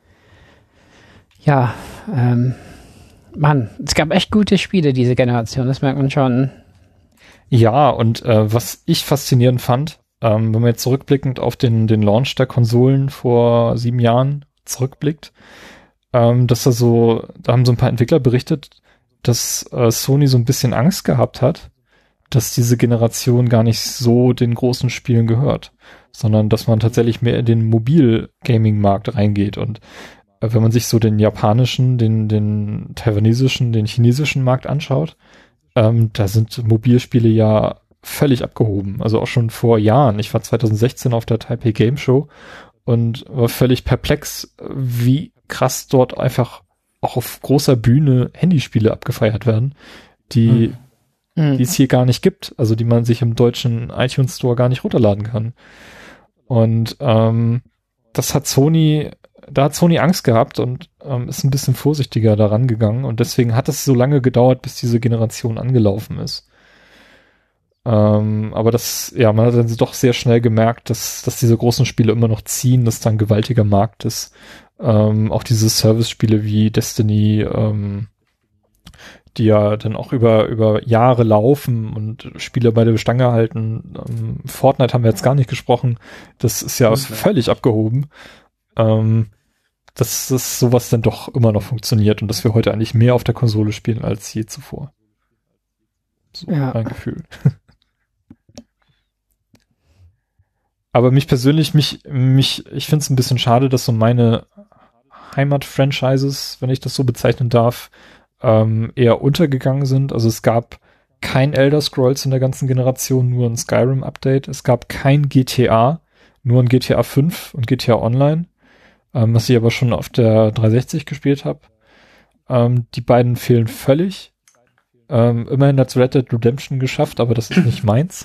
Ja, Mann, es gab echt gute Spiele diese Generation, das merkt man schon. Ja, und was ich faszinierend fand, wenn man jetzt zurückblickend auf den Launch der Konsolen vor 7 Jahren zurückblickt, da haben so ein paar Entwickler berichtet, dass Sony so ein bisschen Angst gehabt hat, dass diese Generation gar nicht so den großen Spielen gehört, sondern dass man tatsächlich mehr in den Mobil-Gaming-Markt reingeht. Und wenn man sich so den japanischen, den taiwanesischen, den chinesischen Markt anschaut, da sind Mobilspiele ja völlig abgehoben. Also auch schon vor Jahren. Ich war 2016 auf der Taipei Game Show und war völlig perplex, wie krass dort einfach auch auf großer Bühne Handyspiele abgefeiert werden, die es hier gar nicht gibt. Also die man sich im deutschen iTunes Store gar nicht runterladen kann. Und das hat Sony Angst gehabt und ist ein bisschen vorsichtiger daran gegangen und deswegen hat es so lange gedauert, bis diese Generation angelaufen ist. Aber man hat dann doch sehr schnell gemerkt, dass diese großen Spiele immer noch ziehen, dass da ein gewaltiger Markt ist. Auch diese Service-Spiele wie Destiny, die ja dann auch über Jahre laufen und Spiele bei der Stange halten. Fortnite haben wir jetzt gar nicht gesprochen. Das ist ja völlig abgehoben. Dass sowas dann doch immer noch funktioniert und dass wir heute eigentlich mehr auf der Konsole spielen als je zuvor. So mein Gefühl. Aber mich persönlich, ich finde es ein bisschen schade, dass so meine Heimat-Franchises, wenn ich das so bezeichnen darf, eher untergegangen sind. Also es gab kein Elder Scrolls in der ganzen Generation, nur ein Skyrim-Update. Es gab kein GTA, nur ein GTA 5 und GTA Online, was ich aber schon auf der 360 gespielt habe. Die beiden fehlen völlig. Immerhin hat Red Dead Redemption geschafft, aber das ist nicht meins.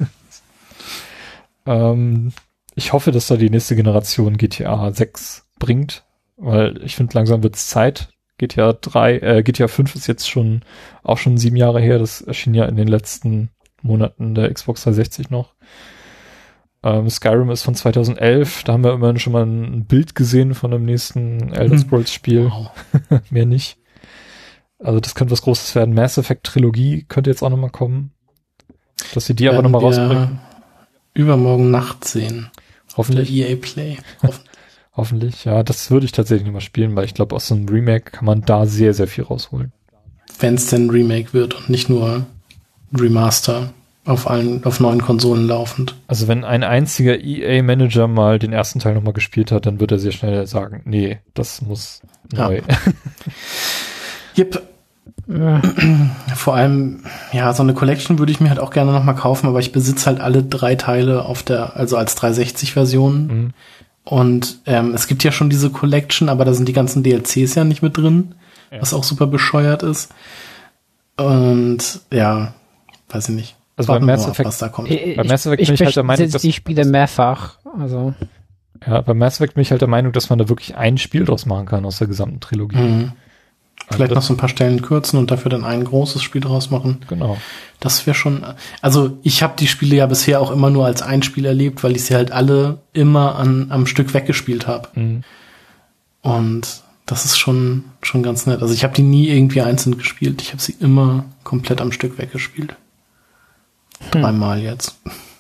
Ich hoffe, dass da die nächste Generation GTA 6 bringt, weil ich finde, langsam wird es Zeit. GTA 5 ist jetzt schon 7 Jahre her. Das erschien ja in den letzten Monaten der Xbox 360 noch. Skyrim ist von 2011. Da haben wir immerhin schon mal ein Bild gesehen von dem nächsten Elder Scrolls Spiel. Wow. Mehr nicht. Also das könnte was Großes werden. Mass Effect Trilogie könnte jetzt auch nochmal kommen. Dass sie die aber nochmal rausbringen. Übermorgen Nacht sehen. Hoffentlich. Der EA Play. Hoffentlich, ja. Das würde ich tatsächlich nicht mal spielen, weil ich glaube, aus so einem Remake kann man da sehr, sehr viel rausholen. Wenn es denn Remake wird und nicht nur Remaster auf neuen Konsolen laufend. Also wenn ein einziger EA-Manager mal den ersten Teil nochmal gespielt hat, dann wird er sehr schnell sagen, nee, das muss neu. Yep. Vor allem, ja, so eine Collection würde ich mir halt auch gerne nochmal kaufen, aber ich besitze halt alle 3 Teile also als 360-Version. Und es gibt ja schon diese Collection, aber da sind die ganzen DLCs ja nicht mit drin, was auch super bescheuert ist. Und ja, weiß ich nicht. Also bei Mass Effect, was da kommt. Bei Mass Effect bin ich halt der Meinung, dass die Spiele mehrfach. Also ja, bei Mass Effect bin ich halt der Meinung, dass man da wirklich ein Spiel draus machen kann aus der gesamten Trilogie. Vielleicht noch so ein paar Stellen kürzen und dafür dann ein großes Spiel draus machen. Genau. Das wäre schon, also ich habe die Spiele ja bisher auch immer nur als ein Spiel erlebt, weil ich sie halt alle immer am Stück weggespielt habe. Und das ist schon ganz nett. Also ich habe die nie irgendwie einzeln gespielt. Ich habe sie immer komplett am Stück weggespielt. 3-mal jetzt.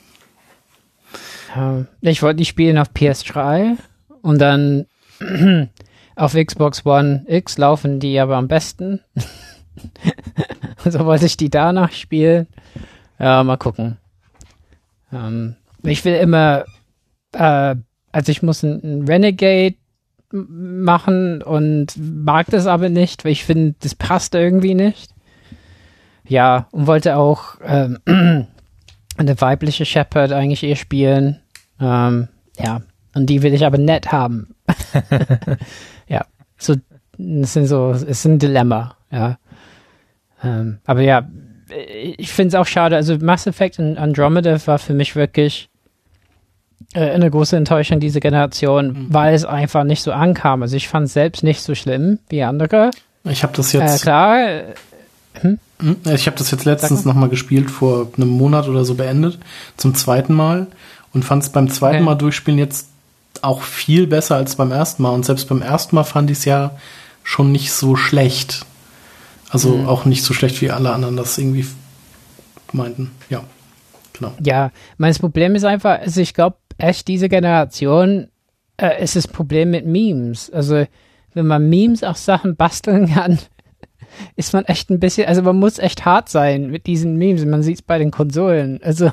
Ich wollte die spielen auf PS3 und dann auf Xbox One X laufen die aber am besten. Also wollte ich die danach spielen. Ja, mal gucken. Ich will immer, also ich muss ein Renegade machen und mag das aber nicht, weil ich finde, das passt irgendwie nicht. Ja, und wollte auch eine weibliche Shepherd eigentlich eher spielen. Ja, und die will ich aber nett haben. Ja, es ist ein Dilemma, ja. Aber ja, ich finde es auch schade. Also Mass Effect und Andromeda war für mich wirklich eine große Enttäuschung diese Generation, weil es einfach nicht so ankam. Also ich fand es selbst nicht so schlimm wie andere. Ich habe das jetzt... Klar. Ich habe das jetzt letztens nochmal gespielt, vor einem Monat oder so beendet, zum zweiten Mal und fand es beim zweiten Mal durchspielen jetzt auch viel besser als beim ersten Mal. Und selbst beim ersten Mal fand ich es ja schon nicht so schlecht. Also auch nicht so schlecht, wie alle anderen das irgendwie meinten. Ja, genau. Ja, mein Problem ist einfach, also ich glaube, echt diese Generation ist das Problem mit Memes. Also wenn man Memes auf Sachen basteln kann, ist man echt ein bisschen, also man muss echt hart sein mit diesen Memes. Man sieht es bei den Konsolen. Also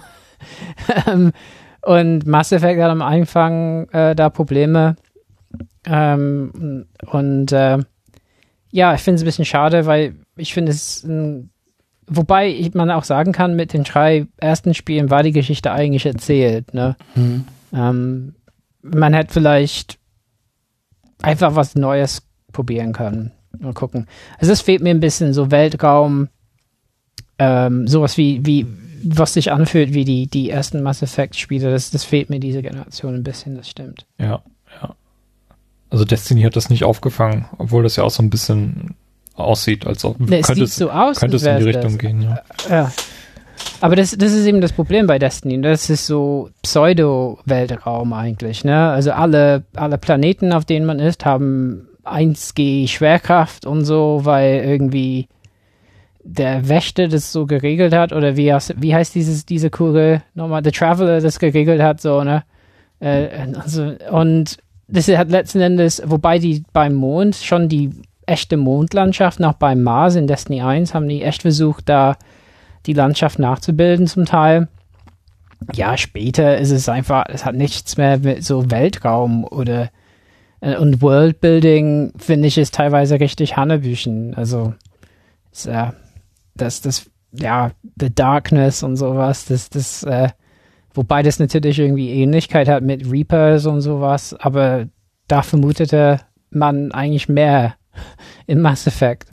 und Mass Effect hat am Anfang da Probleme. Ja, ich finde es ein bisschen schade, weil ich finde es wobei man auch sagen kann, mit den 3 ersten Spielen war die Geschichte eigentlich erzählt. Ne? Man hätte vielleicht einfach was Neues probieren können. Mal gucken. Also es fehlt mir ein bisschen so Weltraum, sowas wie was sich anfühlt wie die ersten Mass Effect Spiele. Das fehlt mir diese Generation ein bisschen, das stimmt. Ja. Also Destiny hat das nicht aufgefangen, obwohl das ja auch so ein bisschen aussieht, als ob könnte es in die Richtung gehen. Ja. Aber das ist eben das Problem bei Destiny. Das ist so Pseudo-Weltraum eigentlich. Ne? Also alle Planeten, auf denen man ist, haben 1G Schwerkraft und so, weil irgendwie der Wächter das so geregelt hat. Oder wie heißt diese Kugel nochmal? The Traveler das geregelt hat, so, ne? Und das hat letzten Endes, wobei die beim Mond schon die echte Mondlandschaft, noch beim Mars in Destiny 1 haben die echt versucht, da die Landschaft nachzubilden zum Teil. Ja, später ist es einfach, es hat nichts mehr mit so Weltraum oder und Worldbuilding, finde ich, ist teilweise richtig Hanebüchen. Also The Darkness und sowas, wobei das natürlich irgendwie Ähnlichkeit hat mit Reapers und sowas, aber da vermutete man eigentlich mehr in Mass Effect.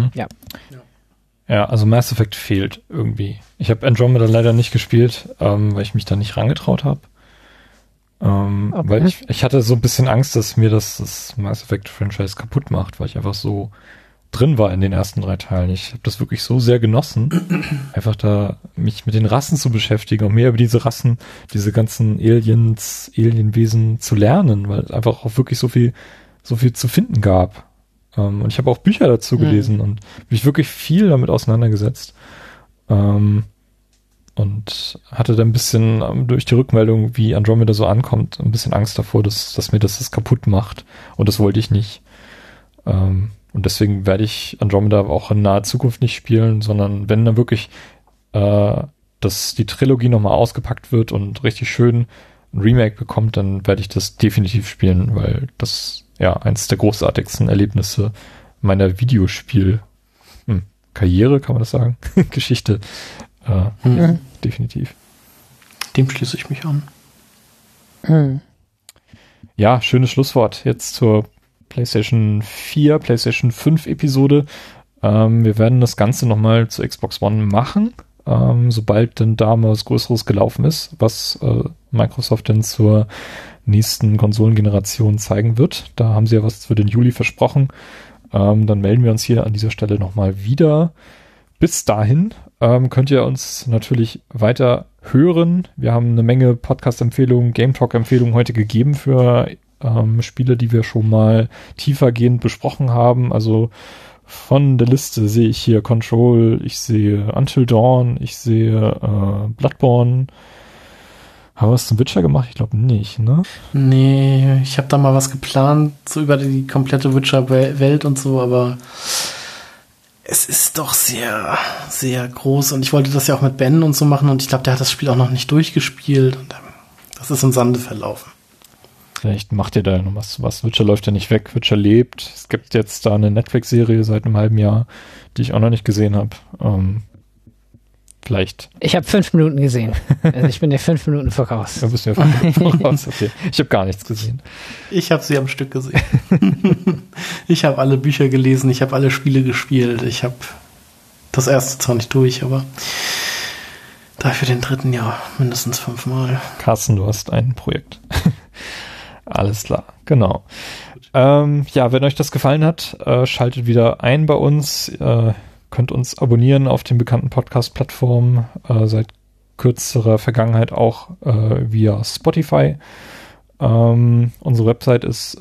Ja, also Mass Effect fehlt irgendwie. Ich habe Andromeda leider nicht gespielt, weil ich mich da nicht rangetraut habe. Okay. Weil ich hatte so ein bisschen Angst, dass mir das Mass Effect Franchise kaputt macht, weil ich einfach so drin war in den ersten 3 Teilen. Ich habe das wirklich so sehr genossen, einfach da mich mit den Rassen zu beschäftigen und mehr über diese Rassen, diese ganzen Alienwesen zu lernen, weil es einfach auch wirklich so viel zu finden gab. Und ich habe auch Bücher dazu gelesen und mich wirklich viel damit auseinandergesetzt. Und hatte da ein bisschen durch die Rückmeldung, wie Andromeda so ankommt, ein bisschen Angst davor, dass mir das kaputt macht. Und das wollte ich nicht. Und deswegen werde ich Andromeda auch in naher Zukunft nicht spielen, sondern wenn dann wirklich dass die Trilogie nochmal ausgepackt wird und richtig schön ein Remake bekommt, dann werde ich das definitiv spielen, weil das eins der großartigsten Erlebnisse meiner Videospiel-Karriere, kann man das sagen? Geschichte. Definitiv. Dem schließe ich mich an. Ja, schönes Schlusswort jetzt zur PlayStation 4, PlayStation 5 Episode. Wir werden das Ganze nochmal zur Xbox One machen, sobald dann da mal was Größeres gelaufen ist, was Microsoft denn zur nächsten Konsolengeneration zeigen wird. Da haben sie ja was für den Juli versprochen. Dann melden wir uns hier an dieser Stelle nochmal wieder. Bis dahin könnt ihr uns natürlich weiter hören. Wir haben eine Menge Podcast-Empfehlungen, Game Talk-Empfehlungen heute gegeben für Spiele, die wir schon mal tiefergehend besprochen haben. Also von der Liste sehe ich hier Control, ich sehe Until Dawn, ich sehe Bloodborne. Haben wir was zum Witcher gemacht? Ich glaube nicht, ne? Nee, ich habe da mal was geplant, so über die komplette Witcher-Welt und so, aber es ist doch sehr, sehr groß und ich wollte das ja auch mit Ben und so machen und ich glaube, der hat das Spiel auch noch nicht durchgespielt und das ist im Sande verlaufen. Vielleicht macht ihr da noch was. Witcher läuft ja nicht weg, Witcher lebt. Es gibt jetzt da eine Netflix-Serie seit einem halben Jahr, die ich auch noch nicht gesehen habe. Vielleicht. Ich habe 5 Minuten gesehen. Also ich bin dir 5 Minuten voraus. Du bist mir 5 Minuten voraus, okay. Ich habe gar nichts gesehen. Ich habe sie am Stück gesehen. Ich habe alle Bücher gelesen, ich habe alle Spiele gespielt. Ich habe das erste zwar nicht durch, aber dafür den dritten Jahr mindestens 5 Mal. Carsten, du hast ein Projekt. Alles klar, genau. Ja, wenn euch das gefallen hat, schaltet wieder ein bei uns. könnt uns abonnieren auf den bekannten Podcast-Plattformen, seit kürzerer Vergangenheit auch via Spotify. Unsere Website ist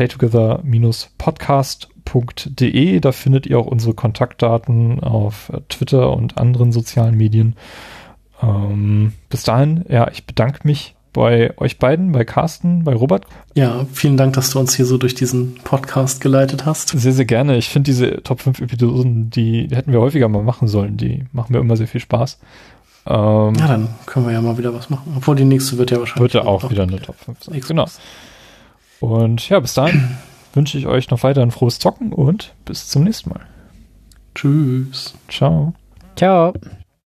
playtogether-podcast.de. Da findet ihr auch unsere Kontaktdaten auf Twitter und anderen sozialen Medien. Bis dahin, ja, ich bedanke mich bei euch beiden, bei Carsten, bei Robert. Ja, vielen Dank, dass du uns hier so durch diesen Podcast geleitet hast. Sehr, sehr gerne. Ich finde diese Top 5 Episoden, die hätten wir häufiger mal machen sollen. Die machen mir immer sehr viel Spaß. Ja, dann können wir ja mal wieder was machen. Obwohl die nächste wird ja wahrscheinlich auch wieder eine Top 5 sein. Genau. Und ja, bis dahin wünsche ich euch noch weiter ein frohes Zocken und bis zum nächsten Mal. Tschüss. Ciao. Ciao.